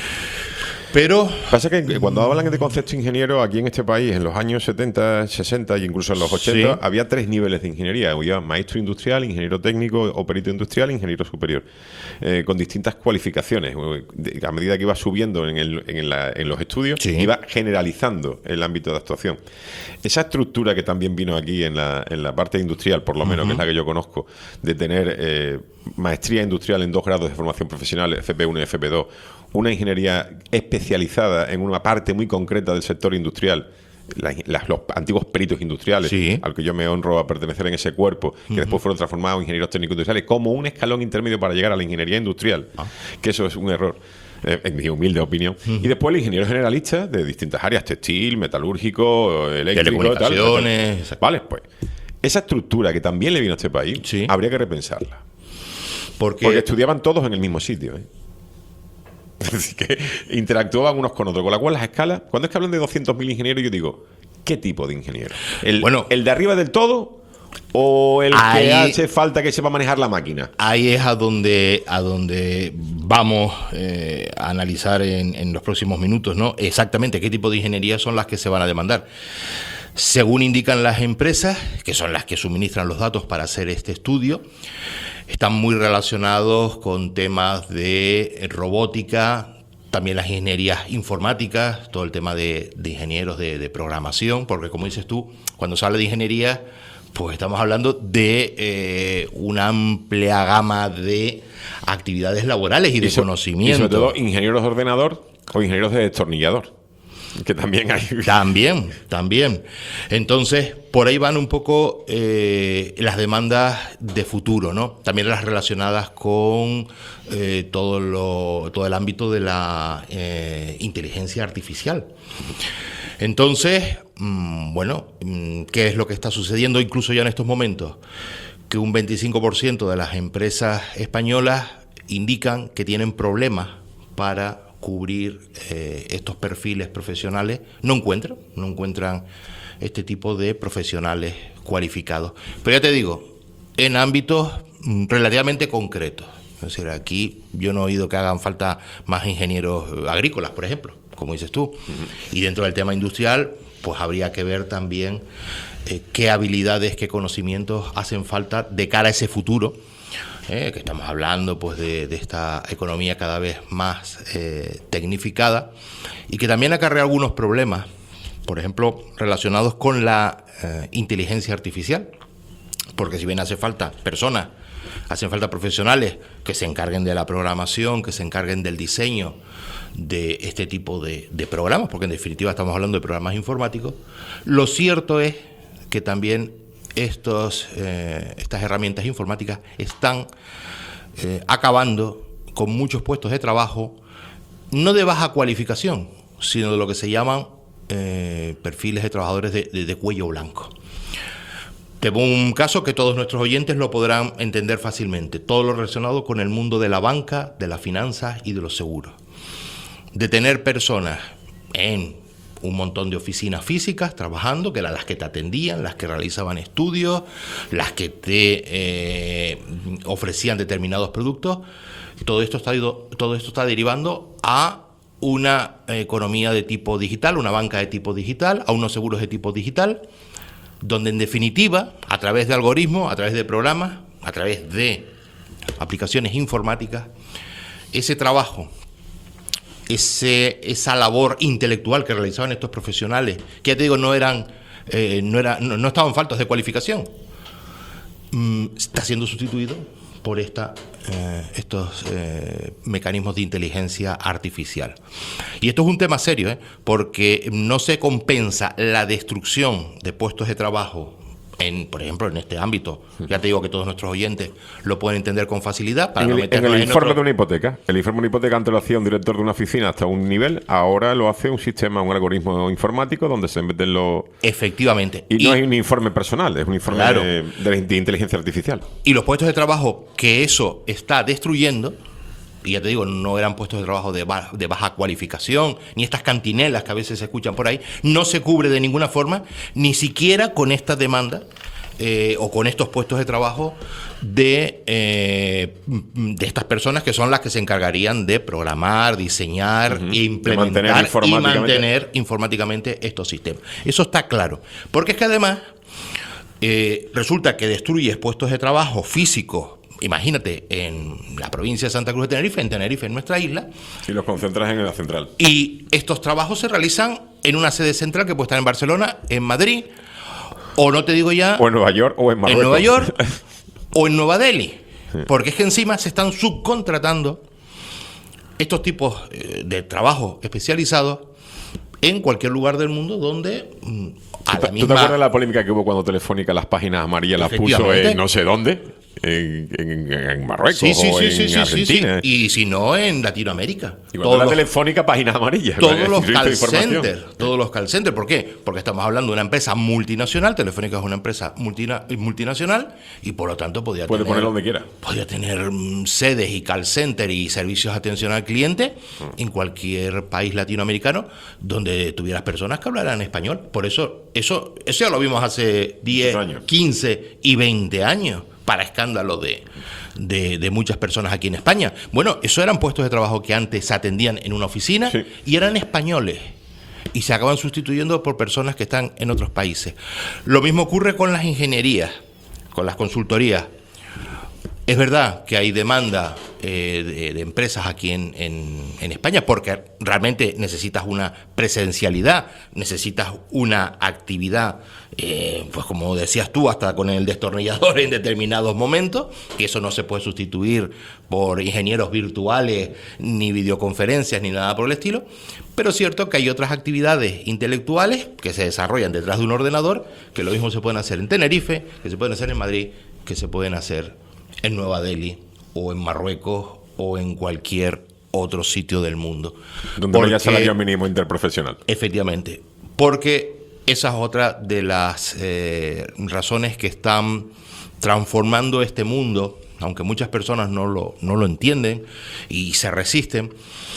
Pero pasa que cuando hablan de concepto ingeniero aquí en este país, en los años setenta, sesenta e incluso en los ochenta, sí, había tres niveles de ingeniería. Había maestro industrial, ingeniero técnico o perito industrial, ingeniero superior, eh, con distintas cualificaciones. A medida que iba subiendo en, el, en, la, en los estudios, sí, iba generalizando el ámbito de actuación. Esa estructura que también vino aquí en la, en la parte industrial, por lo menos, uh-huh, que es la que yo conozco, de tener eh, maestría industrial en dos grados de formación profesional, F P uno y F P dos, una ingeniería especializada en una parte muy concreta del sector industrial, la, las, los antiguos peritos industriales, sí, al que yo me honro a pertenecer en ese cuerpo, que uh-huh, después fueron transformados en ingenieros técnicos industriales, como un escalón intermedio para llegar a la ingeniería industrial, ah, que eso es un error, eh, en mi humilde opinión. Uh-huh. Y después el ingeniero generalista de distintas áreas, textil, metalúrgico, eléctrico, telecomunicaciones, tal, tal. Vale, pues esa estructura que también le vino a este país, sí, habría que repensarla. Porque, Porque estudiaban todos en el mismo sitio, ¿eh? Así que interactuaban unos con otros, con la cual las escalas, cuando es que hablan de doscientos mil ingenieros, yo digo, ¿qué tipo de ingeniero? ¿El, bueno, ¿el de arriba del todo o el ahí, que hace falta que sepa manejar la máquina? Ahí es a donde, a donde vamos eh, a analizar en, en los próximos minutos, ¿no? Exactamente qué tipo de ingeniería son las que se van a demandar. Según indican las empresas, que son las que suministran los datos para hacer este estudio, están muy relacionados con temas de robótica, también las ingenierías informáticas, todo el tema de, de ingenieros de, de programación, porque como dices tú, cuando se habla de ingeniería, pues estamos hablando de eh, una amplia gama de actividades laborales y de y so, conocimiento. Y sobre todo ingenieros de ordenador o ingenieros de destornillador. Que también hay. También, también. Entonces, por ahí van un poco eh, las demandas de futuro, ¿no? También las relacionadas con eh, todo, lo, todo el ámbito de la eh, inteligencia artificial. Entonces, mmm, bueno, ¿qué es lo que está sucediendo incluso ya en estos momentos? Que un veinticinco por ciento de las empresas españolas indican que tienen problemas para cubrir eh, estos perfiles profesionales, no encuentran, no encuentran este tipo de profesionales cualificados. Pero ya te digo, en ámbitos relativamente concretos. Es decir, aquí yo no he oído que hagan falta más ingenieros agrícolas, por ejemplo, como dices tú. Uh-huh. Y dentro del tema industrial, pues habría que ver también eh, qué habilidades, qué conocimientos hacen falta de cara a ese futuro eh, que estamos hablando pues de, de esta economía cada vez más eh, tecnificada y que también acarrea algunos problemas, por ejemplo, relacionados con la eh, inteligencia artificial, porque si bien hace falta personas, hacen falta profesionales que se encarguen de la programación, que se encarguen del diseño de este tipo de, de programas, porque en definitiva estamos hablando de programas informáticos, lo cierto es que también estos, eh, estas herramientas informáticas están eh, acabando con muchos puestos de trabajo, no de baja cualificación, sino de lo que se llaman eh, perfiles de trabajadores de, de, de cuello blanco. Te pongo un caso que todos nuestros oyentes lo podrán entender fácilmente, todo lo relacionado con el mundo de la banca, de las finanzas y de los seguros. De tener personas en un montón de oficinas físicas trabajando, que eran las que te atendían, las que realizaban estudios, las que te eh, ofrecían determinados productos. Todo esto está, todo esto está derivando a una economía de tipo digital, una banca de tipo digital, a unos seguros de tipo digital, donde en definitiva, a través de algoritmos, a través de programas, a través de aplicaciones informáticas, ese trabajo, ese, esa labor intelectual que realizaban estos profesionales, que ya te digo, no eran, eh, no, era, no, no estaban faltos de cualificación, mm, está siendo sustituido por esta, eh, estos eh, mecanismos de inteligencia artificial. Y esto es un tema serio, ¿eh? Porque no se compensa la destrucción de puestos de trabajo, en, por ejemplo, en este ámbito. Ya te digo que todos nuestros oyentes lo pueden entender con facilidad. Para en, no el, en el en informe otro... de una hipoteca. El informe de una hipoteca antes lo hacía un director de una oficina hasta un nivel, ahora lo hace un sistema, un algoritmo informático donde se meten los... Efectivamente. Y, y no es un informe personal, es un informe claro. de, de, de inteligencia artificial. Y los puestos de trabajo que eso está destruyendo, y ya te digo, no eran puestos de trabajo de baja, de baja cualificación, ni estas cantinelas que a veces se escuchan por ahí, no se cubre de ninguna forma, ni siquiera con esta demanda eh, o con estos puestos de trabajo de, eh, de estas personas que son las que se encargarían de programar, diseñar, uh-huh. e implementar mantener informáticamente. y mantener informáticamente estos sistemas. Eso está claro, porque es que además eh, resulta que destruyes puestos de trabajo físicos. Imagínate, en la provincia de Santa Cruz de Tenerife, en Tenerife, en nuestra isla. Y los concentras en la central. Y estos trabajos se realizan en una sede central que puede estar en Barcelona, en Madrid, o no te digo ya... O en Nueva York o en Marruecos. En Nueva York o en Nueva Delhi. Porque es que encima se están subcontratando estos tipos de trabajo especializados en cualquier lugar del mundo donde... A la ¿Tú, misma... ¿Tú te acuerdas de la polémica que hubo cuando Telefónica las páginas amarillas las puso en no sé dónde? En, en, en Marruecos sí, sí, o sí, en sí, sí, Argentina. Sí, sí. Y si no, en Latinoamérica. Igual la los, Telefónica, páginas amarillas. Todos los call centers. Todos los call centers. ¿Por qué? Porque estamos hablando de una empresa multinacional. Telefónica es una empresa multina, multinacional y por lo tanto podía Puede tener... poner donde quiera. Podía tener um, sedes y call center y servicios de atención al cliente mm. en cualquier país latinoamericano donde tuvieras personas que hablaran español. Por eso, eso, eso ya lo vimos hace diez, quince y veinte años. Para escándalo de, de, de muchas personas aquí en España. Bueno, eso eran puestos de trabajo que antes se atendían en una oficina sí. y eran españoles y se acaban sustituyendo por personas que están en otros países. Lo mismo ocurre con las ingenierías, con las consultorías. Es verdad que hay demanda eh, de, de empresas aquí en, en, en España porque realmente necesitas una presencialidad, necesitas una actividad, eh, pues como decías tú, hasta con el destornillador en determinados momentos, que eso no se puede sustituir por ingenieros virtuales, ni videoconferencias, ni nada por el estilo, pero es cierto que hay otras actividades intelectuales que se desarrollan detrás de un ordenador, que lo mismo se pueden hacer en Tenerife, que se pueden hacer en Madrid, que se pueden hacer en Nueva Delhi o en Marruecos o en cualquier otro sitio del mundo. Donde no haya salario mínimo interprofesional. Efectivamente, porque esa es otra de las eh, razones que están transformando este mundo, aunque muchas personas no lo, no lo entienden y se resisten.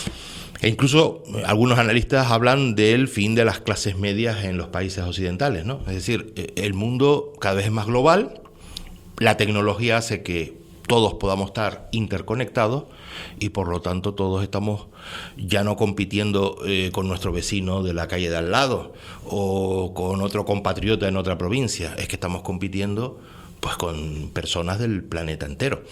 E incluso algunos analistas hablan del fin de las clases medias en los países occidentales, ¿no? Es decir, el mundo cada vez es más global. La tecnología hace que todos podamos estar interconectados y por lo tanto todos estamos ya no compitiendo eh, con nuestro vecino de la calle de al lado o con otro compatriota en otra provincia, es que estamos compitiendo pues con personas del planeta entero.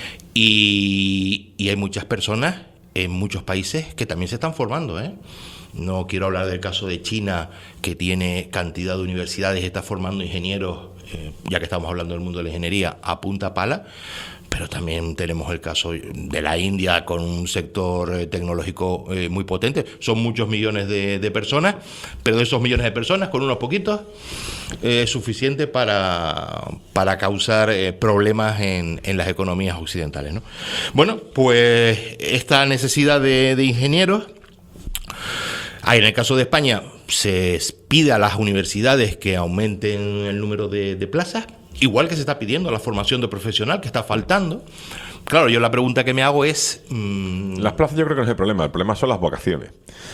Y, y hay muchas personas en muchos países que también se están formando, ¿eh? No quiero hablar del caso de China, que tiene cantidad de universidades y está formando ingenieros, eh, ya que estamos hablando del mundo de la ingeniería, a punta pala, pero también tenemos el caso de la India con un sector eh, tecnológico eh, muy potente. Son muchos millones de, de personas, pero de esos millones de personas, con unos poquitos, eh, es suficiente para, para causar eh, problemas en, en las economías occidentales, ¿no? Bueno, pues esta necesidad de, de ingenieros, ah, en el caso de España se pide a las universidades que aumenten el número de, de plazas, igual que se está pidiendo la formación de profesional, que está faltando. Claro, yo la pregunta que me hago es... Mmm... Las plazas yo creo que no es el problema, el problema son las vocaciones.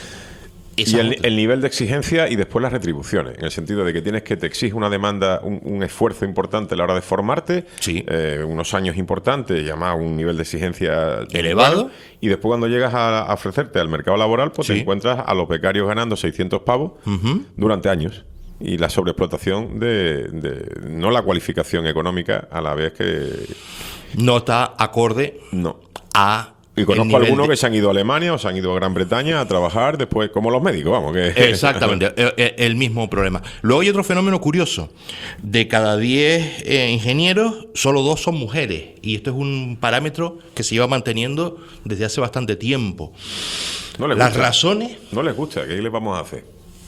Y el, el nivel de exigencia y después las retribuciones, en el sentido de que tienes que te exige una demanda, un, un esfuerzo importante a la hora de formarte, sí. eh, unos años importantes, y además un nivel de exigencia elevado, bueno, y después cuando llegas a, a ofrecerte al mercado laboral, pues sí. te encuentras a los becarios ganando seiscientos pavos uh-huh. durante años. Y la sobreexplotación de, de... no la cualificación económica a la vez que... No está acorde no. a... Y conozco algunos de... que se han ido a Alemania o se han ido a Gran Bretaña a trabajar después, como los médicos, vamos. Que... Exactamente, el, el mismo problema. Luego hay otro fenómeno curioso. De cada diez eh, ingenieros, solo dos son mujeres. Y esto es un parámetro que se lleva manteniendo desde hace bastante tiempo. No les Las gusta. razones... No les gusta, ¿qué les vamos a hacer?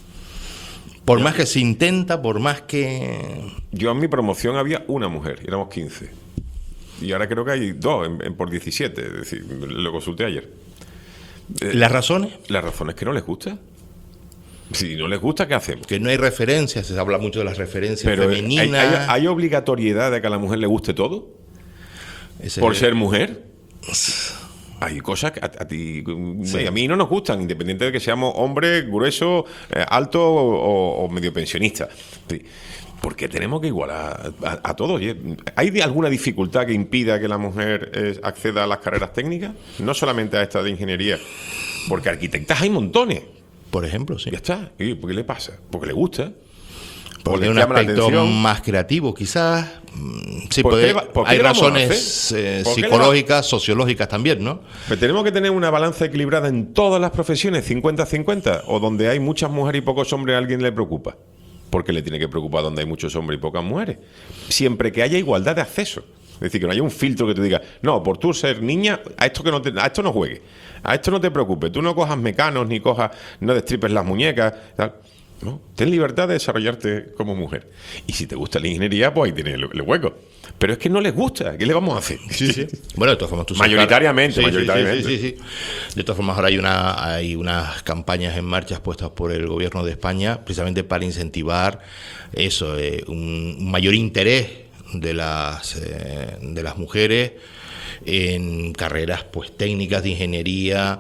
Por más que se intenta, por más que... Yo en mi promoción había una mujer, y éramos quince. Y ahora creo que hay dos en, en, por diecisiete, es decir, lo consulté ayer. Eh, ¿Las razones? Las razones que no les gusta. Si no les gusta, ¿qué hacemos? Que no hay referencias, se habla mucho de las referencias Pero femeninas. ¿hay, hay, ¿Hay obligatoriedad de que a la mujer le guste todo? Ese ¿Por es... ser mujer? Hay cosas que a, a ti, sí. a mí no nos gustan, independiente de que seamos hombres, gruesos, eh, altos o, o medio pensionistas. Sí. Porque tenemos que igualar a, a, a todos. ¿Hay alguna dificultad que impida que la mujer eh, acceda a las carreras técnicas? No solamente a esta de ingeniería, porque arquitectas hay montones. Por ejemplo, sí. Ya está. ¿Y por qué le pasa? Porque le gusta. Porque un aspecto más creativo, quizás. Sí, puede, hay razones eh, psicológicas, sociológicas también, ¿no? Pero tenemos que tener una balanza equilibrada en todas las profesiones, cincuenta cincuenta, o donde hay muchas mujeres y pocos hombres, a alguien le preocupa. Porque le tiene que preocupar donde hay muchos hombres y pocas mujeres. Siempre que haya igualdad de acceso. Es decir, que no haya un filtro que tú digas, no, por tú ser niña, a esto que no te, a esto no juegues, a esto no te preocupes, tú no cojas mecanos, ni cojas, no destripes las muñecas, tal. No, ten libertad de desarrollarte como mujer. Y si te gusta la ingeniería, pues ahí tienes el, el hueco. Pero es que no les gusta. ¿Qué le vamos a hacer? Sí, sí. Bueno, de todas formas, tú mayoritariamente, sí, mayoritariamente. Sí, sí, sí, sí. De todas formas, ahora hay una hay unas campañas en marcha puestas por el gobierno de España, precisamente para incentivar eso, eh, un, un mayor interés de las eh, de las mujeres en carreras pues técnicas de ingeniería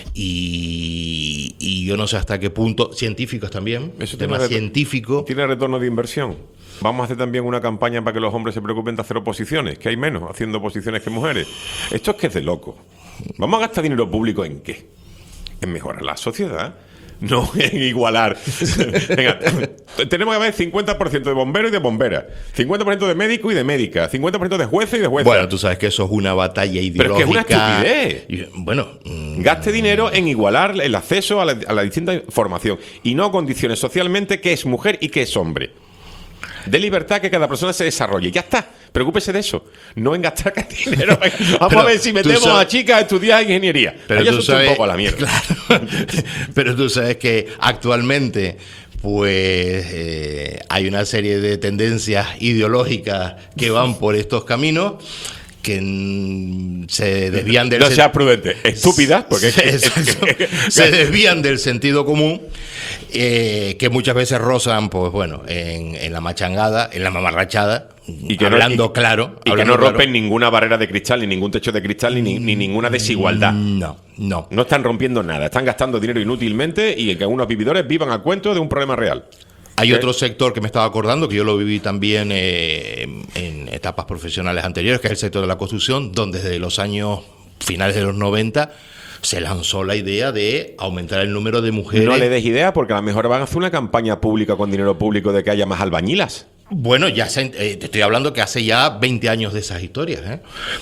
y, y yo no sé hasta qué punto, científicos también, eso tema tiene científico. Tiene retorno de inversión. Vamos a hacer también una campaña para que los hombres se preocupen de hacer oposiciones, que hay menos haciendo oposiciones que mujeres. Esto es que es de loco. ¿Vamos a gastar dinero público en qué? En mejorar la sociedad. No en igualar. Venga, tenemos que haber cincuenta por ciento de bomberos y de bomberas, cincuenta por ciento de médicos y de médicas, cincuenta por ciento de jueces y de jueces. Bueno, tú sabes que eso es una batalla ideológica. Pero es que es una estupidez. Y, bueno, mmm... gaste dinero en igualar el acceso a la, a la distinta formación y no condiciones socialmente qué es mujer y qué es hombre. De libertad, que cada persona se desarrolle. Ya está. Preocúpese de eso. No en gastar dinero. Vamos pero a ver si metemos sabes, a chicas a estudiar ingeniería. Pero Ahí tú sabes, un poco a la mierda. Claro, pero tú sabes que actualmente pues eh, hay una serie de tendencias ideológicas que van por estos caminos que mm, se desvían del... No seas prudente. Estúpidas, porque... Se, es, se desvían del sentido común, eh, que muchas veces rozan, pues bueno, en, en la machangada, en la mamarrachada, y que hablando no, y, claro. Y hablando que no claro. rompen ninguna barrera de cristal, ni ningún techo de cristal, ni, ni ninguna desigualdad. No, no. No están rompiendo nada. Están gastando dinero inútilmente y que algunos vividores vivan a cuento de un problema real. Hay ¿Eh? otro sector que me estaba acordando, que yo lo viví también eh, en etapas profesionales anteriores, que es el sector de la construcción, donde desde los años finales de los noventa se lanzó la idea de aumentar el número de mujeres. No le des idea, porque a lo mejor van a hacer una campaña pública con dinero público de que haya más albañilas. Bueno, ya se, eh, te estoy hablando que hace ya veinte años de esas historias, ¿eh?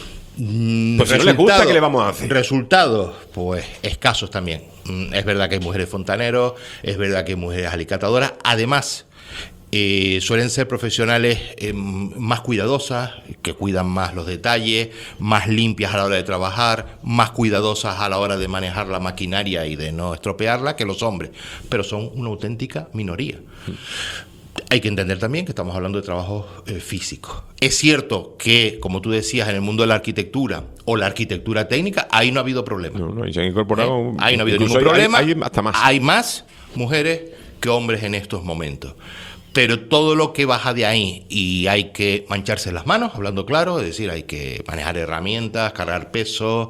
Mm, Pues si no les gusta, ¿qué le vamos a hacer? Resultados, pues escasos también. Mm, Es verdad que hay mujeres fontaneros, es verdad que hay mujeres alicatadoras. Además, eh, suelen ser profesionales eh, más cuidadosas, que cuidan más los detalles, más limpias a la hora de trabajar, más cuidadosas a la hora de manejar la maquinaria y de no estropearla que los hombres. Pero son una auténtica minoría. Hay que entender también que estamos hablando de trabajos eh, físicos. Es cierto que, como tú decías, en el mundo de la arquitectura o la arquitectura técnica, ahí no ha habido problema. No, no, y se han incorporado. ¿Eh? Ahí no ha habido incluso ningún hay- problema. Hay, hay hasta más. Hay más mujeres que hombres en estos momentos. Pero todo lo que baja de ahí y hay que mancharse las manos, hablando claro, es decir, hay que manejar herramientas, cargar peso,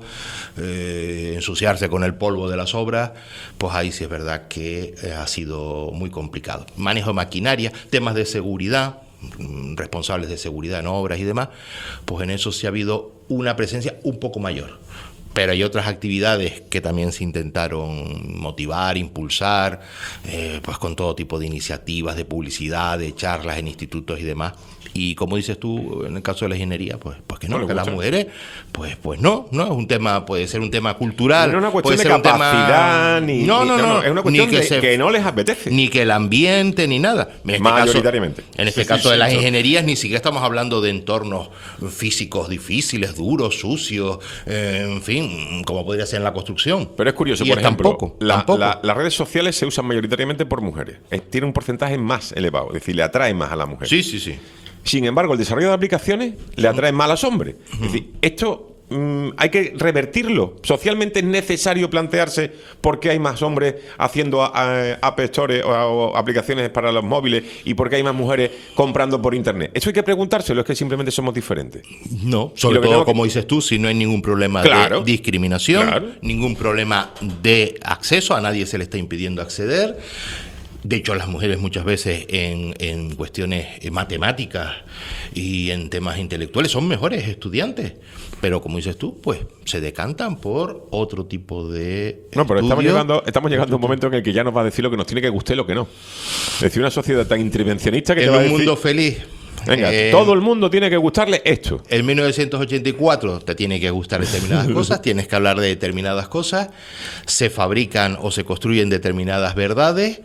eh, ensuciarse con el polvo de las obras, pues ahí sí es verdad que eh, ha sido muy complicado. Manejo de maquinaria, temas de seguridad, mm, responsables de seguridad en obras y demás, pues en eso sí ha habido una presencia un poco mayor. Pero hay otras actividades que también se intentaron motivar, impulsar, eh, pues con todo tipo de iniciativas, de publicidad, de charlas en institutos y demás. Y como dices tú, en el caso de la ingeniería, pues, pues que no, No le que las gusta. mujeres, pues, pues no, no es un tema, puede ser un tema cultural, No es una cuestión puede de ser un tema- capacidad, ni, no, ni- no, no, es una cuestión ni que de se- que no les apetece. ni que el ambiente, ni nada. En este Mayoritariamente. caso, en este Sí, caso sí, de sí, las sí. ingenierías, ni siquiera estamos hablando de entornos físicos difíciles, duros, sucios, eh, en fin, como podría ser en la construcción. Pero es curioso, Y por es ejemplo, tampoco, la- tampoco. la- las redes sociales se usan mayoritariamente por mujeres. Eh, Tiene un porcentaje más elevado, es decir, le atrae más a la mujer. Sí, sí, sí. Sin embargo, el desarrollo de aplicaciones le atrae más a los hombres. Es decir, esto mm, hay que revertirlo. Socialmente es necesario plantearse por qué hay más hombres haciendo eh, App Store o, o aplicaciones para los móviles y por qué hay más mujeres comprando por Internet. Eso hay que preguntárselo, es que simplemente somos diferentes. No, Y sobre lo que todo, tengo que- como dices tú, si no hay ningún problema Claro, de discriminación, claro. ningún problema de acceso, a nadie se le está impidiendo acceder. De hecho, las mujeres muchas veces en, en cuestiones eh, matemáticas y en temas intelectuales son mejores estudiantes, pero como dices tú, pues se decantan por otro tipo de No, pero estamos estudio. llegando, estamos llegando a un momento en el que ya nos va a decir lo que nos tiene que gustar y lo que no. Es decir, una sociedad tan intervencionista que En te va a un decir, mundo feliz. venga, eh, todo el mundo tiene que gustarle esto. En mil novecientos ochenta y cuatro te tiene que gustar determinadas cosas, tienes que hablar de determinadas cosas, se fabrican o se construyen determinadas verdades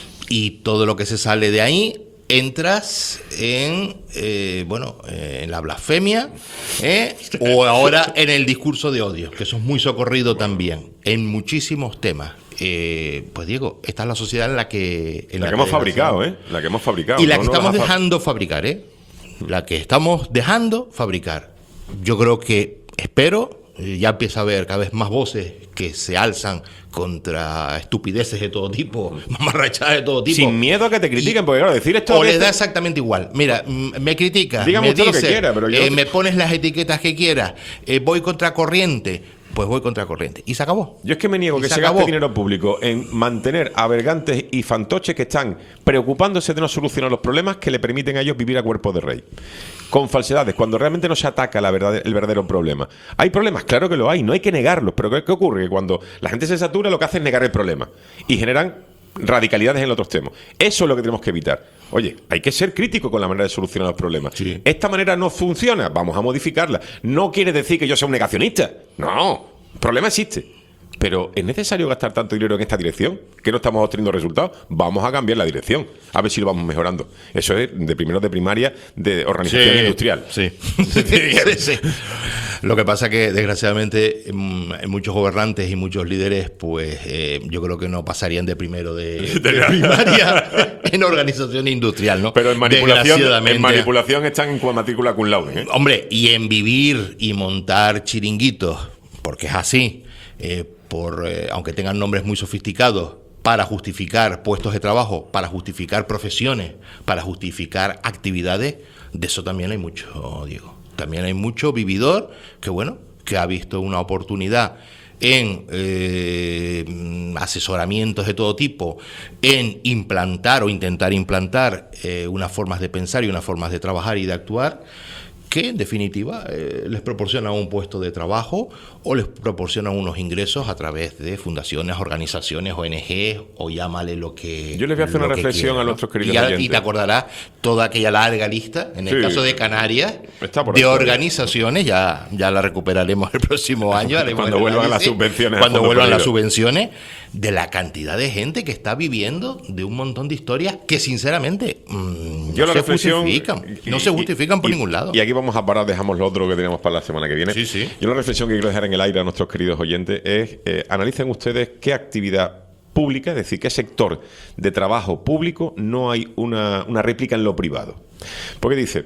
y todo lo que se sale de ahí entras en eh, bueno eh, en la blasfemia eh, o ahora en el discurso de odio, que eso es muy socorrido también en muchísimos temas. Eh, pues Diego, esta es la sociedad en la que en La que hemos fabricado, ¿eh? La que hemos fabricado. y la no- que no estamos las ha fa- dejando fabricar, ¿eh? La que estamos dejando fabricar. Yo creo que, espero, eh, ya empieza a haber cada vez más voces que se alzan contra estupideces de todo tipo, mamarrachadas de todo tipo. Sin miedo a que te critiquen, porque claro, decir esto O a les veces- da exactamente igual. Mira, mm, me criticas, Dígame me usted lo que dices, quiera, pero yo- eh, me pones las etiquetas que quieras, eh, voy contra corriente, pues voy contra corriente. Y se acabó. Yo es que me niego Y que se se, acabó. gaste dinero público en mantener a bergantes y fantoches que están preocupándose de no solucionar los problemas que le permiten a ellos vivir a cuerpo de rey. Con falsedades, cuando realmente no se ataca la verdad, el verdadero problema. ¿Hay problemas? Claro que lo hay, no hay que negarlos. Pero ¿qué, qué ocurre? Que cuando la gente se satura, lo que hace es negar el problema. Y generan radicalidades en otros temas. Eso es lo que tenemos que evitar. Oye, hay que ser crítico con la manera de solucionar los problemas. Sí. Esta manera no funciona, vamos a modificarla. No quiere decir que yo sea un negacionista. No, el problema existe. Pero ¿es necesario gastar tanto dinero en esta dirección? ¿Que no estamos obteniendo resultados? Vamos a cambiar la dirección, a ver si lo vamos mejorando. Eso es de primero de primaria de organización industrial. Sí. Sí, sí. Lo que pasa que, desgraciadamente, mm, muchos gobernantes y muchos líderes, pues eh, yo creo que no pasarían de primero de, de primaria en organización industrial, ¿no? Pero en manipulación, Desgraciadamente. en manipulación están en cua- matrícula cum laude, ¿eh? Hombre, y en vivir y montar chiringuitos, porque es así, eh, por eh, aunque tengan nombres muy sofisticados, para justificar puestos de trabajo, para justificar profesiones, para justificar actividades, de eso también hay mucho, Diego. También hay mucho vividor que, bueno, que ha visto una oportunidad en eh, asesoramientos de todo tipo, en implantar o intentar implantar eh, unas formas de pensar y unas formas de trabajar y de actuar, que en definitiva eh, les proporcionan un puesto de trabajo o les proporcionan unos ingresos a través de fundaciones, organizaciones, O N G o llámale lo que Yo les voy a hacer una reflexión quiera, ¿no? a nuestros queridos y, ya, oyentes. y te acordarás toda aquella larga lista, en el Sí. caso de Canarias, Está por de ahí. organizaciones, ya, ya la recuperaremos el próximo año. haremos Cuando el vuelvan análisis, las subvenciones al Cuando fondo vuelvan las perdido. subvenciones, de la cantidad de gente que está viviendo de un montón de historias que sinceramente mmm, Yo no la se reflexión justifican. y- No se y- justifican por y- ningún lado. Y aquí vamos a parar, dejamos lo otro que tenemos para la semana que viene. Sí, sí. Yo la reflexión que quiero dejar en el aire a nuestros queridos oyentes es, eh, analicen ustedes qué actividad pública, es decir, qué sector de trabajo público no hay una, una réplica en lo privado. Porque dice,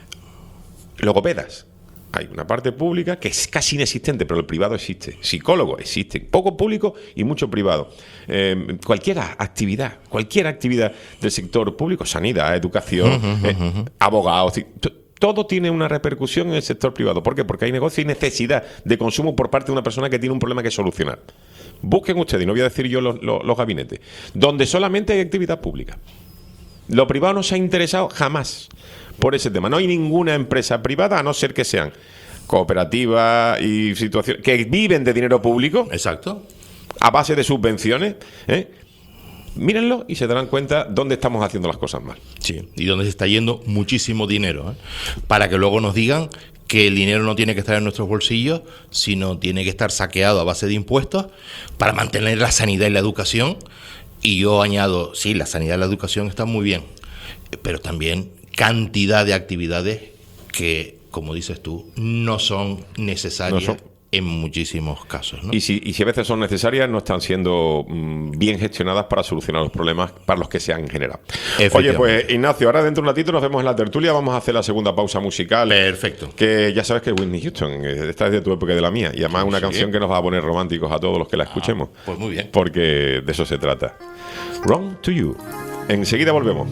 logopedas. Hay una parte pública que es casi inexistente, pero el privado existe. Psicólogos existen, poco público y mucho privado. Eh, cualquier actividad, cualquier actividad del sector público, sanidad, educación, Uh-huh, eh, uh-huh. abogados, t- todo tiene una repercusión en el sector privado. ¿Por qué? Porque hay negocio y necesidad de consumo por parte de una persona que tiene un problema que solucionar. Busquen ustedes, y no voy a decir yo los, los, los gabinetes, donde solamente hay actividad pública. Lo privado no se ha interesado jamás por ese tema. No hay ninguna empresa privada, a no ser que sean cooperativas y situaciones que viven de dinero público. Exacto. A base de subvenciones. ¿eh? Mírenlo y se darán cuenta dónde estamos haciendo las cosas mal. Sí, y donde se está yendo muchísimo dinero, ¿eh? Para que luego nos digan que el dinero no tiene que estar en nuestros bolsillos, sino tiene que estar saqueado a base de impuestos para mantener la sanidad y la educación. Y yo añado, sí, la sanidad y la educación están muy bien, pero también cantidad de actividades que, como dices tú, no son necesarias No son. en muchísimos casos, ¿no? Y si, y si a veces son necesarias, no están siendo mm, bien gestionadas para solucionar los problemas para los que se han generado. Oye, Efectivamente. pues Ignacio, ahora dentro de un ratito nos vemos en la tertulia. Vamos a hacer la segunda pausa musical. Perfecto. Que ya sabes que es Whitney Houston, eh, esta es de tu época y de la mía. Y además una Sí. canción que nos va a poner románticos a todos los que la escuchemos. Pues muy bien. Porque de eso se trata. Wrong to You. Enseguida volvemos.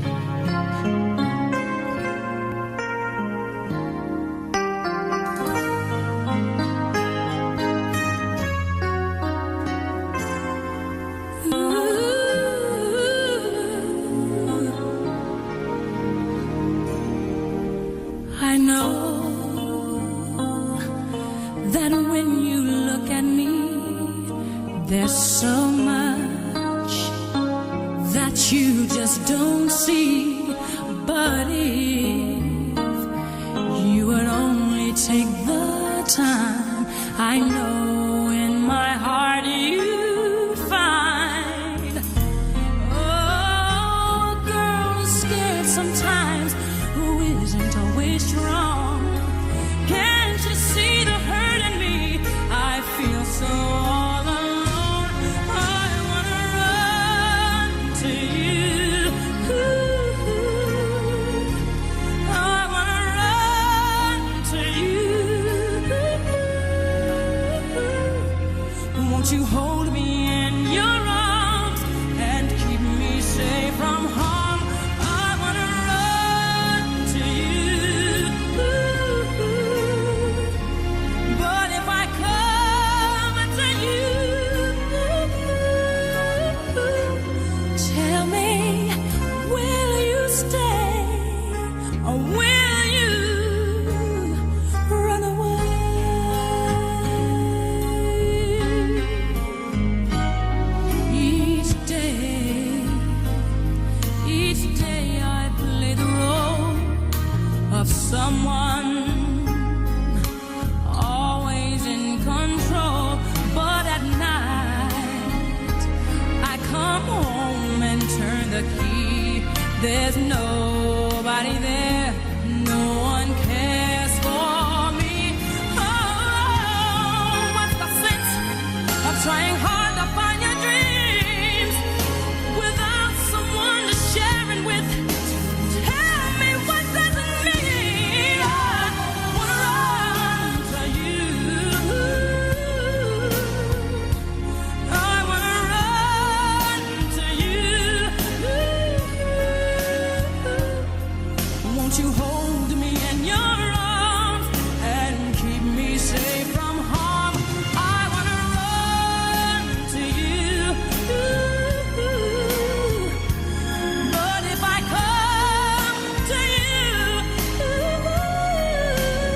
I know that when you look at me, there's so much that you just don't see. But if you would only take the time, I know in my heart you'd find. Oh, girl is scared sometimes, who isn't always strong. Can't you see the hurt in me? I feel so all alone. I wanna run to you. I wanna run to you. Won't you hold me in your arms and keep me safe from harm? I wanna run to you. But if I come to you, tell me, will you stay or will you run away? Each day, each day I play the role of someone always in control. But at night, I come home and turn the key. There's nobody there, no one cares for me. Oh, what's the sense of trying hard to find your dreams without someone to share it with? Tell me, what does it mean? I wanna run to you. I wanna run to you. Won't you hold me in your arms and keep me safe from harm? I wanna run to you. But if I come to you,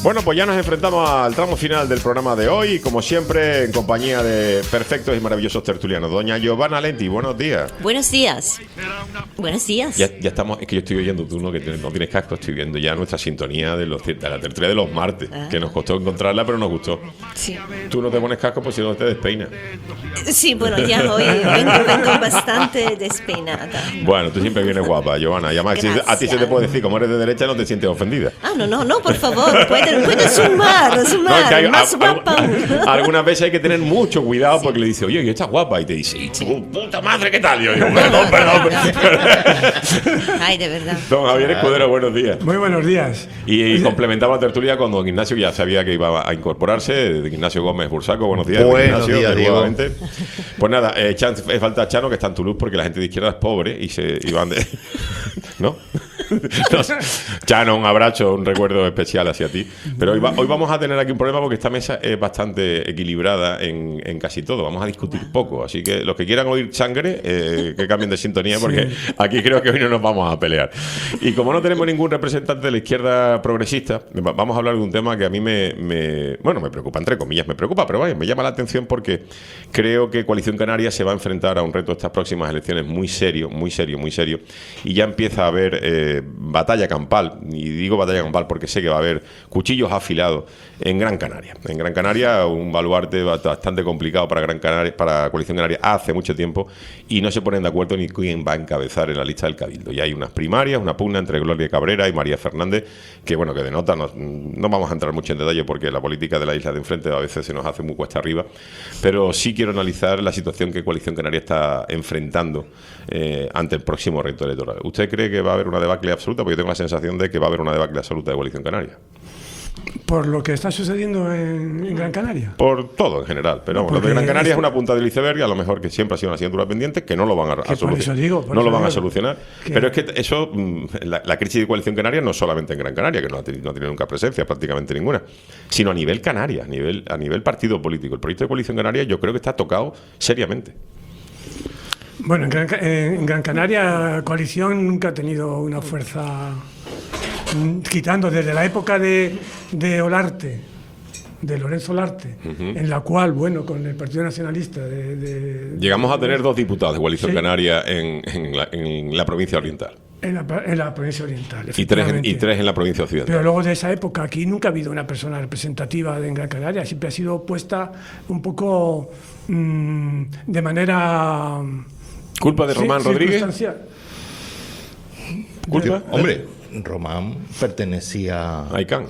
Bueno, pues ya nos enfrentamos al tramo final del programa de hoy, como siempre, en compañía de perfectos y maravillosos tertulianos. Doña Giovanna Lenti, buenos días. Buenos días. Buenos días. Ya, ya estamos, es que yo estoy oyendo, tú no, que no tienes casco, estoy viendo ya nuestra sintonía de, los, de la tertulia de los martes, ah. que nos costó encontrarla, pero nos gustó. Sí. Tú no te pones casco, pues si no te despeinas. Sí, bueno, ya hoy vengo, vengo bastante despeinada. Bueno, tú siempre vienes guapa, Giovanna. Y además, si a ti se te puede decir, como eres de derecha, no te sientes ofendida. Ah, no, no, no, por favor, puedes puede sumar, sumar, no, es que hay, más a, guapa. A, algunas veces hay que tener mucho cuidado sí. porque le dice, oye, ¿y estás guapa? Y te dice, sí. puta madre, ¿qué tal? Y yo digo, perdón, perdón. Ay, de verdad. Don Javier Escudero, buenos días. Muy buenos días. Y, y complementaba la tertulia con don Ignacio, que ya sabía que iba a incorporarse, Ignacio Gómez Bursaco, buenos días. Buenos Ignacio, días, Diego. Pues nada, eh, Chan, falta Chano, que está en Toulouse, porque la gente de izquierda es pobre y se y van de... ¿No? Chano, un abrazo, un recuerdo especial hacia ti. Pero hoy, va, hoy vamos a tener aquí un problema porque esta mesa es bastante equilibrada en, en casi todo. Vamos a discutir poco. Así que los que quieran oír sangre, eh, que cambien de sintonía, porque sí. aquí creo que hoy no nos vamos a pelear. Y como no tenemos ningún representante de la izquierda progresista, vamos a hablar de un tema que a mí me, me bueno, me preocupa, entre comillas, me preocupa, pero vaya, me llama la atención porque creo que Coalición Canaria se va a enfrentar a un reto de estas próximas elecciones muy serio, muy serio, muy serio. Y ya empieza a haber eh, batalla campal, y digo batalla campal porque sé que va a haber cuchillos afilados en Gran Canaria. En Gran Canaria, un baluarte bastante complicado para Gran Canaria, para Coalición Canaria hace mucho tiempo, y no se ponen de acuerdo ni quién va a encabezar en la lista del Cabildo. Y hay unas primarias, una pugna entre Gloria Cabrera y María Fernández, que bueno, que denota, no, no vamos a entrar mucho en detalle porque la política de la isla de enfrente a veces se nos hace muy cuesta arriba, pero sí quiero analizar la situación que Coalición Canaria está enfrentando eh, ante el próximo reto electoral. ¿Usted cree que va a haber una debacle absoluta? Porque yo tengo la sensación de que va a haber una debacle absoluta de Coalición Canaria. Por lo que está sucediendo en, en Gran Canaria. Por todo en general, pero bueno, lo de Gran Canaria es, es una punta del iceberg, a lo mejor que siempre ha sido una asignatura pendiente, que no lo van a, a solucionar. Digo, no lo van digo, a solucionar. Que... Pero es que eso, la, la crisis de Coalición Canaria no solamente en Gran Canaria, que no ha, tenido, no ha tenido nunca presencia, prácticamente ninguna, sino a nivel Canarias, a nivel, a nivel partido político. El proyecto de Coalición Canaria yo creo que está tocado seriamente. Bueno, en Gran, en Gran Canaria Coalición nunca ha tenido una fuerza, quitando desde la época de, de Olarte, de Lorenzo Olarte, uh-huh. en la cual, bueno, con el Partido Nacionalista... De, de, Llegamos de, a tener dos diputados de Coalición sí. Canaria en, en, la, en la provincia oriental. En la, en la provincia oriental, y tres, y tres en la provincia occidental. Pero luego de esa época aquí nunca ha habido una persona representativa en Gran Canaria, siempre ha sido puesta un poco mmm, de manera... ¿Culpa de Román sí, Rodríguez? ¿Culpa? Hombre, Román pertenecía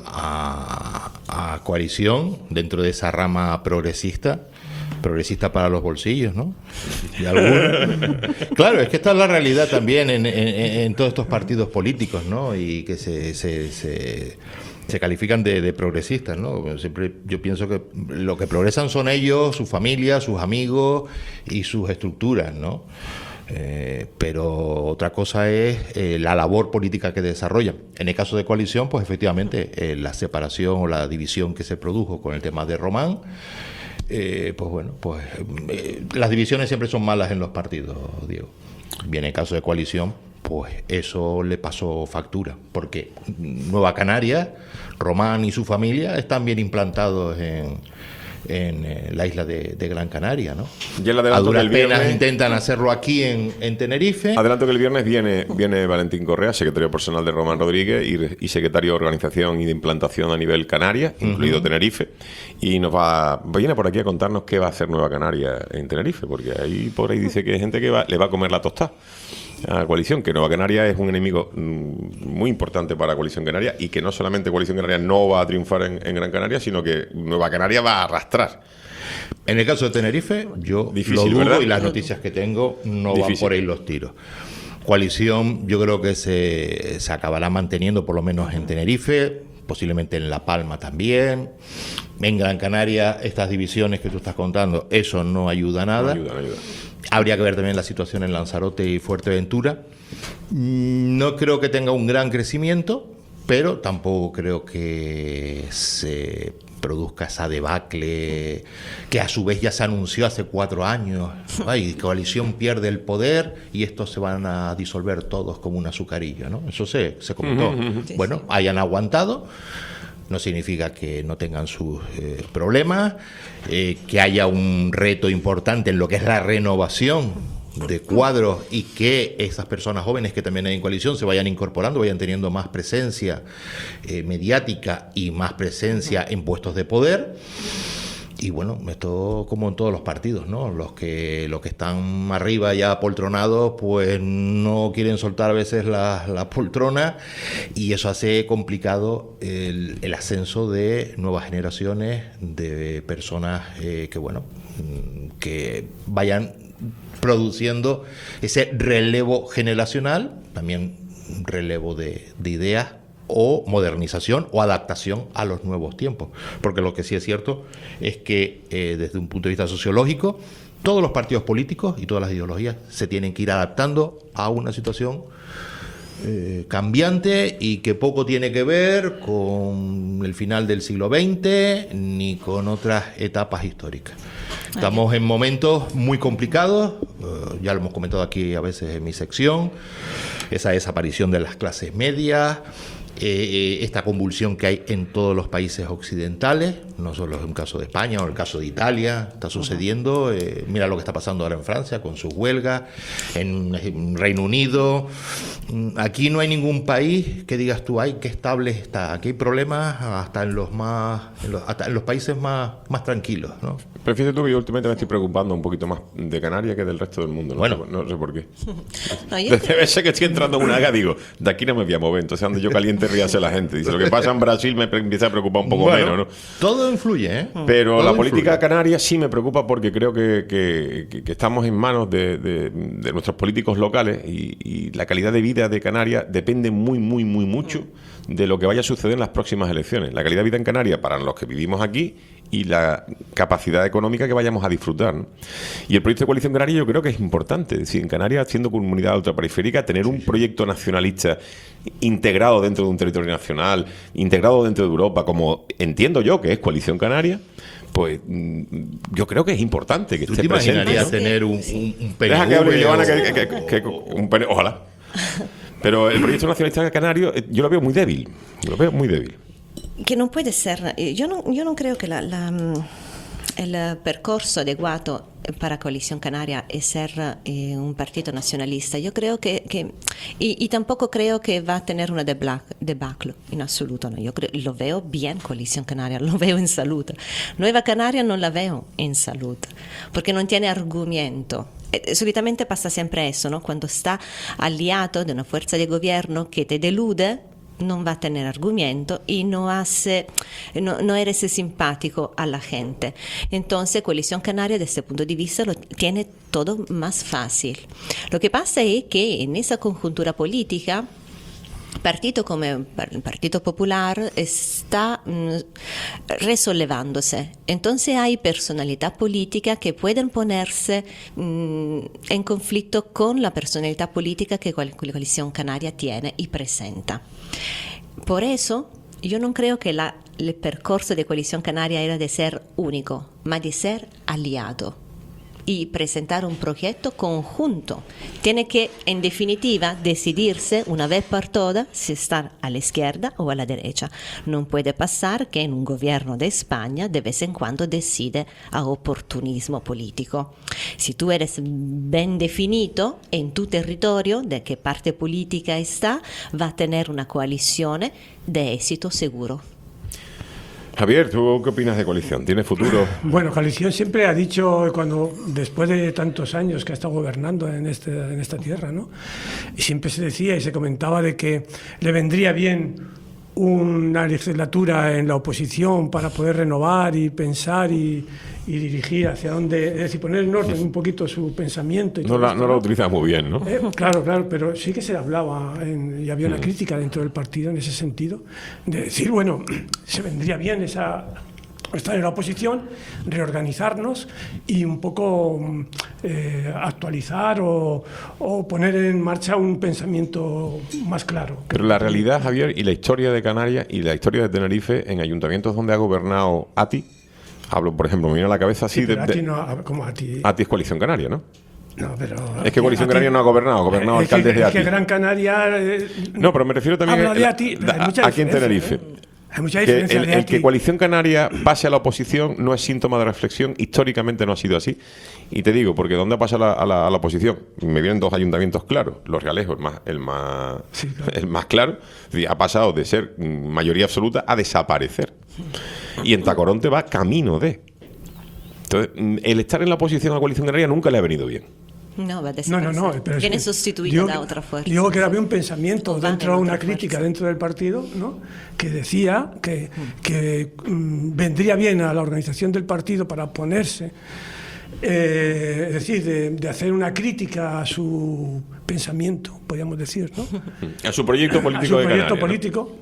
a, a Coalición dentro de esa rama progresista. Progresista para los bolsillos, ¿no? Y claro, es que esta es la realidad también en, en, en todos estos partidos políticos, ¿no? Y que se, se, se, se califican de, de progresistas, ¿no? Siempre yo pienso que lo que progresan son ellos, su familia, sus amigos y sus estructuras, ¿no? Eh, pero otra cosa es eh, la labor política que desarrollan. En el caso de Coalición, pues efectivamente eh, la separación o la división que se produjo con el tema de Román, eh, pues bueno, pues eh, las divisiones siempre son malas en los partidos, Diego. Bien, en el caso de Coalición, pues eso le pasó factura, porque Nueva Canarias, Román y su familia están bien implantados en... en eh, la isla de, de Gran Canaria, ¿no? Ya a duras penas intentan hacerlo aquí en, en Tenerife. Adelanto que el viernes viene, viene Valentín Correa, secretario personal de Román Rodríguez y, y secretario de Organización y de Implantación a nivel Canarias, incluido uh-huh. Tenerife, y nos va viene por aquí a contarnos qué va a hacer Nueva Canaria en Tenerife, porque ahí por ahí dice que hay gente que va, le va a comer la tostada a Coalición, que Nueva Canaria es un enemigo muy importante para Coalición Canaria y que no solamente Coalición Canaria no va a triunfar en, en Gran Canaria, sino que Nueva Canaria va a arrastrar. En el caso de Tenerife, yo Difícil, lo dudo, ¿verdad? Y las noticias que tengo no Difícil. van por ahí los tiros. Coalición yo creo que se, se acabará manteniendo por lo menos en Tenerife, posiblemente en La Palma también. En Gran Canaria, estas divisiones que tú estás contando, eso no ayuda a nada. No ayuda, no ayuda. Habría que ver también la situación en Lanzarote y Fuerteventura. No creo que tenga un gran crecimiento, pero tampoco creo que se produzca esa debacle que a su vez ya se anunció hace cuatro años. Ay, Coalición pierde el poder y estos se van a disolver todos como un azucarillo, ¿no? Eso se, se comentó. Sí, bueno, sí. hayan aguantado. no significa que no tengan sus eh, problemas, eh, que haya un reto importante en lo que es la renovación de cuadros y que esas personas jóvenes que también hay en coalición se vayan incorporando, vayan teniendo más presencia eh, mediática y más presencia en puestos de poder. Y bueno, esto como en todos los partidos, ¿no? Los que los que están arriba ya poltronados, pues no quieren soltar a veces la, la poltrona, y eso hace complicado el, el ascenso de nuevas generaciones, de personas eh, que, bueno, que vayan produciendo ese relevo generacional, también relevo de, de ideas, o modernización o adaptación a los nuevos tiempos. Porque lo que sí es cierto es que eh, desde un punto de vista sociológico, todos los partidos políticos y todas las ideologías se tienen que ir adaptando a una situación eh, cambiante y que poco tiene que ver con el final del siglo veinte ni con otras etapas históricas. Estamos en momentos muy complicados, eh, ya lo hemos comentado aquí a veces en mi sección, esa desaparición de las clases medias, Eh, esta convulsión que hay en todos los países occidentales, no solo es un caso de España o el caso de Italia, está sucediendo, eh, mira lo que está pasando ahora en Francia con sus huelgas, en, en Reino Unido. Aquí no hay ningún país que digas tú, ay, qué estable está. Aquí hay problemas hasta en los más en los, hasta en los países más, más tranquilos, ¿no? Pero fíjate tú que yo últimamente me estoy preocupando un poquito más de Canarias que del resto del mundo, ¿no? Bueno. no, no sé por qué. No, yo Debe ser que estoy entrando en una haga, digo, de aquí no me voy a mover, entonces ando yo caliente, ríase la gente. Dice, lo que pasa en Brasil me pre- empieza a preocupar un poco Bueno, menos, ¿no? Todo influye, ¿eh? Pero Todo la influye. política canaria sí me preocupa porque creo que, que, que- que estamos en manos de, de- de nuestros políticos locales y, y la calidad de vida de Canarias depende muy, muy, muy mucho de lo que vaya a suceder en las próximas elecciones. La calidad de vida en Canarias para los que vivimos aquí y la capacidad económica que vayamos a disfrutar, ¿no? Y el proyecto de Coalición Canaria yo creo que es importante. Es decir, en Canarias, siendo comunidad ultraperiférica, tener un proyecto nacionalista integrado dentro de un territorio nacional, integrado dentro de Europa, como entiendo yo que es Coalición Canaria, pues mm, yo creo que es importante que ¿Tú esté te presente, imaginarías ¿no? tener un, un, un P N V? Deja que hable Giovanna, o- que, que- que- que- un P N V, ojalá. Pero el proyecto nacionalista canario eh, yo lo veo muy débil, lo veo muy débil. che non può essere, io non, io non credo che la, la, il percorso adeguato para Coalición Canaria es ser eh, un partido nacionalista. Yo creo que, que y, y tampoco creo que va a tener una debla- debacle en absoluto. No. Yo creo, lo veo bien Coalición Canaria, lo veo en salud. Nueva Canaria non la veo en salud, porque non tiene argumento. Eh, solitamente pasa siempre eso, ¿no? Cuando está aliado de una fuerza de gobierno que te delude, non va a tener argumento y no hace, no, no eres simpático a la gente. Entonces, Coalición Canaria, desde este punto de vista, lo tiene todo más fácil. Lo que pasa es que en esa conjuntura política, partido como el Partido Popular está mm, resollevándose. Entonces hay personalidad política que pueden ponerse mm, en conflicto con la personalidad política que la Coalición Canaria tiene y presenta. Por eso yo no creo que la, el percorso de Coalición Canaria era de ser único, ma de ser aliado y presentar un proyecto conjunto. Tiene que, en definitiva, decidirse una vez por todas si estar a la izquierda o a la derecha. No puede pasar que en un gobierno de España de vez en cuando decide a oportunismo político. Si tú eres bien definido en tu territorio de qué parte política está, va a tener una coalición de éxito seguro. Javier, ¿tú qué opinas de Coalición? ¿Tiene futuro? Bueno, Coalición siempre ha dicho, cuando después de tantos años que ha estado gobernando en, este, en esta tierra, ¿no? Y siempre se decía y se comentaba de que le vendría bien una legislatura en la oposición para poder renovar y pensar y, y dirigir hacia dónde, es decir, poner en orden un poquito su pensamiento. Y No todo la, esto, no la utilizas muy bien, ¿no? Eh, claro, claro, pero sí que se hablaba en- y había una crítica dentro del partido en ese sentido, de decir, bueno, se vendría bien esa estar en la oposición, reorganizarnos y un poco eh, actualizar o, o poner en marcha un pensamiento más claro. Pero la realidad, Javier, y la historia de Canarias y la historia de Tenerife en ayuntamientos donde ha gobernado ATI, hablo, por ejemplo, me viene a la cabeza así Sí, de, pero a de- ti no, como a ti. ATI es Coalición Canaria, ¿no? No, pero Es que Coalición a ti- Canaria no ha gobernado, ha gobernado es que- alcaldes de es ATI. que Gran Canaria. eh, No, pero me refiero también habla a, de ATI, la- hay mucha aquí en diferencia, Tenerife. ¿eh? Hay mucha que diferencia el, de el aquí. que Coalición Canaria pase a la oposición no es síntoma de reflexión. Históricamente no ha sido así. Y te digo, porque ¿dónde pasa la, a, la, a la oposición? Me vienen dos ayuntamientos claros. Los Realejos, el más, el más, Sí, claro. el más claro. Es decir, ha pasado de ser mayoría absoluta a desaparecer. Y en Tacoronte va camino de. Entonces, el estar en la oposición a Coalición Canaria nunca le ha venido bien. No, va a No, no, desaparecer. no. Pero es Viene que sustituida digo de que- otra fuerza. Digo que había un pensamiento O va dentro, en una otra crítica fuerza. dentro del partido, ¿no? Que decía que, que mm, vendría bien a la organización del partido para oponerse, eh, es decir, de, de hacer una crítica a su pensamiento, podríamos decir, ¿no? A su proyecto A político su de proyecto Canarias, ¿no? político,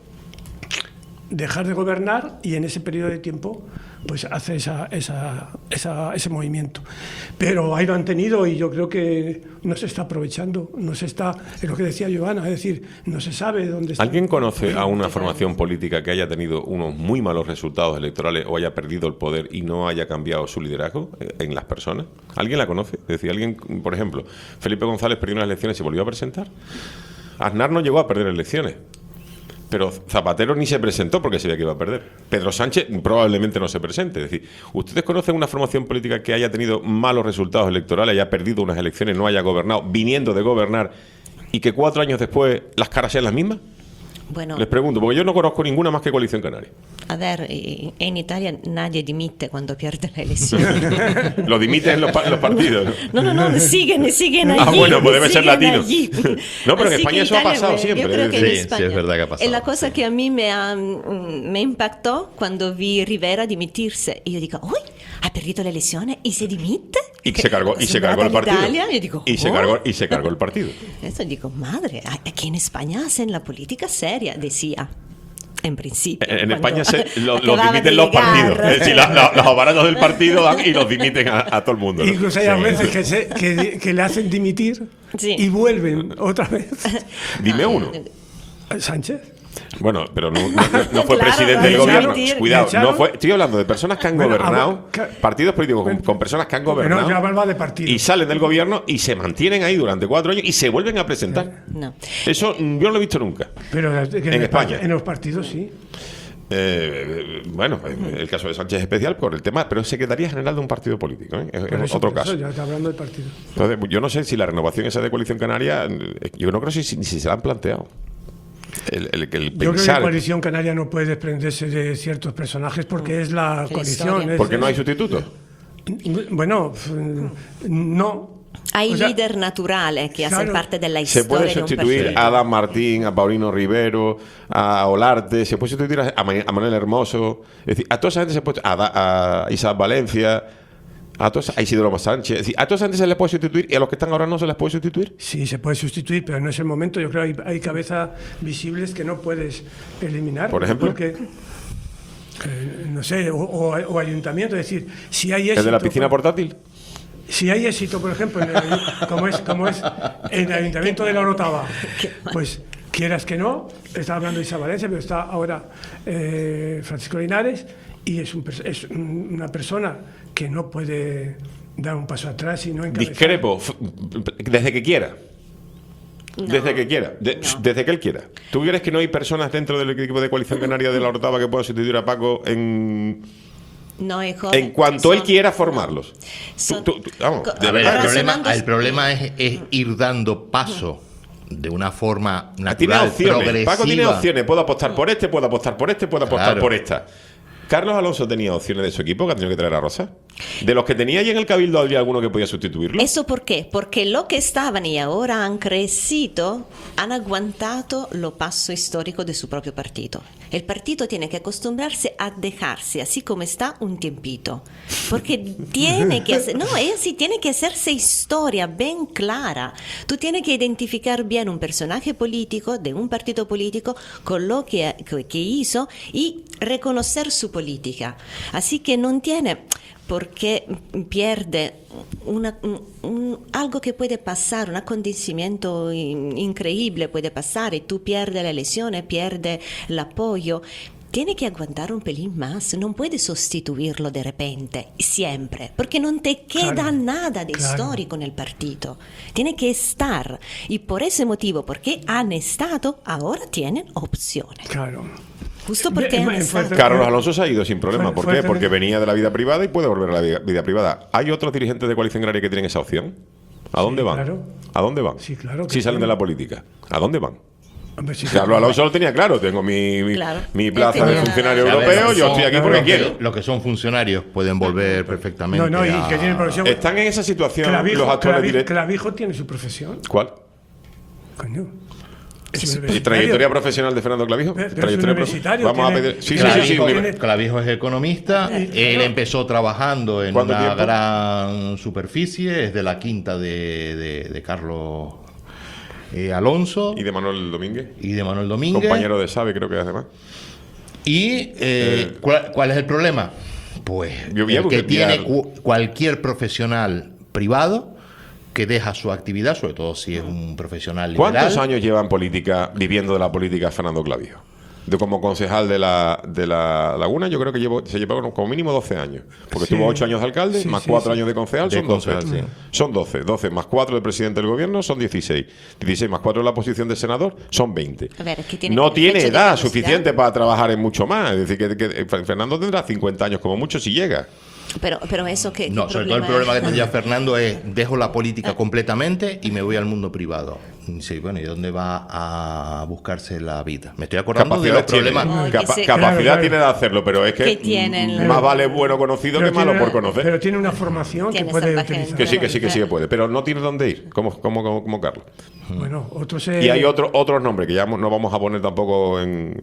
dejar de gobernar y en ese periodo de tiempo pues hace esa, esa, esa- ese movimiento. Pero ahí lo han tenido y yo creo que no se está aprovechando, no se está, es lo que decía Giovanna, es decir, no se sabe dónde está. ¿Alguien conoce a una formación política que haya tenido unos muy malos resultados electorales o haya perdido el poder y no haya cambiado su liderazgo en las personas? ¿Alguien la conoce? Es decir, alguien, por ejemplo, Felipe González perdió unas elecciones y se volvió a presentar. Aznar no llegó a perder elecciones. Pero Zapatero ni se presentó porque sabía que iba a perder. Pedro Sánchez probablemente no se presente. Es decir, ¿ustedes conocen una formación política que haya tenido malos resultados electorales, haya perdido unas elecciones, no haya gobernado, viniendo de gobernar, y que cuatro años después las caras sean las mismas? Bueno, Les pregunto, porque yo no conozco ninguna más que Coalición Canaria. a ver, eh, en Italia nadie dimite cuando pierde la elección. Lo dimiten los, pa- los partidos, ¿no? No, no, no, siguen, siguen allí. Ah, bueno, pues debe ser siguen latino. allí. No, pero en Así España que eso ha Italia, pasado bueno, siempre. Yo creo que Sí, en sí, España, es verdad que ha pasado. Es la cosa que a mí me, ha, mm, me impactó cuando vi Rivera dimitirse. Y yo digo, uy, ha perdido la elección y se dimite. Y se cargó, y se cargó el partido. Italia, yo digo, y, se oh. cargó, y se cargó el partido. Eso digo, madre, aquí en España hacen la política seria, decía. En principio. En, en cuando España se, lo- los acababa dimiten de los llegar. partidos. Es decir, la- la- los aparatos del partido dan y los dimiten a, a todo el mundo, ¿no? Incluso hay a veces que, se- que, que le hacen dimitir Sí. y vuelven otra vez. Dime uno. Sánchez. Bueno, pero no, no- no fue Claro, presidente del le gobierno. echaron. Cuidado, ¿Le echaron? no fue. Estoy hablando de personas que han Bueno, gobernado, ah, ca- partidos políticos con, con personas que han gobernado. No, yo hablaba de partido. Y salen del gobierno y se mantienen ahí durante cuatro años y se vuelven a presentar. No. Eso mm, yo no lo he visto nunca. Pero que En el España. part- En los partidos sí. Eh, bueno, el caso de Sánchez es especial por el tema, pero es secretaría general de un partido político, ¿eh? es, Por es eso, otro por eso, caso. ya está hablando del partido. Entonces, yo no sé si la renovación esa de Coalición Canaria, eh, yo no creo si, si, si se la han planteado. El, el, el Yo creo que pensar, la coalición canaria no puede desprenderse de ciertos personajes porque es la La coalición. historia. es- porque no hay sustitutos. Bueno, f- no. Hay O sea, líder naturales que hacen claro. parte de la Se historia puede de un sustituir partido. a Adam Martín, a Paulino Rivero, a Olarte, se puede sustituir a, a Ma- a Manuel Hermoso, es decir, a toda esa gente se puede, a, a Isaac Valencia, a, toda esa- a Isidoro Sánchez, es decir, a toda esa gente se les puede sustituir y a los que están ahora no se les puede sustituir. Sí, se puede sustituir, pero no es el momento. Yo creo que hay, hay cabezas visibles que no puedes eliminar. Por ejemplo. Porque, eh, no sé, o, o- o ayuntamiento. Es decir, si hay éxito. El de la piscina por- portátil. Si hay éxito, por ejemplo, en el, como, es, como es en el Ayuntamiento de La Orotava, pues quieras que no, está hablando Isa Valencia, pero está ahora eh, Francisco Linares, y es, un, pers- es un- una persona que no puede dar un paso atrás y no encabezar. Discrepo, f- desde que quiera. No, Desde que quiera, de- no. desde que él quiera. ¿Tú crees que no hay personas dentro del equipo de Coalición Canaria de La Orotava que puedan sustituir a Paco en, No es joven, en cuanto él son- quiera formarlos? Tú- son- tú- tú- vamos, co- de A ver, verdad. el problema, Razonando- el problema es, es ir dando paso de una forma Ah, tiene natural, opciones. progresiva. Paco tiene opciones. Puedo apostar por este, puedo apostar por este, puedo apostar Claro. por esta. Carlos Alonso tenía opciones de su equipo que ha tenido que traer a Rosa. De los que tenía allí en el Cabildo, ¿había alguno que podía sustituirlo? ¿Eso por qué? Porque lo que estaban y ahora han crecido han aguantado lo paso histórico de su propio partido. El partido tiene que acostumbrarse a dejarse así como está un tiempito. Porque tiene que hacer, no, es así, tiene que hacerse historia bien clara. Tú tienes que identificar bien un personaje político de un partido político con lo que, que, que hizo y reconocer su política. Así que no tiene porque pierde una- un- un- algo que puede pasar, un acontecimiento in- increíble puede pasar y tú pierdes la elección, pierdes el apoyo. Tiene que aguantar un pelín más, no puedes sustituirlo de repente, siempre, porque no te queda Claro, nada de claro. histórico en el partido. Tiene que estar y por ese motivo, porque han estado, ahora tienen opciones. Claro. Justo porque Bien, han en estado. fuerte- Carlos Alonso se ha ido sin problema. Fue- ¿Por fue qué? tener- Porque venía de la vida privada y puede volver a la vida, vida privada. ¿Hay otros dirigentes de Coalición Canaria que tienen esa opción? ¿A dónde van? claro. ¿A dónde van? Sí, claro que Si salen de tienen. la política. ¿A dónde van? Hombre, sí, Carlos Alonso lo tenía claro. Tengo mi, mi, Claro. mi plaza Él de tenía- funcionario A ver, europeo. los que Yo son- estoy aquí los porque que- quiero. Los que son funcionarios pueden volver perfectamente. No, no, y a- que tienen profesión. Están en esa situación Clavijo, los actuales Clavijo, directores. Clavijo tiene su profesión. ¿Cuál? Coño. Es ¿Y universitario. trayectoria profesional de Fernando Clavijo? Pero es Trayectoria profe- universitario, Vamos a tiene- pedir. Sí, sí, sí, sí. Clavijo, univer- Clavijo es economista, Y- él empezó trabajando en ¿Cuánto una tiempo? gran superficie, es de la quinta de, de- de Carlos eh, Alonso Y de Manuel Domínguez. y de Manuel Domínguez. Compañero de SABE, creo que es además. ¿Y eh, ¿cuál, cuál es el problema? Pues Yo voy a el que buscar- tiene cu- cualquier profesional privado que deja su actividad, sobre todo si es un profesional liberal. ¿Cuántos años lleva en política, viviendo de la política, Fernando Clavijo? De como concejal de la, de la Laguna, yo creo que llevo, se lleva como mínimo doce años. Porque Sí. estuvo ocho años de alcalde, Sí, más sí, cuatro sí. años de concejal, De son doce. concejal, sí. Son doce. doce más cuatro de presidente del gobierno son dieciséis. dieciséis más cuatro de la posición de senador son veinte. A ver, que tiene No tiene fecha de edad caducidad. suficiente para trabajar en mucho más. Es decir, que, que Fernando tendrá cincuenta años como mucho si llega. Pero, pero eso que... No, sobre todo el problema que tendría Fernando es dejo la política completamente y me voy al mundo privado. Y dice, bueno, ¿y dónde va a buscarse la vida? Me estoy acordando de los Capacidad tiene, problemas. Ay, que capa- se- capacidad Claro, claro. tiene de hacerlo, pero es que Que tienen- mm, más vale bueno conocido Pero que malo tiene por una- conocer. Pero tiene una formación que Tiene puede salvaje. utilizar. Que sí, que sí, que sí que puede, pero no tiene dónde ir, como, como, como, como Carlos. Bueno, otros se... Y hay otro, otros nombres que ya no vamos a poner tampoco en,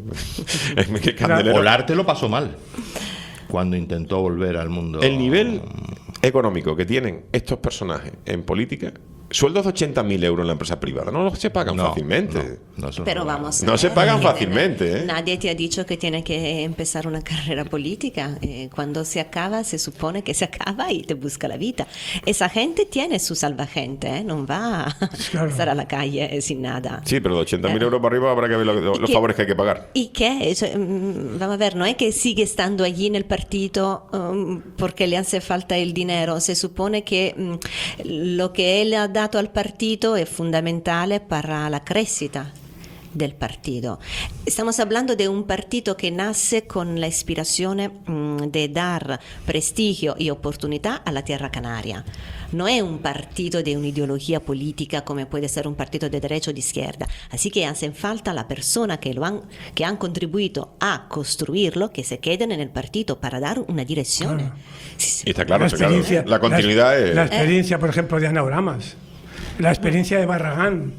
en, en candelero. Olarte lo pasó mal cuando intentó volver al mundo. El nivel económico que tienen estos personajes en política, sueldos de ochenta mil euros en la empresa privada, no se pagan No, fácilmente. no, no, eso Pero no. vamos. a No se ver, pagan que fácilmente, ¿eh? Nadie te ha dicho que tiene que empezar una carrera política. Eh, cuando se acaba, se supone que se acaba y te busca la vida. Esa gente tiene su salvagente, ¿eh? No va a Claro. estar a la calle eh, sin nada. Sí, pero de ochenta mil euros para arriba habrá que ver lo- los que- favores que hay que pagar. ¿Y qué? Eso, mm, vamos a ver, no es que sigue estando allí en el partido um, porque le hace falta el dinero. Se supone que mm, lo que él ha dado al partido es fundamental para la crescita del partido. Estamos hablando de un partido que nace con la inspiración mm, de dar prestigio y oportunidad a la tierra canaria. No es un partido de una ideología política como puede ser un partido de derecha o de izquierda. Así que hacen falta las personas que, lo han, que han contribuido a construirlo, que se queden en el partido para dar una dirección. Claro. Sí, sí. Y está claro, la está claro. experiencia, La continuidad la, es... la experiencia, por ejemplo, de Ana Oramas, la experiencia de Barragán,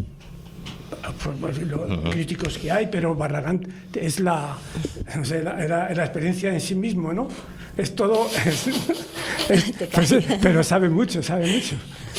por- por los críticos que hay, pero Barragán es la, no sé, la, la- la experiencia en sí mismo, ¿no? Es todo, es- es- pues, pero sabe mucho, sabe mucho.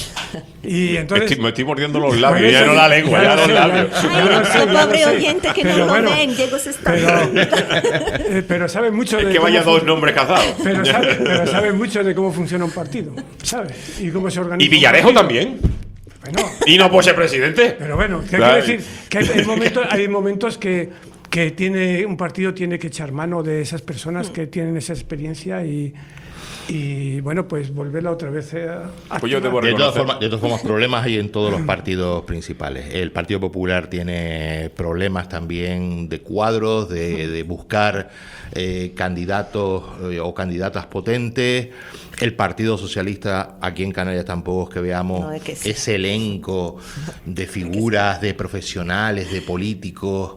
Y entonces, Estoy- me estoy mordiendo los labios, Por ya eso- no la lengua, ya lo los sé, labios. ya- ya Ay, lo sé, los ya lo pobres sé. oyentes que no Pero lo bueno, ven, Diego se está... Pero, eh, pero sabe mucho Es de que cómo vaya dos fun- nombres cazados. Pero sabe, pero sabe mucho de cómo funciona un partido, ¿sabe? Y cómo se organiza. Y un Villarejo partido. también. Bueno, Y no puede ser presidente. pero bueno, ¿qué Claro. quiere decir? Que hay, hay momentos, hay momentos que, que tiene un partido tiene que echar mano de esas personas que tienen esa experiencia y, y bueno, pues volverla otra vez a Pues yo te voy a De todas, reconocer. formas, de todas formas, problemas hay en todos los partidos principales. El Partido Popular tiene problemas también de cuadros, de, de buscar eh, candidatos eh, o candidatas potentes. El Partido Socialista aquí en Canarias tampoco es que veamos No, es que sí. ese elenco de figuras, de profesionales, de políticos.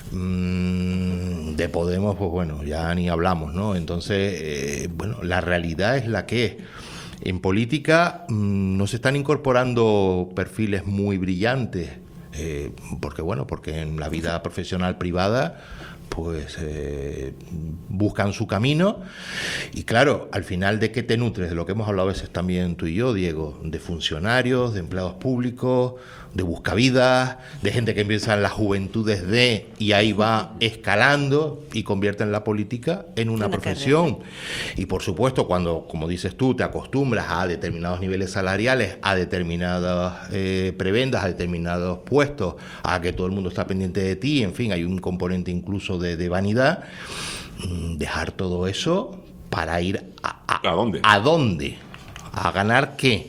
mm, De Podemos, pues bueno, ya ni hablamos, ¿no? Entonces, eh, bueno, la realidad es la que es. En política mmm, no se están incorporando perfiles muy brillantes, eh, porque bueno, porque en la vida profesional privada pues eh, buscan su camino y claro, al final ¿de qué te nutres? De lo que hemos hablado a veces también tú y yo, Diego, de funcionarios, de empleados públicos, de buscavidas, de gente que empieza en las juventudes de y ahí va escalando y convierte en la política en una, Una profesión. Y por supuesto, cuando, como dices tú, te acostumbras a determinados niveles salariales, a determinadas eh, prebendas, a determinados puestos, a que todo el mundo está pendiente de ti, en fin, hay un componente incluso de, de vanidad, mm, dejar todo eso para ir a, a, ¿A dónde? ¿A dónde? ¿A ganar qué?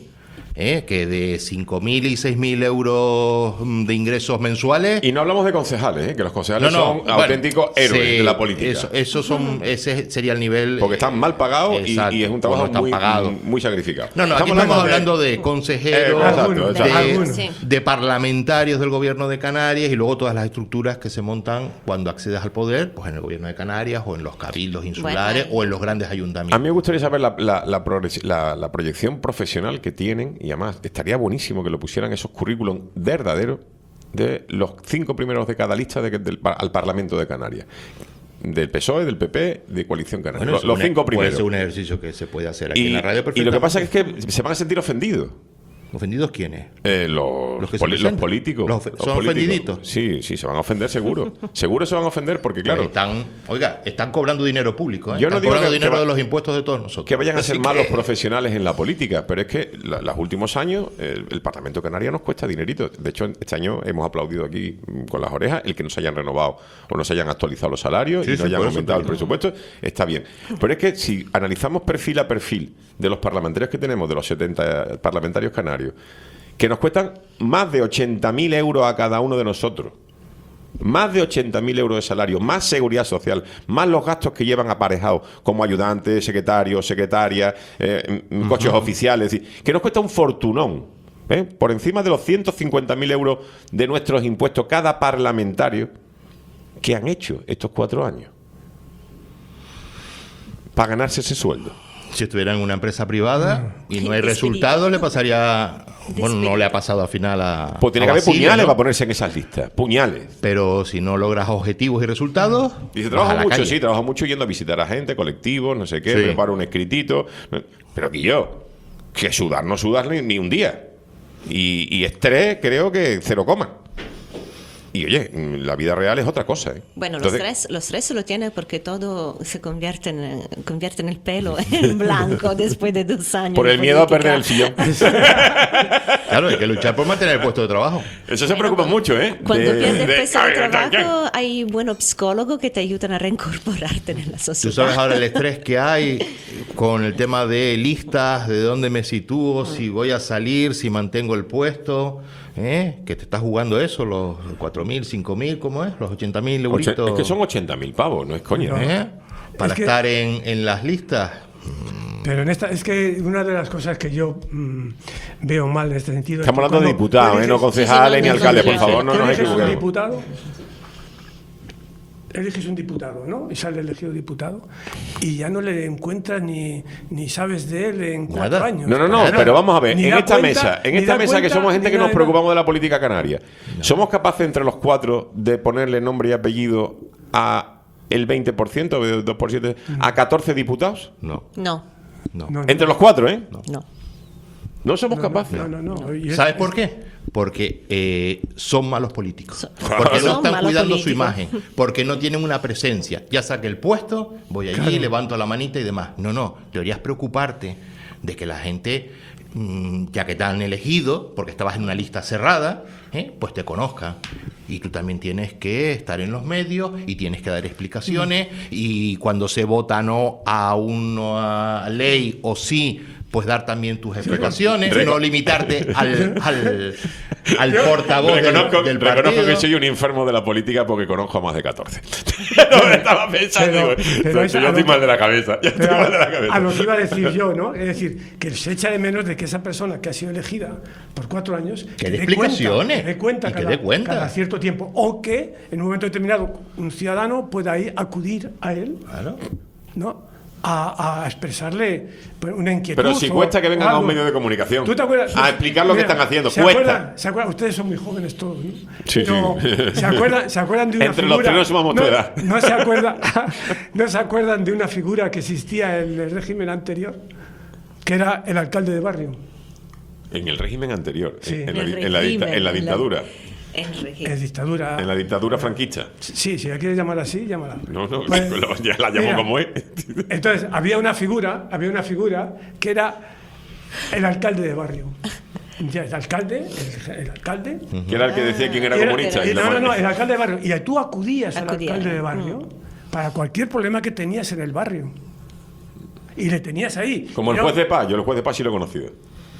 ¿eh? Que de cinco mil y seis mil euros de ingresos mensuales. Y no hablamos de concejales, ¿eh? Que los concejales No, no, son bueno, auténticos héroes sí, de la política. Eso, eso son, ese sería el nivel. Porque están mal pagados y, Exacto, y es un trabajo o no están muy, pagados. muy sacrificado. No, no, aquí estamos hablando de, de consejeros, eh, exacto, de, exacto. de, de parlamentarios del gobierno de Canarias y luego todas las estructuras que se montan cuando accedes al poder, pues en el gobierno de Canarias o en los cabildos insulares bueno, o en los grandes ayuntamientos. A mí me gustaría saber la, la, la, la, la proyección profesional que tienen y además estaría buenísimo que lo pusieran esos currículum verdaderos de los cinco primeros de cada lista de, del, al Parlamento de Canarias. Del P S O E, del P P, de Coalición Canaria. Bueno, los, los cinco primeros. Puede ser un ejercicio que se puede hacer aquí y, en la radio. Y lo que pasa es que se van a sentir ofendidos. ¿Ofendidos quiénes? Eh, los, los, que poli los políticos. ¿Los, los ¿Son políticos. ofendiditos? Sí, sí, se van a ofender seguro. Seguro se van a ofender porque, claro... Están, oiga, están cobrando dinero público, ¿eh? Yo no están digo cobrando que, dinero que va, de los impuestos de todos nosotros. Que vayan a ser Así malos que... profesionales en la política, pero es que la, los últimos años el, el Parlamento Canario nos cuesta dinerito. De hecho, este año hemos aplaudido aquí con las orejas el que nos hayan renovado o nos hayan actualizado los salarios sí, y nos sí, hayan aumentado el presupuesto. Está bien. Pero es que si analizamos perfil a perfil de los parlamentarios que tenemos, de los setenta parlamentarios canarios, que nos cuestan más de ochenta mil euros a cada uno de nosotros. Más de ochenta mil euros de salario, más seguridad social, más los gastos que llevan aparejados como ayudantes, secretarios, secretarias, eh, uh-huh. coches oficiales, que nos cuesta un fortunón. ¿eh? Por encima de los ciento cincuenta mil euros de nuestros impuestos cada parlamentario que han hecho estos cuatro años para ganarse ese sueldo. Si estuviera en una empresa privada y no hay resultados, le pasaría... Bueno, no le ha pasado al final a... Pues tiene que haber puñales, ¿no? Para ponerse en esas listas. Puñales. Pero si no logras objetivos y resultados... Dice, trabajo mucho, calle. sí, trabajo mucho yendo a visitar a gente, colectivos, no sé qué, sí. preparo un escritito. Pero que yo, que sudar no sudar ni, ni un día. Y, y estrés creo que cero coma. Y oye, la vida real es otra cosa, ¿eh? Bueno, Entonces, los tres, los tres lo tienen porque todo se convierte en, convierte en el pelo en blanco después de dos años. Por el miedo a perder el sillón. Claro, hay que luchar por mantener el puesto de trabajo. Eso se preocupa mucho, ¿eh? Cuando de, pierdes de, puesto de, de trabajo, hay buenos psicólogos que te ayudan a reincorporarte en la sociedad. Tú sabes ahora el estrés que hay con el tema de listas, de dónde me sitúo, si voy a salir, si mantengo el puesto... ¿Eh? Que te estás jugando eso, los cuatro mil, cinco mil, ¿cómo es? Los ochenta mil euritos. Es que son ochenta mil pavos, no es coña. ¿Eh? Para es que, estar en, en las listas. Pero en esta, es que una de las cosas que yo mmm, veo mal en este sentido. Estamos es hablando de diputados, ¿eh? No concejales sí, sí, no, ni alcaldes, por favor, no nos equivoquemos. Diputado, eliges un diputado, ¿no? Y sale elegido diputado y ya no le encuentras ni, ni sabes de él en cuatro Nada. años. No, no, no, Nada. pero vamos a ver, Ni en esta cuenta, mesa, en esta mesa cuenta, que somos gente que nos nada, preocupamos de la política canaria, no. ¿somos capaces entre los cuatro de ponerle nombre y apellido a el veinte por ciento, o dos por ciento, a catorce diputados? No. No. no. no, no. Entre los cuatro, ¿eh? No. No, no somos no, capaces. No, no, no. no. ¿Sabes por qué? Porque eh, son malos políticos. Porque no están cuidando políticos. Su imagen. Porque no tienen una presencia. Ya saqué el puesto, voy allí, claro. levanto la manita y demás. No, no. Deberías preocuparte de que la gente, mmm, ya que te han elegido, porque estabas en una lista cerrada, ¿eh? pues te conozca. Y tú también tienes que estar en los medios y tienes que dar explicaciones. Mm. Y cuando se vota no a una ley o sí, pues dar también tus explicaciones, sí, no limitarte al, al, al portavoz reconozco, del, del partido. Reconozco que soy un enfermo de la política porque conozco a más de catorce. No me estaba pensando, pero, digo, pero yo estoy mal de la cabeza. Yo estoy mal de la cabeza. A lo que iba a decir yo, ¿no? Es decir, que se echa de menos de que esa persona que ha sido elegida por cuatro años que, que dé explicaciones, que dé cuenta, y cada, que dé cuenta cada cierto tiempo, o que en un momento determinado un ciudadano pueda ir acudir a él, claro. ¿no? A, a expresarle una inquietud. Pero si cuesta que vengan a un medio de comunicación ¿Tú te acuerdas? a explicar lo Mira, que están haciendo, ¿se cuesta. Acuerdan, ¿se acuerdan? Ustedes son muy jóvenes todos, ¿no? Sí, no, sí. ¿se, acuerdan, ¿Se acuerdan de una Entre figura? los tres no sumamos tu edad. No, no, se acuerdan, ¿No se acuerdan de una figura que existía en el régimen anterior? Que era el alcalde de barrio. En el régimen anterior, sí. en, en, la, el en, la, régimen, en la dictadura. En, en dictadura. En la dictadura franquista. Sí, si la quieres llamar así, llámala. No, no, pues, ya la llamo mira, como es. Entonces, había una figura, había una figura que era el alcalde de barrio. Ya, el alcalde, el, el alcalde. Uh-huh. Que era el que decía quién era, era comunista. Era, no, no, no, el alcalde de barrio. Y tú acudías Acudía. al alcalde de barrio uh-huh. para cualquier problema que tenías en el barrio. Y le tenías ahí. Como el yo, juez de paz, yo el juez de paz sí lo he conocido.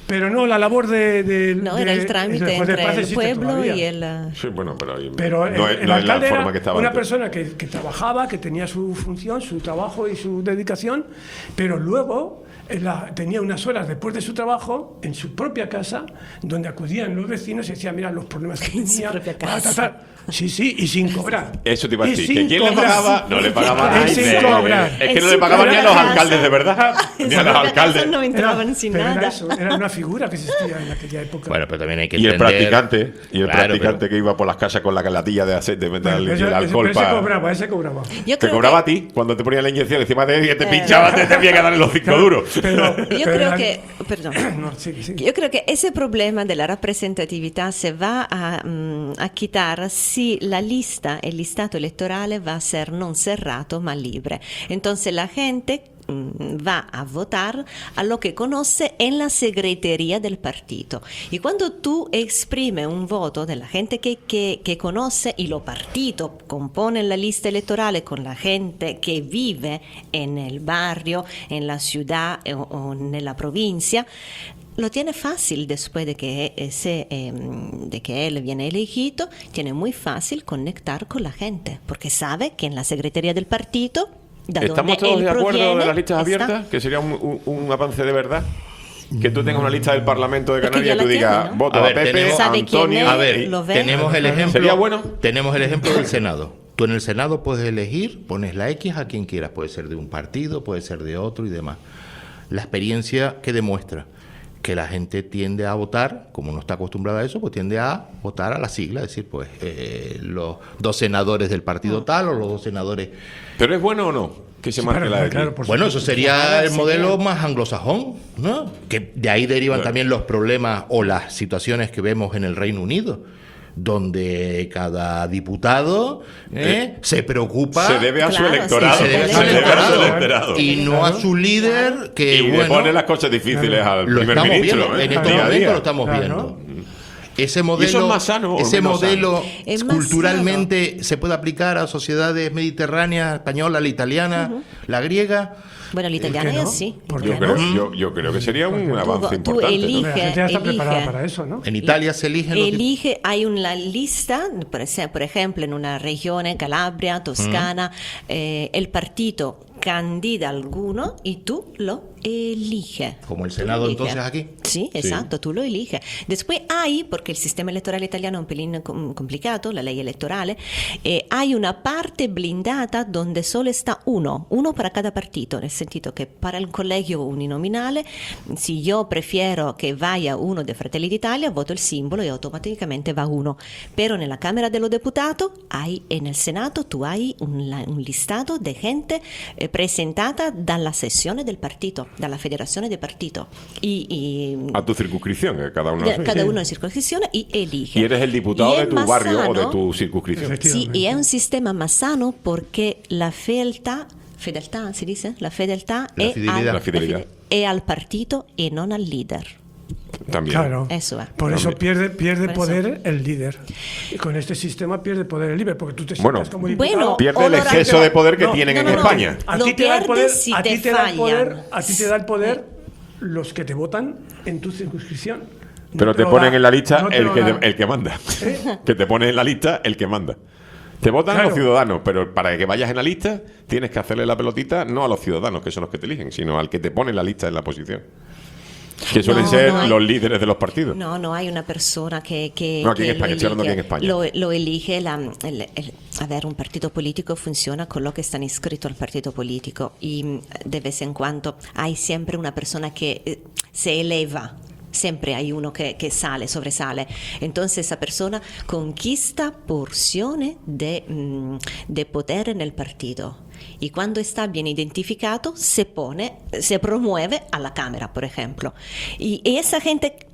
Pero no, la labor de... de No, de, era el trámite de juez de entre paz el existe pueblo todavía. y el... uh, Sí, bueno, pero, ahí Pero no, el, es, el no es la alcalde forma era que estaba una antes. persona que, que trabajaba, que tenía su función, su trabajo y su dedicación, pero luego eh, la- tenía unas horas después de su trabajo en su propia casa, donde acudían los vecinos y decían, mira los problemas que En su tenía. propia ta, ta, casa. ta. Sí, sí, y sin cobrar. Eso te iba a Y decir. sin ¿Que quién le cobrar. pagaba? No le pagaba a Y nadie. sin cobrar. Es que En no su le pagaban ni a los propia alcaldes casa. de verdad. en Ni su a los propia alcaldes. casa no entraban Era- sin pero nada. Era, eso, era una figura que existía en aquella época. Bueno, pero también hay que Y el entender- practicante, y el Claro, practicante pero- que iba por las casas con la latilla de aceite, meter Bueno, el, ese- el ese- alcohol pero ese para... cobraba, ese cobraba. Yo Te creo cobraba que- a ti cuando te ponía la inyección, encima de te Eh, pinchaba, te tenía que dar en los cinco duros. Pero, Yo pero creo era- que, perdón, No, sí, sí. yo creo que ese problema de la representatividad se va a, mm, a quitar si la lista, el listado electoral va a ser no cerrado, ma libre. Entonces la gente mm, va a votar a lo que conoce en la secretaría del partido. Y cuando tú exprimes un voto de la gente que, que, que conoce y los partidos componen la lista electoral con la gente que vive en el barrio, en la ciudad eh, o, o en la provincia, lo tiene fácil después de que, ese, eh, de que él viene elegido, tiene muy fácil conectar con la gente, porque sabe que en la secretaría del partido, da ¿Estamos donde todos él de acuerdo proviene, de las listas está. abiertas? Que sería un, un- un avance de verdad. Que tú tengas una lista del Parlamento de Es que Canarias y ya tú la digas, tiene, ¿no? voto A a, ver, Pepe, tenemos- a ¿Sabe quién Antonio... es? A ver, y- Lo ve. tenemos el ejemplo. ¿Sería bueno? Tenemos el ejemplo del Senado. Tú en el Senado puedes elegir, pones la X a quien quieras, puede ser de un partido, puede ser de otro y demás. La experiencia que demuestra que la gente tiende a votar, como no está acostumbrada a eso, pues tiende a votar a la sigla, es decir, pues eh, los dos senadores del partido tal o los dos senadores. ¿Pero es bueno o no que se Sí, marque claro, la X? claro, por Bueno, eso supuesto. sería el sería- modelo más anglosajón, ¿no? Que de ahí derivan Bueno. también los problemas o las situaciones que vemos en el Reino Unido, donde cada diputado ¿eh? se preocupa Se debe a su Claro, electorado. sí, se debe a se su debe electorado, electorado. y no a su líder que Y le bueno, pone las cosas difíciles al lo primer estamos ministro. viendo, ¿eh? en estos Día a momentos día. lo estamos Claro. viendo. Ese modelo, eso es más sano o ese menos modelo Es más culturalmente se puede aplicar a sociedades mediterráneas, española, la italiana, la griega. Bueno, el italiano qué no? es así. ¿Por Yo qué creo, no? yo, yo creo que sería un Tú- avance tú importante. ¿no? elige- La gente ya está elige. preparada para eso, ¿no? En Italia se eligen los dip- Elige, hay una lista, por ese- por ejemplo, en una región, Calabria, Toscana, eh, el partido candida alguno y tú lo eliges. Como el Tú Senado lo entonces eliges. aquí. Sí, exacto, tú lo eliges. Después hay, porque el sistema electoral italiano es un pelín com- complicado, la ley electoral, eh, hay una parte blindata donde solo está uno, uno para cada partito, nel sentido che para il collegio uninominale, se io prefiero che vaya uno de Fratelli d'Italia, voto il simbolo e automaticamente va uno. Pero nella Camera dello Deputato hay, e nel Senato tu hai un, la- un listato di gente eh, presentata dalla sessione del partito, dalla federazione del partito. Y, y A tu circunscripción, que cada uno... de- cada uno en circunscrizione y elige. Y eres el diputado Y de es tu más barrio o de sano. tu circunscripción. Sì, e è un sistema más sano perché la fedeltà, fedeltà si dice? La fedeltà, La è, fidelidad. al, La fidelidad. fide- è al partito e non al leader. También. Claro. Eso va. Por eso También. pierde, pierde Por poder el líder. Y con este sistema pierde poder el líder, porque tú te Bueno, sientas como diputado. Bueno, Pierde el Honorario- exceso de poder que No, tienen no, en no, no. España. A Lo ti te da el poder, pierdes si a ti te te da el poder, fallan. a ti te da el poder los que te votan en tu circunscripción. No Pero te lo ponen da- en la lista no te el lo que, da. el que manda. Que te ponen en la lista el que manda. Te votan Claro. los ciudadanos, pero para que vayas en la lista tienes que hacerle la pelotita no a los ciudadanos, que son los que te eligen, sino al que te pone en la lista en la posición. Que suelen No, ser no hay- los líderes de los partidos. No, no hay una persona que, que, No, aquí en que España, lo estoy hablando elige. aquí en España. Lo, lo elige la, el- el- a ver, un partido político funciona con lo que están inscrito al partido político y mm, de vez en cuando hay siempre una persona que eh, se eleva. Siempre hay uno que, que sale, sobresale. Entonces esa persona conquista porciones de, mm, de poder en el partido. Y cuando está bien identificado, se pone, se promueve a la Cámara, por ejemplo. Y, y esa gente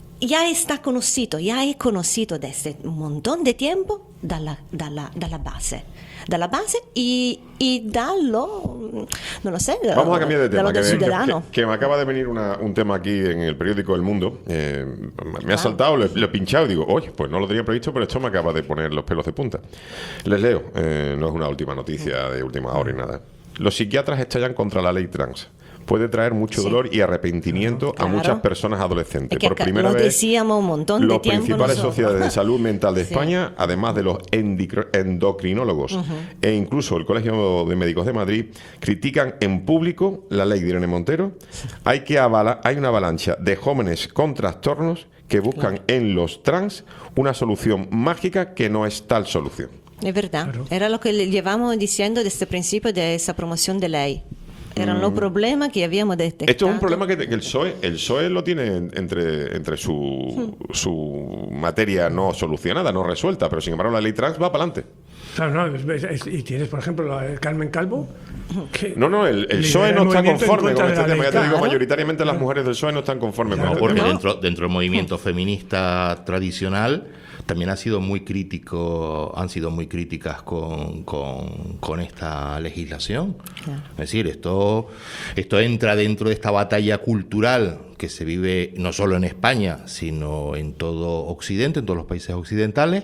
ya está conocido, ya es conocido desde un montón de tiempo dalla, dalla, dalla base. Dalla base y, y dallo, no lo sé, Vamos a cambiar de tema, dallo que, del que- ciudadano. que- que me acaba de venir una- un tema aquí en el periódico El Mundo. eh, me ha saltado, lo, he- lo he pinchado y digo, oye, pues no lo tenía previsto, pero esto me acaba de poner los pelos de punta. Les leo, eh, no es una última noticia de última hora y nada. Los psiquiatras estallan contra la ley trans. puede traer mucho Sí. dolor y arrepentimiento Claro. a muchas personas adolescentes. Es que Por ca- primera lo vez, decíamos un montón de los tiempo principales nosotros. sociedades de salud mental de Sí. España, además de los endicro- endocrinólogos Ujú. e incluso el Colegio de Médicos de Madrid, critican en público la ley de Irene Montero. Hay, que avala- hay una avalancha de jóvenes con trastornos que buscan en los trans una solución mágica que no es tal solución. Es verdad. Era lo que le llevamos diciendo desde el principio de esa promoción de ley. Eran los problemas que habíamos detectado. Esto es un problema que, que el P S O E, el P S O E lo tiene en- entre, entre su, su materia no solucionada, no resuelta, pero sin embargo la ley trans va para adelante. Claro, no, es- es- y tienes, por ejemplo, la de Carmen Calvo. Que No, no, el, el P S O E lidera no está movimiento en conforme contra con de este la tema. ley. Ya te digo, Claro. mayoritariamente las mujeres del P S O E no están conformes No, con porque este tema. dentro, dentro del movimiento feminista tradicional también ha sido muy crítico, han sido muy críticas con, con, con esta legislación. Claro. Es decir, esto, esto entra dentro de esta batalla cultural que se vive no solo en España, sino en todo Occidente, en todos los países occidentales,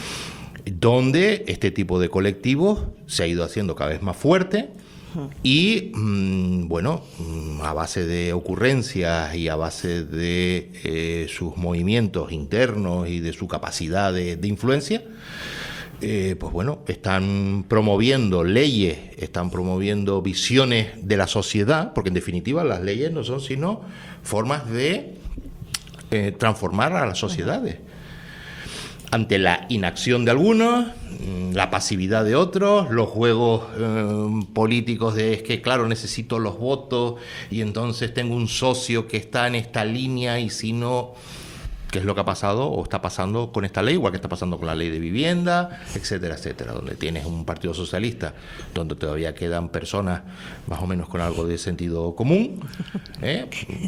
donde este tipo de colectivos se ha ido haciendo cada vez más fuerte. Y mm, bueno, mm, a base de ocurrencias y a base de eh, sus movimientos internos y de su capacidad de, de influencia, eh, pues bueno, están promoviendo leyes, están promoviendo visiones de la sociedad, porque en definitiva las leyes no son sino formas de eh, transformar a las sociedades. Ante la inacción de algunos, la pasividad de otros, los juegos eh, políticos de es que claro, necesito los votos y entonces tengo un socio que está en esta línea y si no, ¿qué es lo que ha pasado o está pasando con esta ley? Igual que está pasando con la ley de vivienda, etcétera, etcétera, donde tienes un partido socialista, donde todavía quedan personas más o menos con algo de sentido común, ¿eh?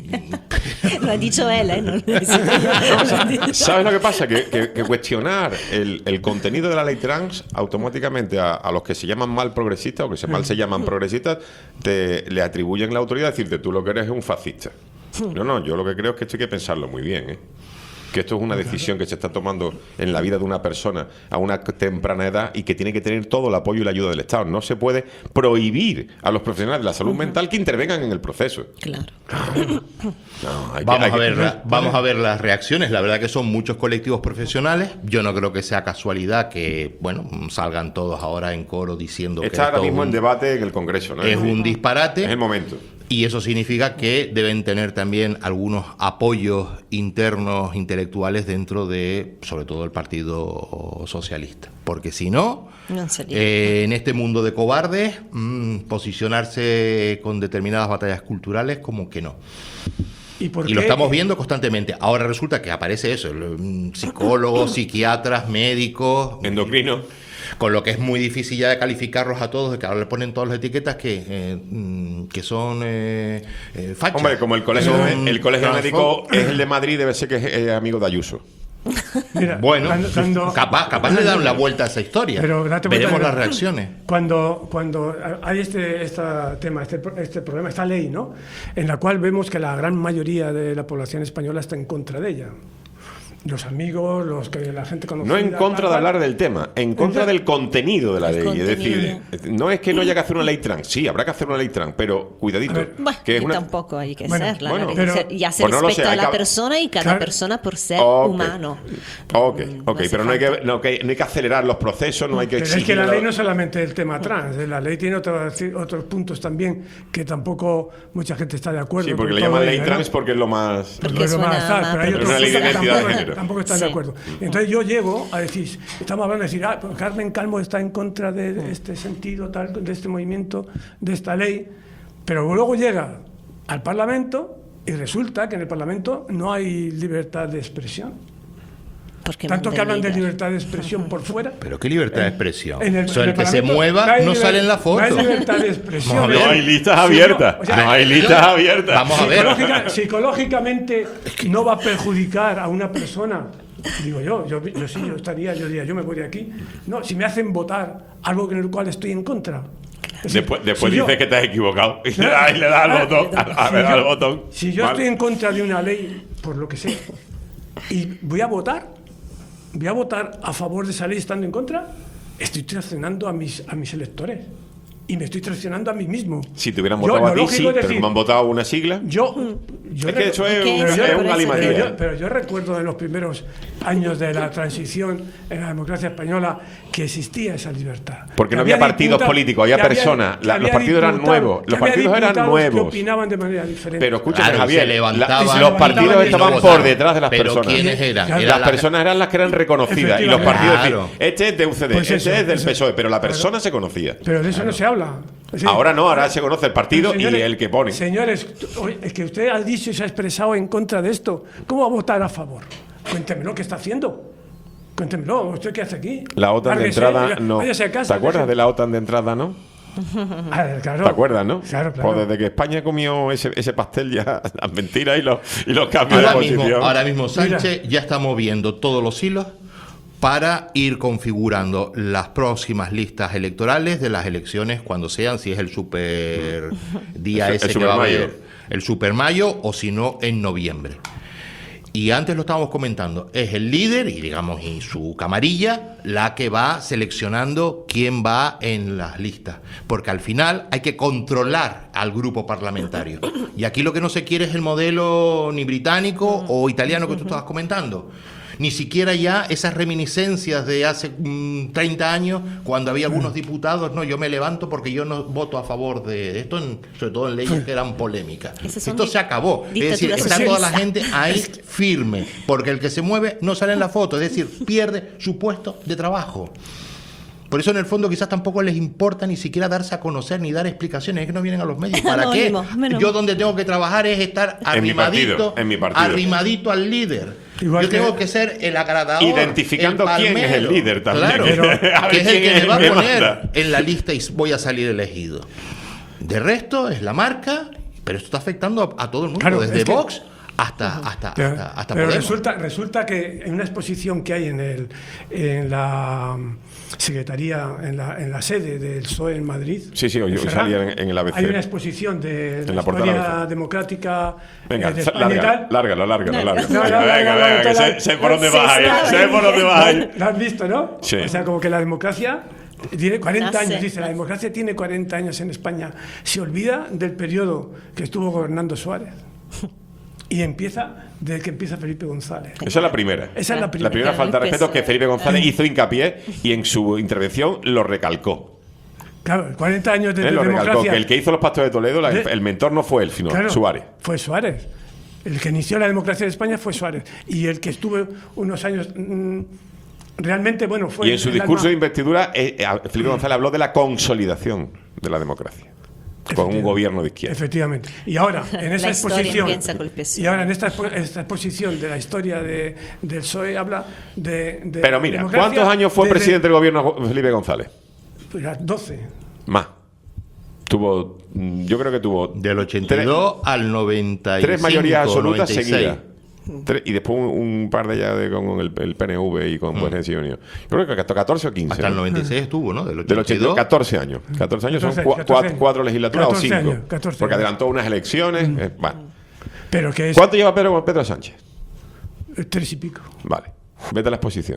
Lo ha dicho él, ¿eh? No lo he dicho yo. ¿Sabes lo que pasa? Que, que- que cuestionar el, el contenido de la ley trans automáticamente a, a los que se llaman mal progresistas o que se mal se llaman progresistas te, le atribuyen la autoridad de decirte tú lo que eres es un fascista. No, no, yo lo que creo es que esto hay que pensarlo muy bien, ¿eh? Que esto es una decisión que se está tomando en la vida de una persona a una temprana edad y que tiene que tener todo el apoyo y la ayuda del Estado. No se puede prohibir a los profesionales de la salud mental que intervengan en el proceso. Claro. No, hay que- Vamos hay a que- ver, la- vamos a ver las reacciones. La verdad que son muchos colectivos profesionales. Yo no creo que sea casualidad que, bueno, salgan todos ahora en coro diciendo que Está ahora esto mismo es en un- debate en el Congreso, ¿no? es un disparate. Es el momento. Y eso significa que deben tener también algunos apoyos internos intelectuales dentro de, sobre todo, el Partido Socialista. Porque si no, No sería. eh, en este mundo de cobardes, mm, posicionarse con determinadas batallas culturales, como que no. ¿Y por Y lo qué? estamos viendo constantemente. Ahora resulta que aparece eso, el, mm, psicólogos, psiquiatras, médicos, Endocrino. con lo que es muy difícil ya de calificarlos a todos, que ahora le ponen todas las etiquetas que, eh, mm, que son eh, eh, fachas. Hombre, como el colegio, Son el colegio médico transfo- es el de Madrid, debe ser que es eh, amigo de Ayuso. Mira, Bueno, cuando- cuando- capaz, capaz le dan la vuelta a esa historia. Pero date cuenta Veremos que las reacciones. Cuando, cuando hay este, este tema, este, este problema, esta ley, ¿no? En la cual vemos que la gran mayoría de la población española está en contra de ella. Los amigos, los que la gente conoce. No en contra de hablar del tema, en contra del contenido de la El ley. Es decir, contenido. no es que no haya que hacer una ley trans, sí, habrá que hacer una ley trans, pero cuidadito. A ver, Bueno, que es y una... tampoco hay que Bueno, hacerla. bueno, la- pero- se- ya se pues no lo sé, respeta hay a la que- persona y cada Claro. persona por ser Ok. humano. Ok, Mm, ok, hace pero no hay, que, falta. no, que, no hay que acelerar los procesos, no hay que Pero exigir... es que la a ley no es solamente el tema trans, ¿eh? La ley tiene otros, otros puntos también que tampoco mucha gente está de acuerdo. Sí, porque con le todo llaman ello, ley ¿no? trans porque es lo más... Porque Luego suena más tal, más pero hay otros Una ley de puntos que identidad de tampoco, género. tampoco están Sí. de acuerdo. Entonces yo llego a decir, estamos hablando de decir, ah, pues Carmen Calvo está en contra de este sentido, tal, de este movimiento, de esta ley, pero luego llega al Parlamento y resulta que en el Parlamento no hay libertad de expresión. Porque Tanto que manda hablan de líder. libertad de expresión por fuera. Pero qué libertad de expresión. En el- O sea, en el el que se Parlamento mueva hay no liber- sale en la foto. No hay libertad de expresión. Vamos a ver. No hay listas Sí, abiertas, no, o sea, no hay listas abiertas. Vamos a ver. Psicológica- psicológicamente no va a perjudicar a una persona. Digo yo, yo, yo sí, yo estaría, yo diría, yo me voy de aquí. No, si me hacen votar algo en el cual estoy en contra. Es decir, Después, después si yo- dices que te has equivocado y le das, y le das al Ah, botón. A, a si ver, yo- al botón. Si yo Vale. estoy en contra de una ley, por lo que sea, y voy a votar, voy a votar a favor de esa ley estando en contra, estoy traicionando a mis, a mis electores. y me estoy traicionando a mí mismo. Si te hubieran Yo, votado a lo ti, sí, lógico es pero decir, como han votado una sigla... Yo, yo es que recu- eso es, ¿Qué un- es? es Por un eso pero galimatías. yo, pero yo recuerdo en los primeros años de la transición en la democracia española que existía esa libertad. Porque Que no había partidos diputados- políticos, había que personas. que La- los partidos eran diputados- nuevos, que los había partidos eran diputados nuevos. que opinaban de manera diferente. Pero escúchame, Claro, Javier, se la- levantaban los y no partidos estaban votaban. por detrás de las Pero personas. ¿quiénes eran? Claro. Era Las la- personas eran las que eran reconocidas y los Efectivamente. partidos Claro. decían, este es de U C D, Pues este eso, es del eso. P S O E, pero la Claro. persona se conocía. Pero de eso no se habla. Es decir, Ahora no, ahora se conoce el partido pero, señores, y el que pone. Señores, oye, es que usted ha dicho y se ha expresado en contra de esto. ¿Cómo va a votar a favor? Cuéntemelo, ¿qué está haciendo? Cuéntemelo, ¿usted qué hace aquí? La OTAN de Lárguese, entrada, vaya- no. váyase a casa, ¿Te acuerdas deje- de la OTAN de entrada, no? Ah, claro. ¿Te acuerdas, no? Claro, claro. Pues desde que España comió ese, ese pastel ya las mentiras y los, y los cambios Ahora de mismo, posición. ahora mismo Sánchez ya está moviendo todos los hilos para ir configurando las próximas listas electorales de las elecciones cuando sean, si es el super día El- ese el que va a Supermayo. haber, el super mayo, o si no, en noviembre. Y antes lo estábamos comentando, es el líder y digamos y su camarilla la que va seleccionando quién va en las listas, porque al final hay que controlar al grupo parlamentario. Y aquí lo que no se quiere es el modelo ni británico o italiano que tú estabas comentando. Ni siquiera ya esas reminiscencias de hace mm, treinta años, cuando había algunos diputados, no, yo me levanto porque yo no voto a favor de esto, en- sobre todo en leyes que eran polémicas. Esas son Esto di- se acabó. Es decir, dictaduras está toda la socialistas. gente ahí firme, porque el que se mueve no sale en la foto, es decir, pierde su puesto de trabajo. Por eso en el fondo quizás tampoco les importa ni siquiera darse a conocer ni dar explicaciones, es que no vienen a los medios. ¿Para qué? Anónimo, menos. Yo donde tengo que trabajar es estar En mi partido, arrimadito, en mi partido. arrimadito al líder. Igual Yo que- tengo que ser el agradador, Identificando el quién es el palmero. líder también. Claro, Pero- a ver que es el quién que es me el va a que poner manda. en la lista y voy a salir elegido. De resto es la marca, pero esto está afectando a, a todo el mundo, Claro, desde es que- Vox hasta, hasta, Pero, hasta, hasta pero Podemos. resulta, resulta que en una exposición que hay en, el, en la Secretaría, en la, en la sede del P S O E en Madrid. Sí, sí, hoy- en hoy Ferran, salía en- en el A B C. Hay una exposición de En la, la portada del A B historia C. democrática Venga, eh, de sa- España y lárgalo, tal. lárgalo, lárgalo, No, lárgalo. no, Venga, no, no, venga, no, venga, no, que no, sé, no, sé por no, dónde sí, vas a ir, está sé bien. por dónde vas a ir. ¿Lo has visto, no? Sí. O sea, como que la democracia tiene cuarenta Nace. años, dice, la democracia tiene cuarenta años en España. Se olvida del periodo que estuvo gobernando Suárez. Y empieza desde que empieza Felipe González. Esa es la primera. Esa es la primera. La primera falta de respeto que Felipe González hizo hincapié y en su intervención lo recalcó. Claro, cuarenta años de, Él de lo recalcó, democracia. que el que hizo los pactos de Toledo, la- De- el mentor no fue él, sino Claro, Suárez. Fue Suárez. El que inició la democracia de España fue Suárez. Y el que estuvo unos años. mm, realmente, bueno, fue. Y en su el discurso alma- de investidura, eh, eh, Felipe González habló de la consolidación de la democracia con un Efectivamente. gobierno de izquierda. Efectivamente. Y ahora, en esa La historia exposición. empieza con el P S O E. Y ahora, en esta, expo- esta exposición de la historia de, del P S O E, habla de. de Pero mira, democracia ¿cuántos años fue desde- presidente del gobierno Felipe González? Pues, doce. Más. Tuvo, mm, yo creo que tuvo Del ochenta y dos al noventa y cinco, tres mayorías absolutas noventa y seis. seguidas. Tres- y después un, un par de ya de, con el, el P N V y con Buenos Aires y Unión. Yo creo que hasta catorce o quince. Hasta el ¿no? noventa y seis estuvo, ¿no? Del Del ochenta y ochenta, dos. catorce años. catorce años son catorce, cua- catorce cuatro, cuatro legislaturas o catorce cinco. años, catorce porque años. adelantó unas elecciones. eh, bueno. Pero que es. ¿Cuánto lleva Pedro, Pedro Sánchez? Tres y pico. Vale. Vete a la exposición.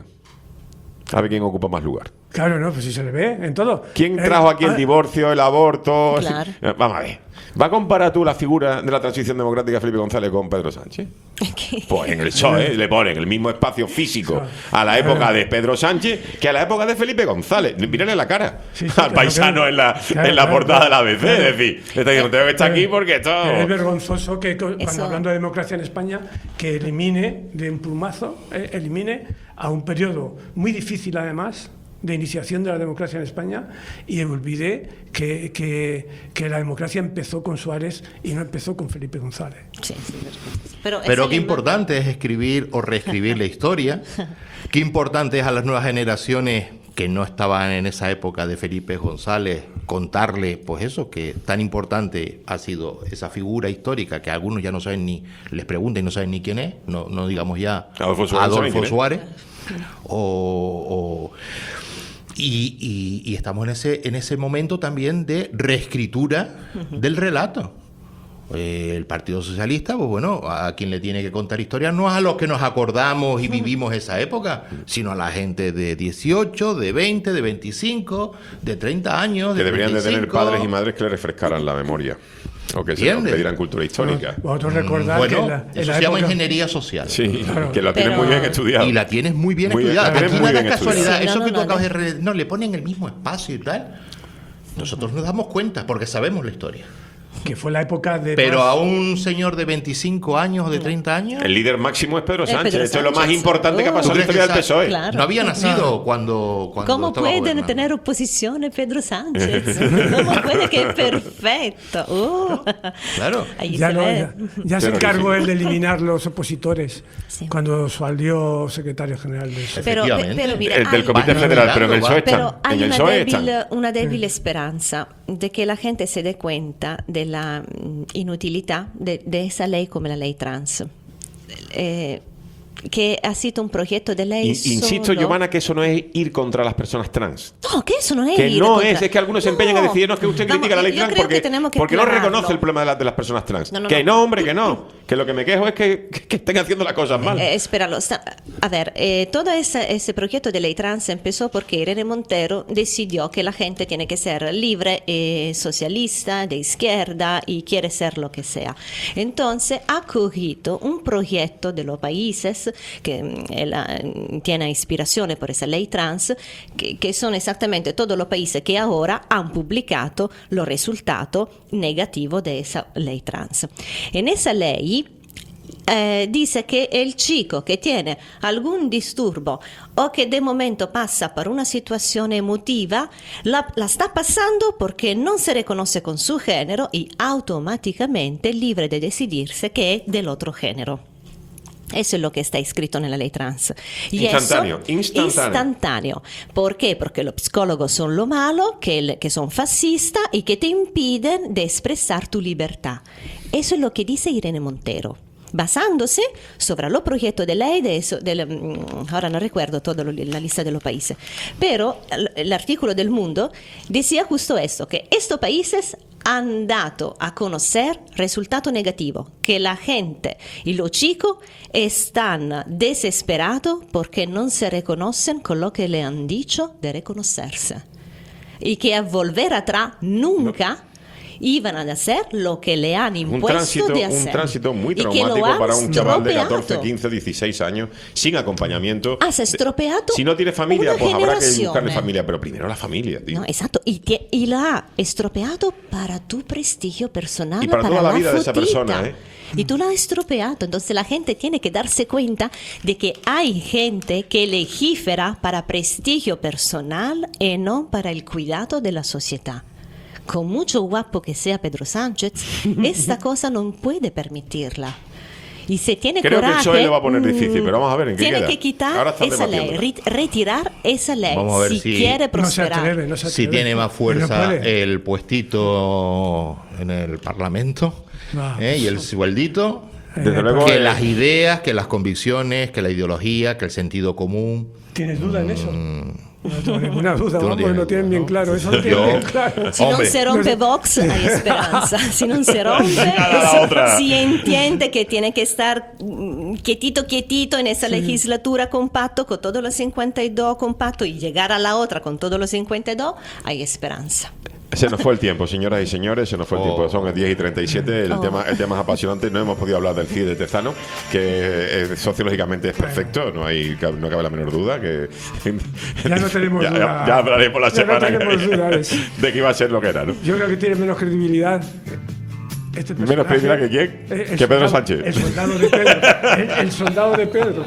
A ver quién ocupa más lugar. Claro, no, pues si se le ve en todo. ¿Quién Eh, trajo aquí el ah, divorcio, el aborto? Claro. Eh, Vamos a ver. ¿Va a comparar tú la figura de la transición democrática de Felipe González con Pedro Sánchez? Pues en el P S O E le ponen el mismo espacio físico a la época de Pedro Sánchez que a la época de Felipe González. Mírale la cara Sí, sí, al claro, paisano claro. en la, Claro, en la claro, portada claro, de la A B C. claro. Es decir, le está diciendo, tengo que estar aquí porque esto... Es vergonzoso que co- cuando Eso- hablando de democracia en España, que elimine de un plumazo, eh, elimine a un periodo muy difícil además de iniciación de la democracia en España y olvidé que, que, que la democracia empezó con Suárez y no empezó con Felipe González. Sí, sí, vergüenza. Pero, Pero ese qué lema- importante es escribir o reescribir la historia. Qué importante es a las nuevas generaciones que no estaban en esa época de Felipe González contarle, pues eso, que tan importante ha sido esa figura histórica que algunos ya no saben ni, les preguntan y no saben ni quién es, no, no digamos ya Adolfo Suárez, ¿saben quién Adolfo es? Suárez. O, o- y, y- y estamos en ese, en ese momento también de reescritura del relato. Eh, el Partido Socialista, pues bueno, a quien le tiene que contar historias no es a los que nos acordamos y vivimos esa época, sino a la gente de dieciocho, de veinte, de veinticinco, de treinta años. De que deberían treinta y cinco. de tener padres y madres que le refrescaran la memoria. O que se nos pedirán cultura histórica. Vosotros recordad bueno, que la, en eso la se llama época... ingeniería social. Sí, claro. que la tienes Pero- muy bien estudiada. Y la tienes muy bien Muy bien, estudiada. la tienes Aquí muy nada bien es casualidad. estudiada. Eso Sí, que no, tú no, acabas no. de... re- No, le ponen el mismo espacio y tal. Nosotros nos damos cuenta porque sabemos la historia. que fue la época de... Pero más- a un señor de veinticinco años o de treinta años... El líder máximo es Pedro Es Sánchez. Pedro Esto es lo más Sánchez. importante que ha Oh. pasado en la ¿Tú historia del crees que P S O E. esa- Claro. No había nacido cuando, cuando ¿Cómo estaba pueden gobernando. tener oposición Pedro Sánchez? ¿Cómo puede que es perfecto? Uh. Claro. Ahí Ya, se no, ve. ya, ya se Pero encargó sí. él de eliminar los opositores Sí. cuando salió secretario general del P S O E. Pero, Efectivamente. pero mira, El del hay- Comité Van Federal, pero en el va. P S O E están. Pero hay En el una P S O E débil, están. una débil esperanza de que la gente se dé cuenta de la mm, inutilidad de, de esa ley como la ley trans. Eh, que ha sido un proyecto de ley. In- Insisto, solo- Giovanna, que eso no es ir contra las personas trans. No, que eso no es. Que ir no contra- es, es que algunos se empeñan a decir, no, es que usted Vamos, critica la ley yo trans creo porque, que tenemos que porque no aclararlo. reconoce el problema de las, de las personas trans. No, no, que no. no, hombre, que no. Que lo que me quejo es que, que, que estén haciendo las cosas mal. Eh, espéralo, está- a ver, eh, todo ese, ese proyecto de ley trans empezó porque Irene Montero decidió que la gente tiene que ser libre, eh, socialista, de izquierda y quiere ser lo que sea. Entonces ha cogido un proyecto de los países que mm, él, ah, tiene inspiración por esa ley trans, que, que son exactamente todos los países que ahora han publicado los resultados negativos de esa ley trans. En esa ley eh, dice que el chico que tiene algún disturbo o que de momento pasa por una situación emotiva, la, la está pasando porque no se reconoce con su género y automáticamente libre de decidirse que es del otro género. Eso es lo que está escrito en la ley trans. Y Instantáneo, eso- instantáneo. instantáneo. ¿Por qué? Porque los psicólogos son lo malo, que, el- que son fascistas y que te impiden de expresar tu libertad. Eso es lo que dice Irene Montero, basándose sobre los proyectos de ley de eso, del, mm, ahora no recuerdo toda lo- la lista de los países, pero el, el artículo del Mundo decía justo esto, que estos países han dado a conocer resultado negativo, que la gente y los chicos están desesperados porque no se reconocen con lo que le han dicho de reconocerse y que a volver atrás nunca iban a hacer lo que le han Un impuesto tránsito, de un hacer. tránsito muy Y que lo traumático han para un chaval de estropeado. catorce, quince, dieciséis años sin acompañamiento. Has estropeado Si no tiene familia, una pues habrá que generación. buscarle familia, pero primero la familia, tío. No, exacto. Y, te- y la ha estropeado para tu prestigio personal. Y para toda la vida de esa fotita. persona, ¿eh? Y tú la has estropeado. Entonces la gente tiene que darse cuenta de que hay gente que legifera para prestigio personal y no para el cuidado de la sociedad. Con mucho guapo que sea Pedro Sánchez, esta cosa no puede permitirla. Y se tiene Creo que el coraje, P S O E lo va a poner mm, difícil, pero vamos a ver en qué tiene queda. que quitar Ahora está esa ley, debatiéndola. ri- retirar esa ley Vamos a ver si, si- quiere No se prosperar. atreve, no se Si atreve. tiene más No fuerza puede. el puestito en el Parlamento Ah. ¿eh? y el sueldito Desde luego, que eh, las ideas, que las convicciones, que la ideología, que el sentido común. ¿Tienes duda en eso? No tengo ninguna duda, Tú no vamos, tienes no tienen duda, bien ¿no? claro, eso lo Yo- tienen bien claro. Si no Hombre. se rompe Vox, hay esperanza. Si no se rompe, Nada, la otra. si entiende que tiene que estar mm, quietito, quietito en esa legislatura compacto, con todos los cincuenta y dos compacto y llegar a la otra con todos los cincuenta y dos, hay esperanza. Se nos fue el tiempo, señoras y señores, se nos fue el Oh. tiempo. Son las diez y treinta y siete, el, Oh. tema, el tema es apasionante. No hemos podido hablar del C I E de Tezano, que eh, sociológicamente es perfecto, no hay no cabe la menor duda. que Ya no tenemos ya, duda. ya- ya hablaremos la Ya no semana que tenemos viene duda de eso. de que iba a ser lo que era, ¿no? Yo creo que tiene menos credibilidad. Este ¿Menos personaje, credibilidad que quién? eh, el Que Pedro soldado- Sánchez. El soldado de Pedro. El, el soldado de Pedro.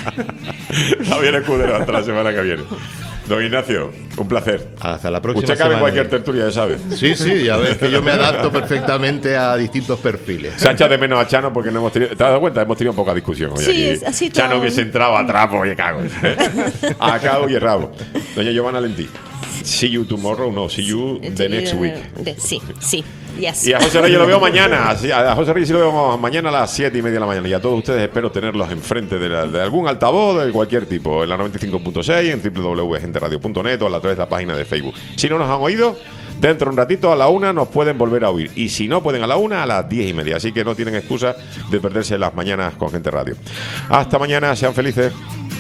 Javier Escudero, hasta la semana que viene. Don Ignacio, un placer. Hasta la próxima Usted cabe en semana. cualquier tertulia, ya sabe. Sí, sí, ya ves que yo me adapto perfectamente a distintos perfiles. Se ha echado de menos a Chano porque no hemos tenido. ¿Te has dado cuenta? Hemos tenido poca discusión hoy Sí, aquí. es así Chano todo. hubiese entrado a trapo y cago. A cago y rabo. Doña Giovanna Lentí. See you tomorrow, no, see you the next week. De- sí, sí. Yes. Y a José Reyes lo veo mañana. Así- A José Reyes sí lo veo mañana a las siete y media de la mañana. Y a todos ustedes espero tenerlos enfrente de, la- de algún altavoz de cualquier tipo. En la noventa y cinco punto seis, en doble u doble u doble u punto gente radio punto net o a través de la página de Facebook. Si no nos han oído, Dentro de un ratito, a la una, nos pueden volver a oír. Y si no pueden a la una, a las diez y media. Así que no tienen excusa de perderse las mañanas con Gente Radio. Hasta mañana, sean felices.